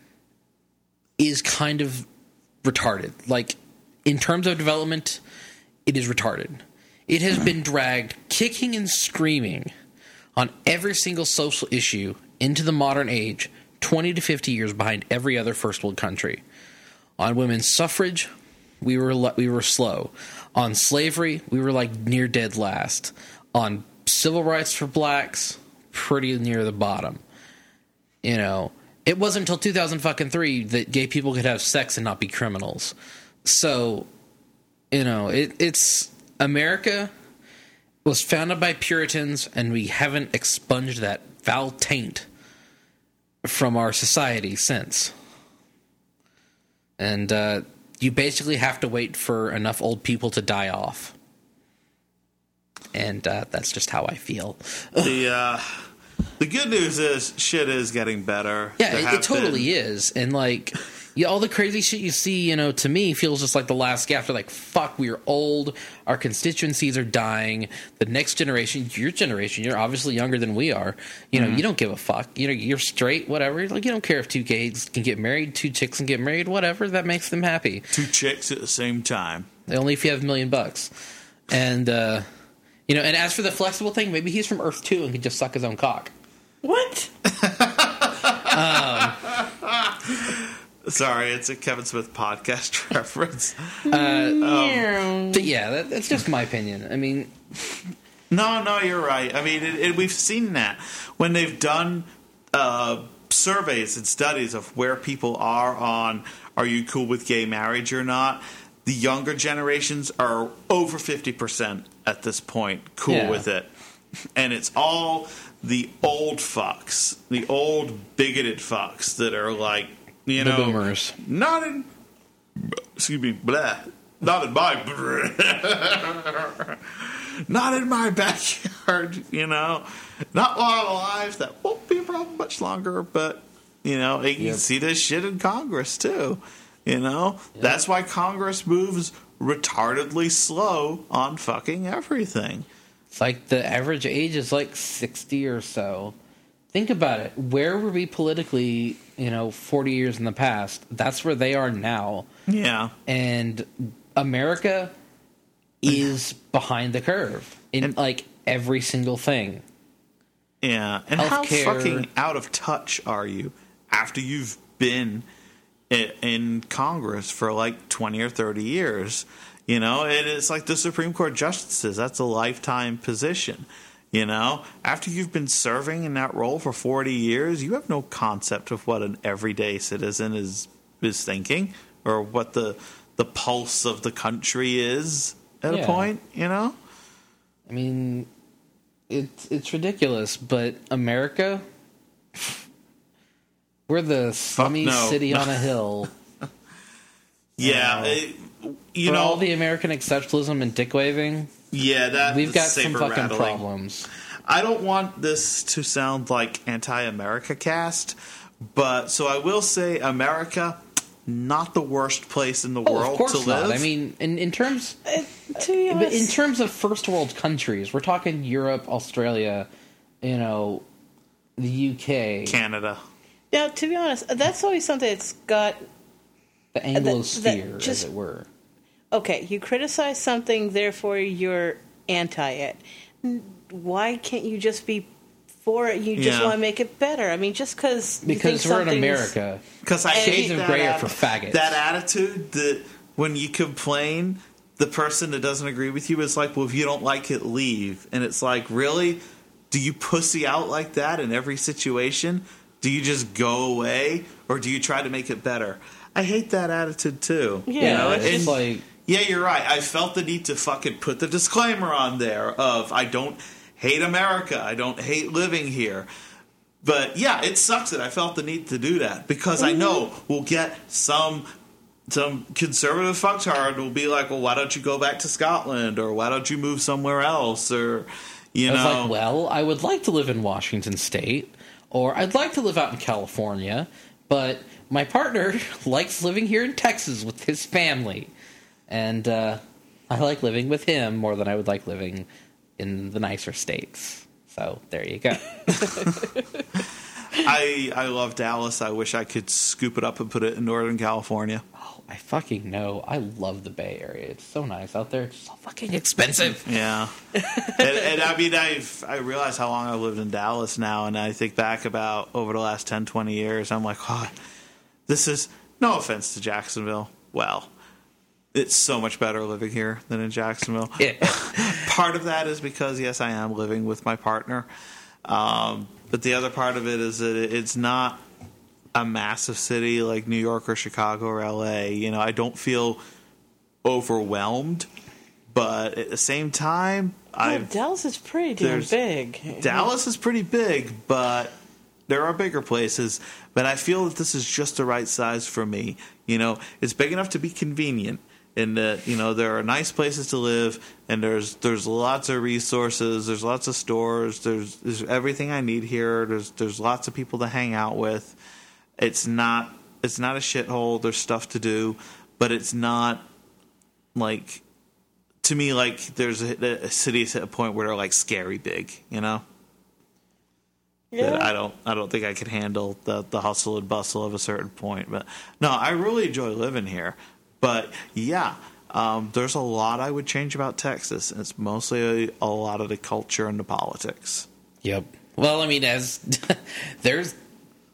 is kind of retarded. Like, in terms of development, it is retarded. It has been dragged kicking and screaming on every single social issue into the modern age, twenty to fifty years behind every other first world country. On women's suffrage, we were we were slow. On slavery, we were like near dead last. On civil rights for blacks, pretty near the bottom. You know, it wasn't until two thousand three that gay people could have sex and not be criminals. So, you know, it, it's America was founded by Puritans, and we haven't expunged that foul taint from our society since. And uh, you basically have to wait for enough old people to die off. And uh, that's just how I feel.
The uh, the good news is shit is getting better.
Yeah,
There
it,
have
it totally
been-
is. And, like, yeah, all the crazy shit you see, you know, to me feels just like the last gasp. Like, fuck, we're old. Our constituencies are dying. The next generation, your generation, you're obviously younger than we are. You know,
Mm-hmm.
you don't give a fuck. You know, you're straight, whatever. Like, you don't care if two gays can get married, two chicks can get married, whatever. That makes them happy.
Two chicks at the same time.
Only if you have a million bucks. And, uh, you know, and as for the flexible thing, maybe he's from Earth two and can just suck his own cock.
What?
Sorry, it's a Kevin Smith podcast reference.
But yeah, that, that's just my opinion. I mean,
No, no, you're right. I mean, it, it, we've seen that when they've done uh, surveys and studies of where people are on, are you cool with gay marriage or not? The younger generations are over fifty percent at this point cool
Yeah.
with it. And it's all the old fucks, the old bigoted fucks that are like, you
the
know,
boomers.
not in, excuse me, blah, not in my, not in my backyard, you know, not while I'm alive. That won't be a problem much longer, but, you know, you can
Yep.
see this shit in Congress, too, you know. That's why Congress moves retardedly slow on fucking everything.
It's like the average age is like sixty or so. Think about it. Where were we politically, you know, forty years in the past? That's where they are now.
Yeah.
And America is behind the curve in
And-
like every single thing.
Yeah, and how
Healthcare.
fucking out of touch are you after you've been i- in Congress for like twenty or thirty years? You know, and it's like the Supreme Court justices. That's a lifetime position. You know, after you've been serving in that role for forty years, you have no concept of what an everyday citizen is is thinking or what the the pulse of the country is at
Yeah.
a point, you know?
I mean, it's it's ridiculous, but America, we're the slummy
no.
city on a hill.
Yeah,
know.
it- you
For
know,
all the American exceptionalism and dick waving,
yeah, that
we've got some
saber
fucking
rattling.
problems.
I don't want this to sound like anti-America cast, but so I will say America, not the worst place in the
Oh,
world
of course
to live.
not. I mean, in, in terms,
Uh, to be
but
honest,
in terms of first world countries, we're talking Europe, Australia, you know, the U K,
Canada.
now to be honest, that's always something that's got.
the Anglosphere,
just-
as it were.
Okay, you criticize something, therefore you're anti it. Why can't you just be for it? You just
Yeah.
want to make it better. I mean, just cause you
Because
think
we're in
something's-
America.
Because I
Shades
hate
of
that
grey are
atti-
for faggots.
That attitude that when you complain, the person that doesn't agree with you is like, well, if you don't like it, leave. And it's like, really? Do you pussy out like that in every situation? Do you just go away? Or do you try to make it better? I hate that attitude, too.
Yeah,
You know,
it's
and-
just like,
Yeah, you're right. I felt the need to fucking put the disclaimer on there of I don't hate America. I don't hate living here. But yeah, it sucks that I felt the need to do that because I know we'll get some some conservative fucktard will be like, well, why don't you go back to Scotland or why don't you move somewhere else or you
I was
know
like, well, I would like to live in Washington State, or I'd like to live out in California, but my partner likes living here in Texas with his family. And uh, I like living with him more than I would like living in the nicer states. So there you go.
I I love Dallas. I wish I could scoop it up and put it in Northern California.
Oh, I fucking know. I love the Bay Area. It's so nice out there. It's so fucking expensive.
Yeah, and, and I mean, I've I realize how long I've lived in Dallas now, and I think back about over the last ten, twenty years. I'm like, oh, this is no offense to Jacksonville. Well, it's so much better living here than in Jacksonville.
Yeah.
Part of that is because yes, I am living with my partner, um, but the other part of it is that it's not a massive city like New York or Chicago or L A. You know, I don't feel overwhelmed. But at the same time,
Oh,
I've,
Dallas is pretty damn
there's-
big.
Dallas is pretty big, but there are bigger places. But I feel that this is just the right size for me. You know, it's big enough to be convenient, and that you know there are nice places to live, and there's there's lots of resources, there's lots of stores, there's there's everything I need here. There's there's lots of people to hang out with. It's not it's not a shithole. There's stuff to do, but it's not like. To me, like there's a, a cities at a point where they're like scary big, you know.
Yeah.
That I don't, I don't think I could handle the the hustle and bustle of a certain point. But no, I really enjoy living here. But yeah, um, there's a lot I would change about Texas, and it's mostly a, a lot of the culture and the politics.
Yep. Well, I mean, as there's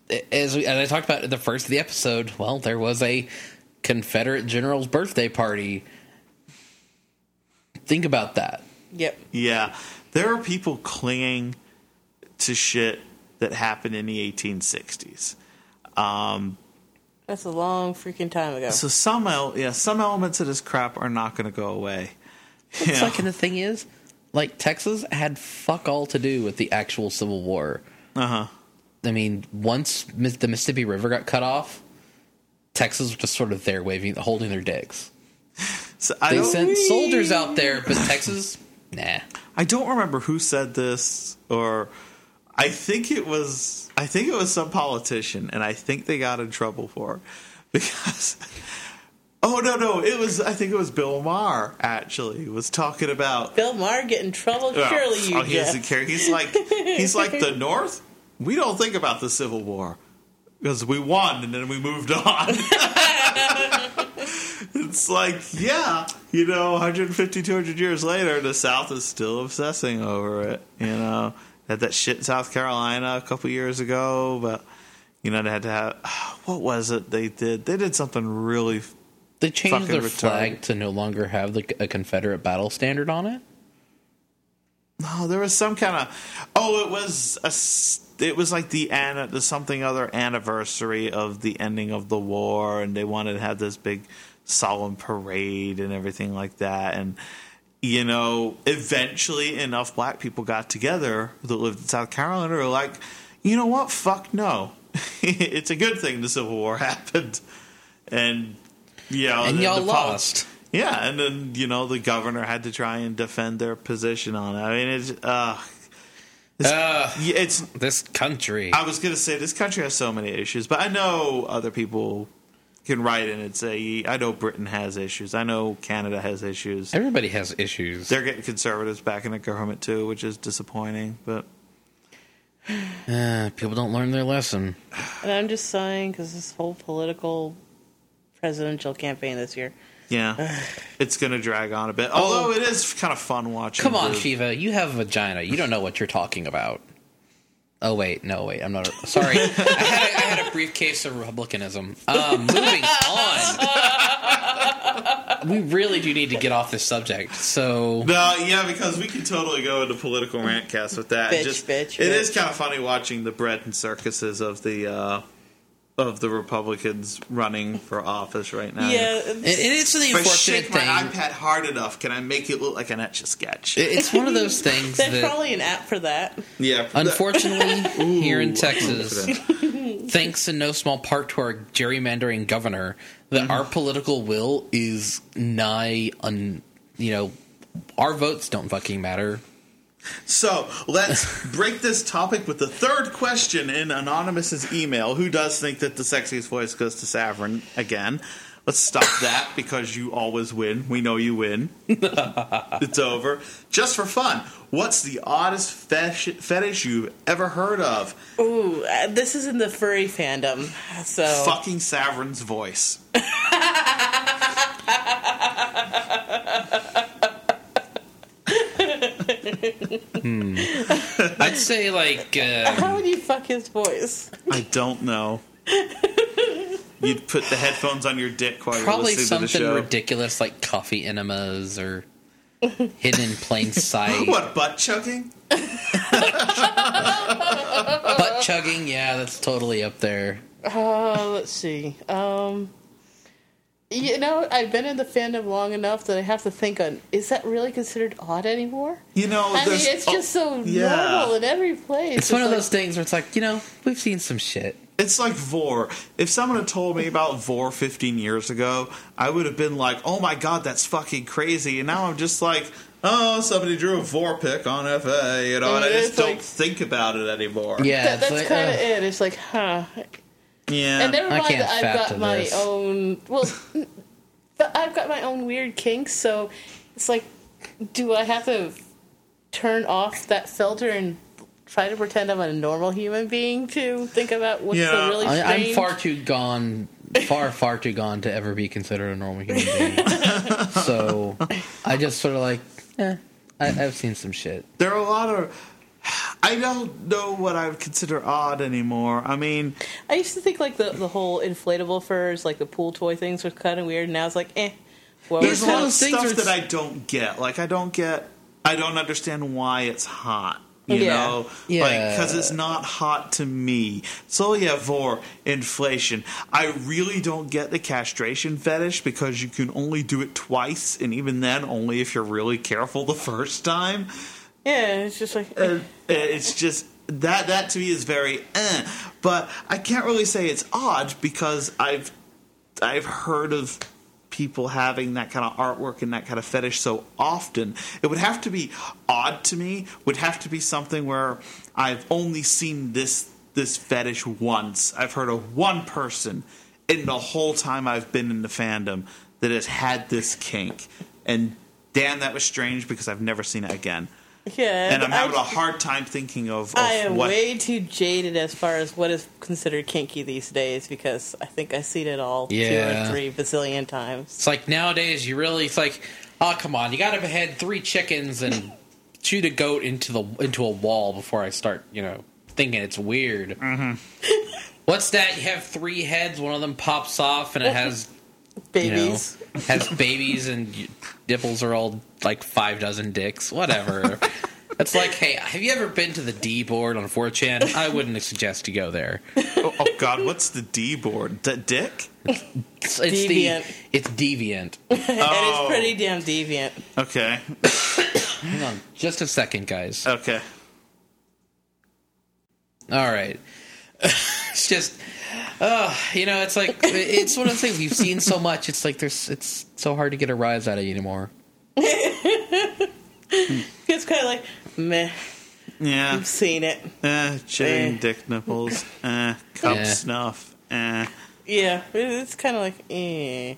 as, we, as I talked about in the first of the episode, well, there was a Confederate general's birthday party. Think about that.
Yep.
Yeah. There are people clinging to shit that happened in the eighteen sixties. Um,
That's a long freaking time ago.
so some el- yeah, some elements of this crap are not going to go away.
It's
You know?
like, and the thing is, like, Texas had fuck all to do with the actual Civil War.
Uh-huh.
I mean, once Miss- the Mississippi River got cut off, Texas was just sort of there waving, holding their dicks.
So I
They
don't,
sent soldiers out there, but Texas, nah.
I don't remember who said this, or I think it was I think it was some politician, and I think they got in trouble for it because. Oh no no! It was I think it was Bill Maher actually was talking about.
Bill Maher get in trouble?
Well,
Surely you
oh, he
Jeff.
doesn't care. He's like he's like the North. We don't think about the Civil War because we won and then we moved on. It's like, yeah, you know, one hundred fifty, two hundred years later, the South is still obsessing over it. You know, had that shit in South Carolina a couple years ago, but you know they had to have what was it they did? They did something really.
They changed
Fucking
their
retarded.
flag to no longer have the, a Confederate battle standard on it.
No, there was some kind of. Oh, it was a. s- It was like the an the something other anniversary of the ending of the war, and they wanted to have this big solemn parade and everything like that. And you know, eventually, enough black people got together that lived in South Carolina were like, you know what? Fuck no. It's a good thing the Civil War happened, and you know,
And
then
y'all
the pol-
lost.
Yeah, and then you know the governor had to try and defend their position on it. I mean, it's uh, it's,
Uh,
yeah, it's.
This country.
I was gonna say this country has so many issues, but I know other people can write in and say, I know Britain has issues. I know Canada has issues.
Everybody has issues.
They're getting conservatives back in the government too, which is disappointing. But
Uh, people don't learn their lesson.
And I'm just sighing because this whole political presidential campaign this year.
yeah, it's gonna drag on a bit. Although it is kind of fun watching.
Come on,
the-
Shiva. You have a vagina. You don't know what you're talking about. Oh, wait. No, wait. I'm not. A, sorry. I, had a, I had a briefcase of Republicanism. Um, moving on. We really do need to get off this subject. So.
No, yeah, because we can totally go into political rantcast with that.
Bitch,
Just,
bitch,
It
bitch.
is kind of funny watching the bread and circuses of the uh, of the Republicans running for office right now.
Yeah,
And, and it's the
If I
unfortunate
shake my
thing.
iPad hard enough, can I make it look like an Etch-a-Sketch?
it- It's one of those things
there's
that.
probably an app for that.
Yeah.
Unfortunately, here in
Ooh,
Texas, thanks in no small part to our gerrymandering governor, that
Mm-hmm.
our political will is nigh un. You know, our votes don't fucking matter.
So let's break this topic with the third question in Anonymous's email. Who does think that the sexiest voice goes to Saverin again? Let's stop that because you always win. We know you win. It's over. Just for fun, what's the oddest fetish, fetish you've ever heard of?
Ooh, uh, this is in the furry fandom. So
Fucking Saverin's voice.
I'd say like uh,
how would you fuck his voice?
I don't know. You'd put the headphones on your dick while
probably
you're listening to the
something
show.
ridiculous like coffee enemas or hidden in plain sight.
What, butt chugging?
Butt chugging, yeah, that's totally up there.
Uh, let's see. Um, you know, I've been in the fandom long enough that I have to think on, is that really considered odd anymore?
You know,
I mean,
there's-
it's
oh,
just so
yeah.
normal in every place.
It's one of
like-
those things where it's like, you know, we've seen some shit.
It's like Vor. If someone had told me about Vor fifteen years ago, I would have been like, oh my god, that's fucking crazy. And now I'm just like, oh, somebody drew a Vor pic on F A, you know, and I
And
just
it's
don't
like-
think about it anymore.
Yeah,
That,
it's
that's
like,
kind of
uh,
it. It's like, huh.
Yeah.
And never
I
mind
can't
that I've
fap
got
to
my
this.
own. Well, but I've got my own weird kinks, so it's like, do I have to turn off that filter and try to pretend I'm a normal human being to think about what's
Yeah,
so really strange?
I, I'm far too gone, far, far too gone to ever be considered a normal human being. So I just sort of like, eh, I, I've seen some shit.
There are a lot of. I don't know what I would consider odd anymore. I mean,
I used to think like the, the whole inflatable furs, like the pool toy things, was kind of weird. Now it's like, eh. Well,
there's a lot
of
of
things
stuff
are-
that I don't get. Like, I don't get, I don't understand why it's hot. You
Yeah.
know,
Yeah.
like, because it's not hot to me. So yeah, for inflation, I really don't get the castration fetish because you can only do it twice, and even then, only if you're really careful the first time.
yeah, it's just like, eh.
Uh, it's just that that to me is very eh. But I can't really say it's odd because I've I've heard of people having that kind of artwork and that kind of fetish so often. It would have to be odd to me, would have to be something where I've only seen this this fetish once. I've heard of one person in the whole time I've been in the fandom that has had this kink. And damn, that was strange because I've never seen it again.
yeah.
And I'm
I-
having a hard time thinking of, of
I am
what.
way too jaded as far as what is considered kinky these days because I think I've seen it all two
Yeah.
or three bazillion times.
It's like nowadays you really it's like, oh come on, you got to behead three chickens and shoot a goat into the into a wall before I start, you know, thinking it's weird. Mm-hmm. What's that? You have three heads, one of them pops off, and it has
Babies.
you know, has babies, and y- nipples are all like five dozen dicks. Whatever. It's like, hey, have you ever been to the D board on four chan? I wouldn't suggest you go there.
Oh, oh God, what's the D board? D- dick?
It's, it's
Deviant.
The, it's deviant.
And
Oh.
it's pretty damn deviant.
Okay.
Hang on, just a second, guys.
Okay.
All right. It's just, uh, you know, it's like it's one of the things we've seen so much. It's like there's, it's so hard to get a rise out of you anymore.
It's kind of like, meh,
Yeah.
I've seen it.
Eh, chilling
Eh.
dick nipples. Eh, cup
Yeah.
snuff. Eh.
Yeah, it's kind of like, eh.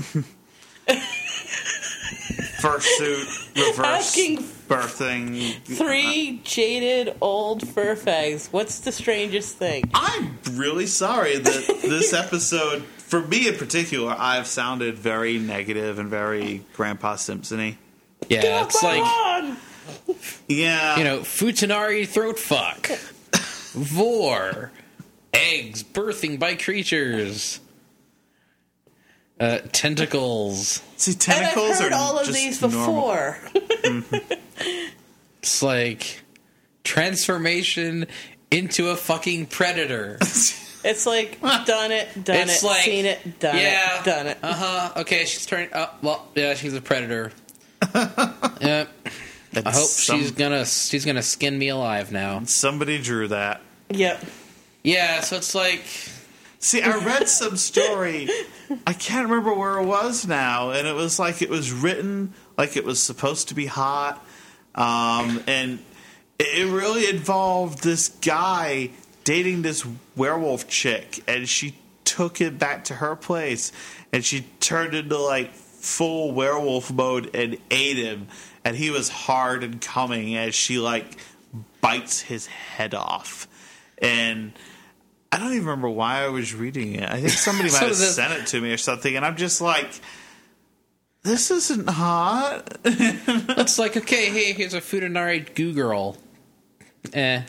Fursuit, reverse
Asking
birthing.
Three jaded old fur fags. What's the strangest thing?
I'm really sorry that this episode, for me in particular, I've sounded very negative and very Grandpa Simpson-y.
Yeah, it's
Come
like,
on!
Yeah.
you know, Futanari throat fuck, vor, eggs birthing by creatures, uh, tentacles.
See,
And I've
tentacles
heard
are
all of
just
these
normal.
before.
It's like transformation into a fucking predator.
It's like, done it, done
It's
it,
like,
seen it, done
yeah,
it, done it.
Uh huh. Okay, she's turning. Oh, well, yeah, she's a predator. Yeah. I hope
Some-
she's gonna she's gonna skin me alive now.
Somebody drew that.
Yep.
Yeah, so it's like,
See, I read some story. I can't remember where it was now, and it was like it was written like it was supposed to be hot, um, and it really involved this guy dating this werewolf chick, and she took him back to her place, and she turned into like full werewolf mode and ate him, and he was hard and coming as she like bites his head off, and I don't even remember why I was reading it. I think somebody might
So
have
the-
sent it to me or something, and I'm just like, this isn't hot.
it's like, okay, hey, here's a Futanari goo girl. Eh.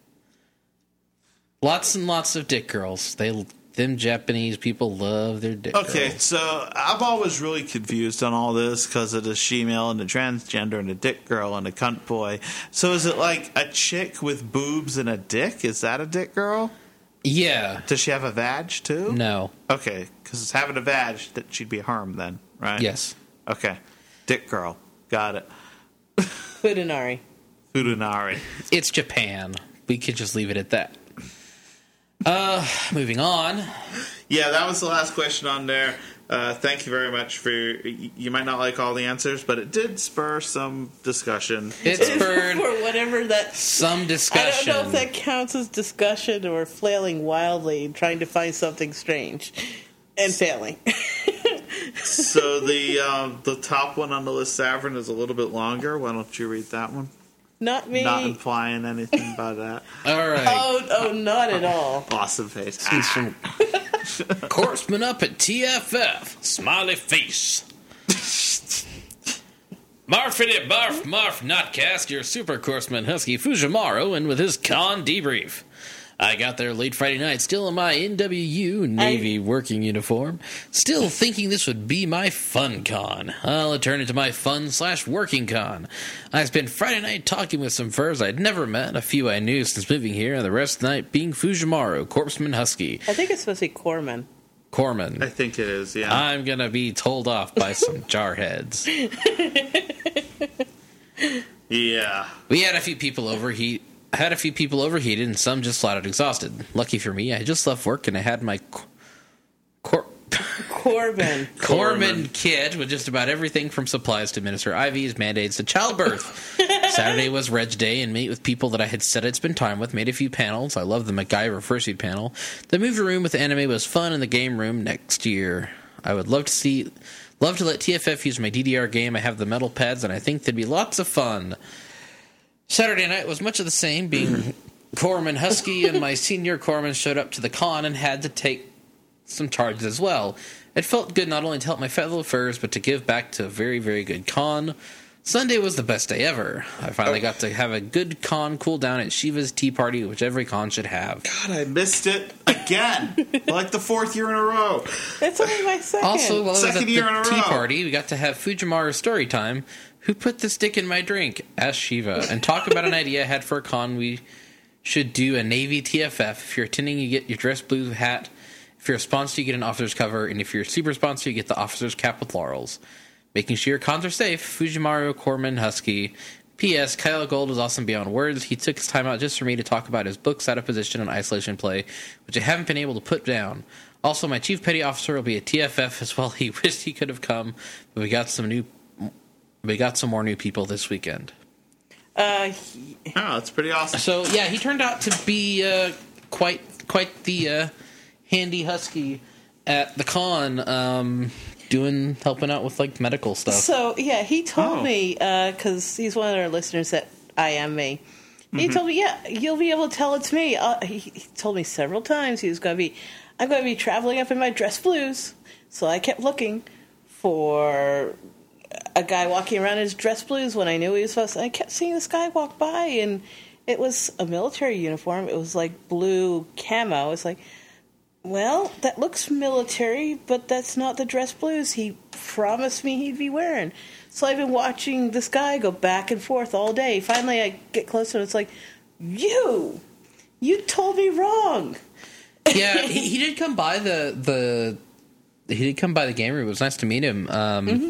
Lots and lots of dick girls. They them Japanese people love their dick
Okay,
girls.
so I'm always really confused on all this because of the she-male and the transgender and the dick girl and the cunt boy. So is it like a chick with boobs and a dick? Is that a dick girl?
Yeah.
Does she have a vag too?
No.
Okay, because it's having a vag that she'd be harmed then, right?
Yes.
Okay, dick girl. Got it.
Futanari.
Futanari.
It's Japan. We could just leave it at that. Uh, moving on.
Yeah, that was the last question on there. Uh, thank you very much for. You might not like all the answers, but it did spur some discussion.
It spurred
Or whatever that.
some
I
discussion.
don't know if that counts as discussion or flailing wildly and trying to find something strange and failing.
So the um, the top one on the list, Savrin, is a little bit longer. Why don't you read that one?
Not me.
Not implying anything by that.
All right.
Oh, oh, not at all.
Awesome face.
He's
Ah.
from Corpseman up at T F F. Smiley face. Marfity barf marf notcast, your super courseman Husky Fujimaru, and with his con debrief. I got there late Friday night, still in my N W U Navy I... working uniform, still thinking this would be my fun con. Well, it turned into my fun slash working con. I spent Friday night talking with some furs I'd never met, a few I knew since moving here, and the rest of the night being Fujimaru, Corpseman Husky.
I think it's supposed to be Corman.
Corman.
I think it is, yeah.
I'm going to be told off by some jarheads.
Yeah.
We had a few people overheat. Had a few people overheated, and some just flat out exhausted. Lucky for me, I just left work and I had my cor- cor-
Corbin
Corman kit with just about everything from supplies to administer I Vs, mandates to childbirth. Saturday was Reg Day, and meet with people that I had said I'd spend time with. Made a few panels. I love the MacGyver Fursuit panel. The movie room with anime was fun, and the game room next year. I would love to see, love to let T F F use my D D R game. I have the metal pads, and I think there'd be lots of fun. Saturday night was much of the same, being Corman Husky and my senior Corman showed up to the con and had to take some charges as well. It felt good not only to help my fellow furs, but to give back to a very, very good con. Sunday was the best day ever. I finally got to have a good con cool down at Shiva's tea party, which every con should have.
God, I missed it again. Like the fourth year in a row.
It's only my second.
Also, while
Second
I was at
year in a
the tea
row.
party, we got to have Fujimaru story time. Who put the stick in my drink? Asked Shiva. And talk about an idea I had for a con. We should do a Navy T F F. If you're attending, you get your dress blue hat. If you're a sponsor, you get an officer's cover. And if you're a super sponsor, you get the officer's cap with laurels. Making sure your cons are safe. Fujimaru, Corman, Husky. P S. Kyle Gold was awesome beyond words. He took his time out just for me to talk about his books out of position and isolation play, which I haven't been able to put down. Also, my chief petty officer will be at T F F as well. He wished he could have come, but we got some new... We got some more new people this weekend.
Uh, he,
Oh, that's pretty awesome.
So yeah, he turned out to be uh, quite quite the uh, handy husky at the con, um, doing helping out with like medical stuff.
so, yeah, he told
Oh.
me, because he's one of our listeners that I am me. He told me, yeah, you'll be able to tell it's me. Uh, he, he told me several times he was going to be, I'm going to be traveling up in my dress blues. So I kept looking for a guy walking around in his dress blues when I knew he was supposed to. I kept seeing this guy walk by, and it was a military uniform. It was like blue camo. It's like, well, that looks military, but that's not the dress blues he promised me he'd be wearing. So I've been watching this guy go back and forth all day. Finally, I get closer, and it's like, you, you told me wrong.
Yeah, he, he did come by the the he did come by the game room. It was nice to meet him. Um,
Mm-hmm.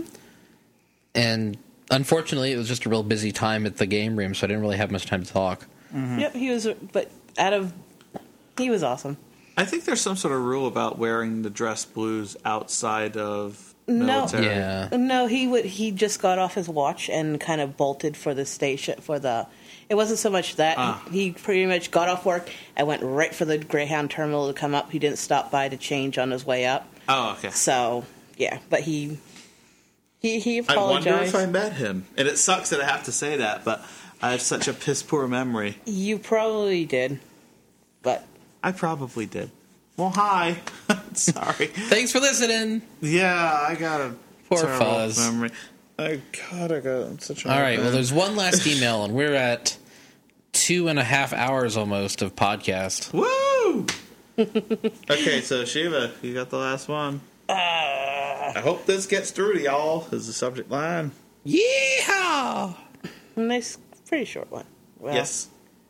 And unfortunately, it was just a real busy time at the game room, so I didn't really have much time to talk.
Mm-hmm.
Yep, he was, but out of, he was awesome.
I think there's some sort of rule about wearing the dress blues outside of
No.
military.
Yeah.
No, he would. He just got off his watch and kind of bolted for the station for the. It wasn't so much that
Ah.
he, he pretty much got off work and went right for the Greyhound terminal to come up. He didn't stop by to change on his way up.
Oh, okay.
So yeah, but he he he
I
apologized.
wonder if I met him. And it sucks that I have to say that, but I have such a piss poor memory.
You probably did, but
I probably did. Well, hi. Sorry.
Thanks for listening.
Yeah, I got a
Poor
terrible
Fuzz.
memory. I God, I got such a
All right, well, there's one last email, and we're at two and a half hours almost of podcast.
Woo! Okay, so Shiva, you got the last one.
uh,
I hope this gets through to y'all. Is the subject line?
Yeehaw!
nice, pretty short one. Well,
Yes.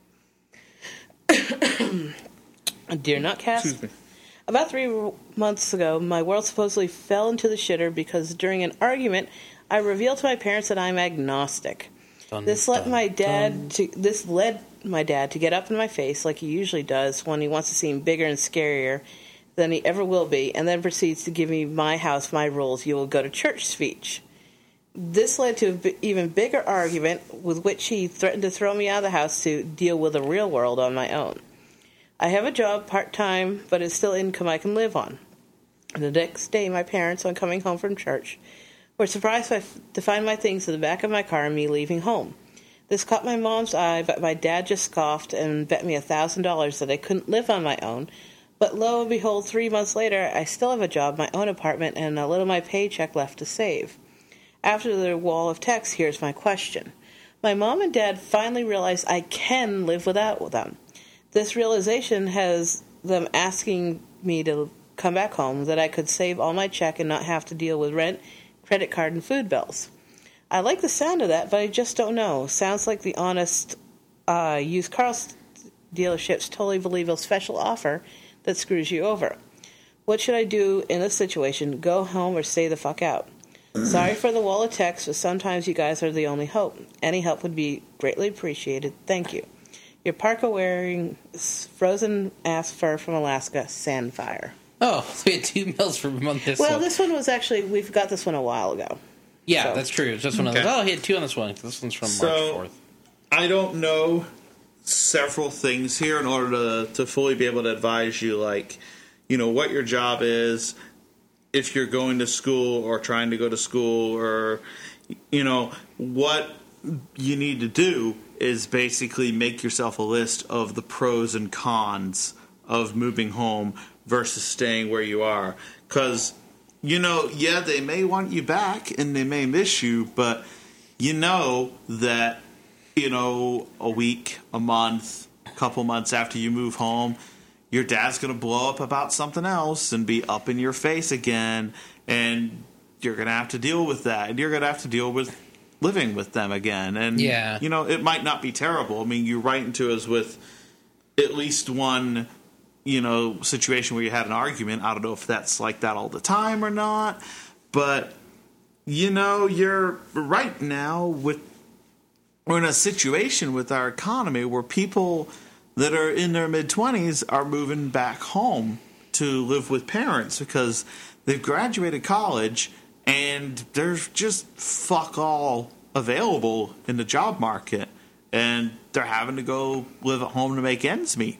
Dear Nutcast.
Excuse me.
About three months ago, my world supposedly fell into the shitter because during an argument, I revealed to my parents that I'm agnostic.
Dun,
This led
dun,
my dad
dun.
to this led my dad to get up in my face like he usually does when he wants to seem bigger and scarier than he ever will be, and then proceeds to give me my house, my rules, you will go to church speech. This led to an b- even bigger argument with which he threatened to throw me out of the house to deal with the real world on my own. I have a job part-time, but it's still income I can live on. The next day, my parents, on coming home from church, were surprised to find my things in the back of my car and me leaving home. This caught my mom's eye, but my dad just scoffed and bet me a thousand dollars that I couldn't live on my own. But lo and behold, three months later, I still have a job, my own apartment, and a little of my paycheck left to save. After the wall of text, here's my question. My mom and dad finally realized I can live without them. This realization has them asking me to come back home, that I could save all my check and not have to deal with rent, credit card, and food bills. I like the sound of that, but I just don't know. Sounds like the honest uh, used car dealerships totally believe a special offer that screws you over. What should I do in this situation? Go home or stay the fuck out? Sorry for the wall of text, but sometimes you guys are the only hope. Any help would be greatly appreciated. Thank you. Your parka-wearing, frozen-ass fur from Alaska, Sandfire.
Oh, so we had two mails from on this
well,
one.
this one was actually, we've got this one a while ago.
Yeah,
so.
that's true. It's just one
Okay.
of those. Oh, he had two on this one. This one's from
So-
March fourth.
I don't know several things here in order to, to fully be able to advise you, like, you know, what your job is, if you're going to school or trying to go to school, or, you know, what you need to do is basically make yourself a list of the pros and cons of moving home versus staying where you are. Because, you know, yeah, they may want you back and they may miss you, but you know that, you know, a week, a month, a couple months after you move home, your dad's going to blow up about something else and be up in your face again, and you're going to have to deal with that, and you're going to have to deal with living with them again. And,
Yeah.
you know, it might not be terrible. I mean, you write into us with at least one, you know, situation where you had an argument. I don't know if that's like that all the time or not, but, you know, you're right now with, we're in a situation with our economy where people that are in their mid-twenties are moving back home to live with parents because they've graduated college and there's just fuck all available in the job market, and they're having to go live at home to make ends meet.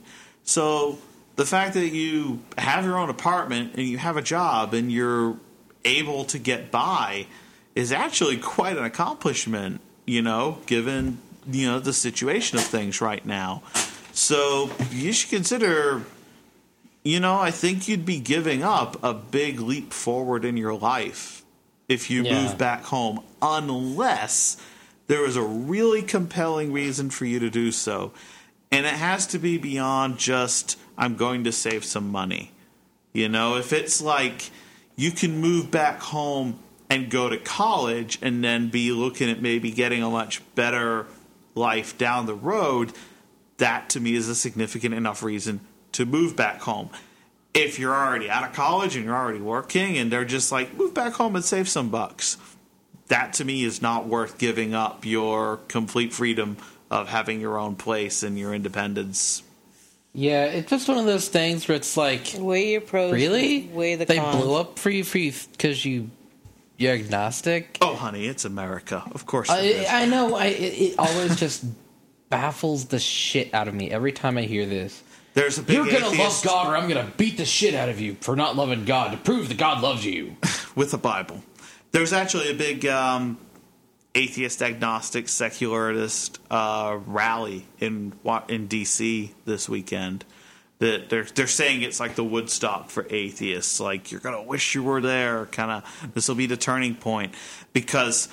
So the fact that you have your own apartment and you have a job and you're able to get by is actually quite an accomplishment, you know, given, you know, the situation of things right now. So you should consider, you know, I think you'd be giving up a big leap forward in your life if you
Yeah.
move back home, unless there is a really compelling reason for you to do so. And it has to be beyond just, I'm going to save some money. You know, if it's like you can move back home and go to college and then be looking at maybe getting a much better life down the road, that to me is a significant enough reason to move back home. If you're already out of college and you're already working and they're just like, move back home and save some bucks, that to me is not worth giving up your complete freedom of having your own place and your independence.
Yeah, it's just one of those things where it's like,
Weigh your pros.
really?
Weigh the
they
cons.
blew up for you for you because you you're agnostic.
Oh, honey, it's America. Of course it is.
I, I know. I it, it always just baffles the shit out of me every time I hear this.
There's a big
You're gonna
atheist
love God, or I'm gonna beat the shit out of you for not loving God to prove that God loves you.
with the Bible. There's actually a big um, atheist, agnostic, secularist uh, rally in in D C this weekend. That they're they're saying it's like the Woodstock for atheists. Like, you're gonna wish you were there. Kind of, this will be the turning point, because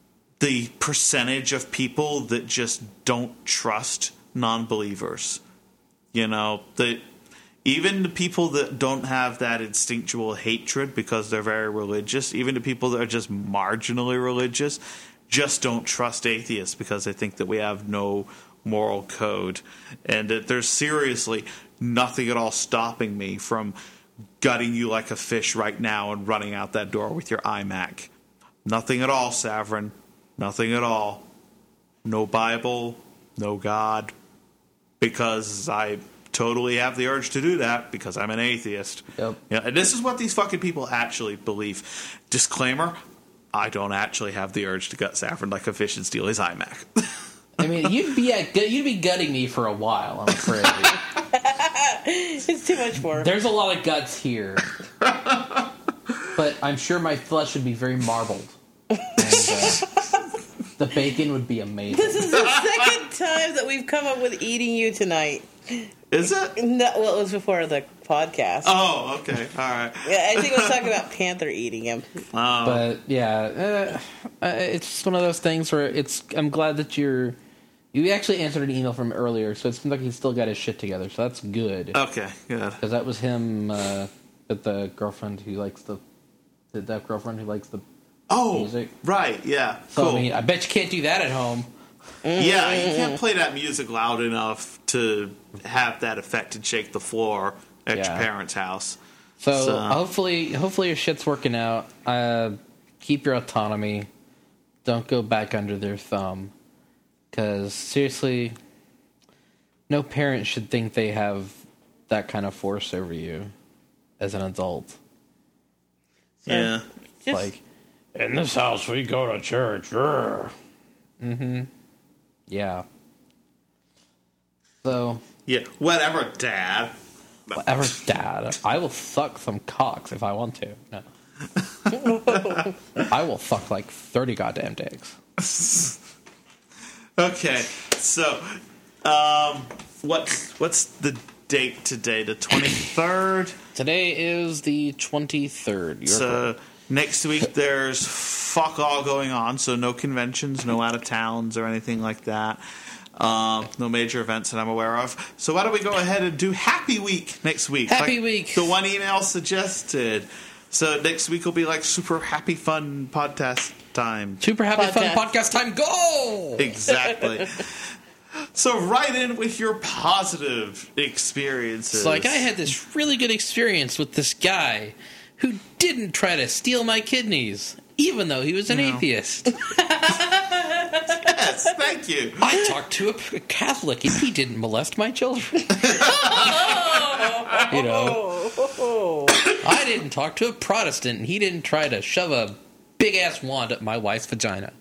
the percentage of people that just don't trust non-believers. You know, the even the people that don't have that instinctual hatred because they're very religious, even the people that are just marginally religious, just don't trust atheists because they think that we have no moral code, and that there's seriously nothing at all stopping me from gutting you like a fish right now and running out that door with your iMac. Nothing at all, Savrin. Nothing at all. No Bible, no God, because I totally have the urge to do that because I'm an atheist.
Yep.
Yeah, and this is what these fucking people actually believe. Disclaimer, I don't actually have the urge to gut Saffron like a fish and steal his iMac.
I mean, you'd be at, you'd be gutting me for a while, I'm afraid.
It's too much work.
There's a lot of guts here, but I'm sure my flesh would be very marbled, and uh, the bacon would be amazing.
This is the second time that we've come up with eating you tonight.
Is it?
No, well, it was before the podcast.
Oh, okay. All right.
Yeah, I think I was talking about Panther eating him.
Oh.
But yeah, uh, uh, it's just one of those things where it's. I'm glad that you're. You actually answered an email from earlier, so it seems like he's still got his shit together. So that's good.
Okay, good.
Because that was him. Uh, that the girlfriend who likes the. That girlfriend who likes the.
Oh,
music.
right. Yeah.
So
Cool.
I mean, I bet you can't do that at home.
Yeah, you can't play that music loud enough to have that effect and shake the floor at
Yeah.
your parents' house.
So,
So-
hopefully, hopefully your shit's working out. Uh, keep your autonomy. Don't go back under their thumb. Because seriously, no parent should think they have that kind of force over you as an adult.
Yeah.
Just,
Like, in this house we go to church. Mm-hmm. Yeah. So,
Yeah. Whatever, Dad.
whatever, Dad. I will suck some cocks if I want to. No. I will fuck like thirty goddamn dicks.
Okay. So, um, what's what's the date today? The twenty-third?
Today is the twenty-third. You're
So next week there's fuck all going on, so no conventions, no out of towns or anything like that. Um, no major events that I'm aware of. So why don't we go ahead and do Happy Week next week?
Happy
Like
Week.
The one email suggested. So next week will be like super happy fun podcast time.
Super happy fun
Podcast.
podcast time. Go!
Exactly. So write in with your positive experiences.
It's like I had this really good experience with this guy who didn't try to steal my kidneys, even though he was an
No.
atheist.
Yes, thank you.
I talked to a p- Catholic and he didn't molest my children. You know, I didn't talk to a Protestant and he didn't try to shove a big ass wand up my wife's vagina.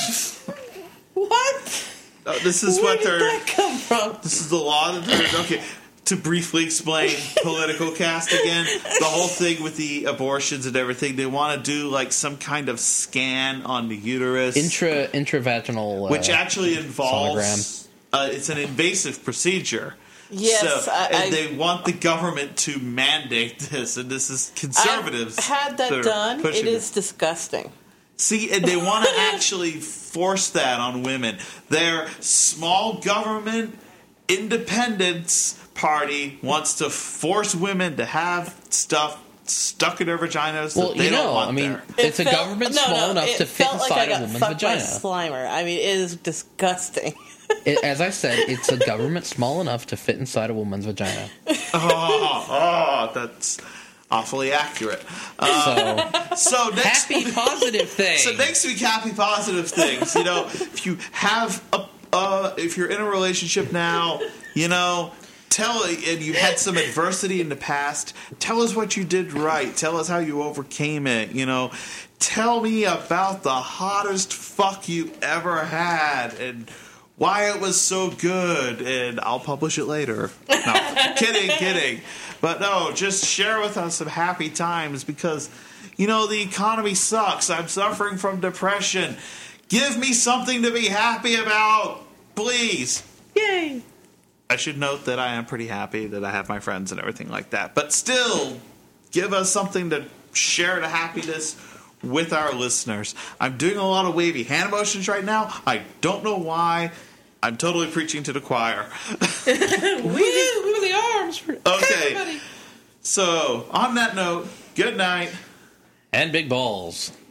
what?
Uh, this is
Where
what
did
they're.
that come from?
This is the law that they're. Okay. To briefly explain Political Cast again, the whole thing with the abortions and everything, they want to do like some kind of scan on the uterus,
Intra intravaginal, uh,
which actually involves.
sonogram.
Uh, it's an invasive procedure.
Yes,
so,
I-
and
I-
they want the government to mandate this, and this is conservatives.
I've had that
that are
done. It
pushing
is disgusting.
See, and they want to actually force that on women. Their small government independence party wants to force women to have stuff stuck in their vaginas
Well,
that they
you
don't
know,
want
I mean,
there.
it's a
felt-
government
no,
small
no,
enough
it
to fit
felt like I
inside a
got
woman's
fucked by
vagina.
Slimer. I mean, it is disgusting.
It, as I said, it's a government small enough to fit inside a woman's vagina.
oh, oh, that's awfully accurate. Uh,
So,
so next
happy positive thing.
So next week, happy positive things. You know, if you have a, uh, if you're in a relationship now, you know, tell and you had some adversity in the past. Tell us what you did right. Tell us how you overcame it. You know, tell me about the hottest fuck you ever had and why it was so good. And I'll publish it later. No, kidding, kidding. But no, just share with us some happy times because, you know, the economy sucks. I'm suffering from depression. Give me something to be happy about, please.
Yay!
I should note that I am pretty happy that I have my friends and everything like that. But still, give us something to share the happiness with our listeners. I'm doing a lot of wavy hand motions right now. I don't know why. I'm totally preaching to the choir.
Woo, move the arms. For
Okay.
everybody.
So, on that note, good night.
And big balls.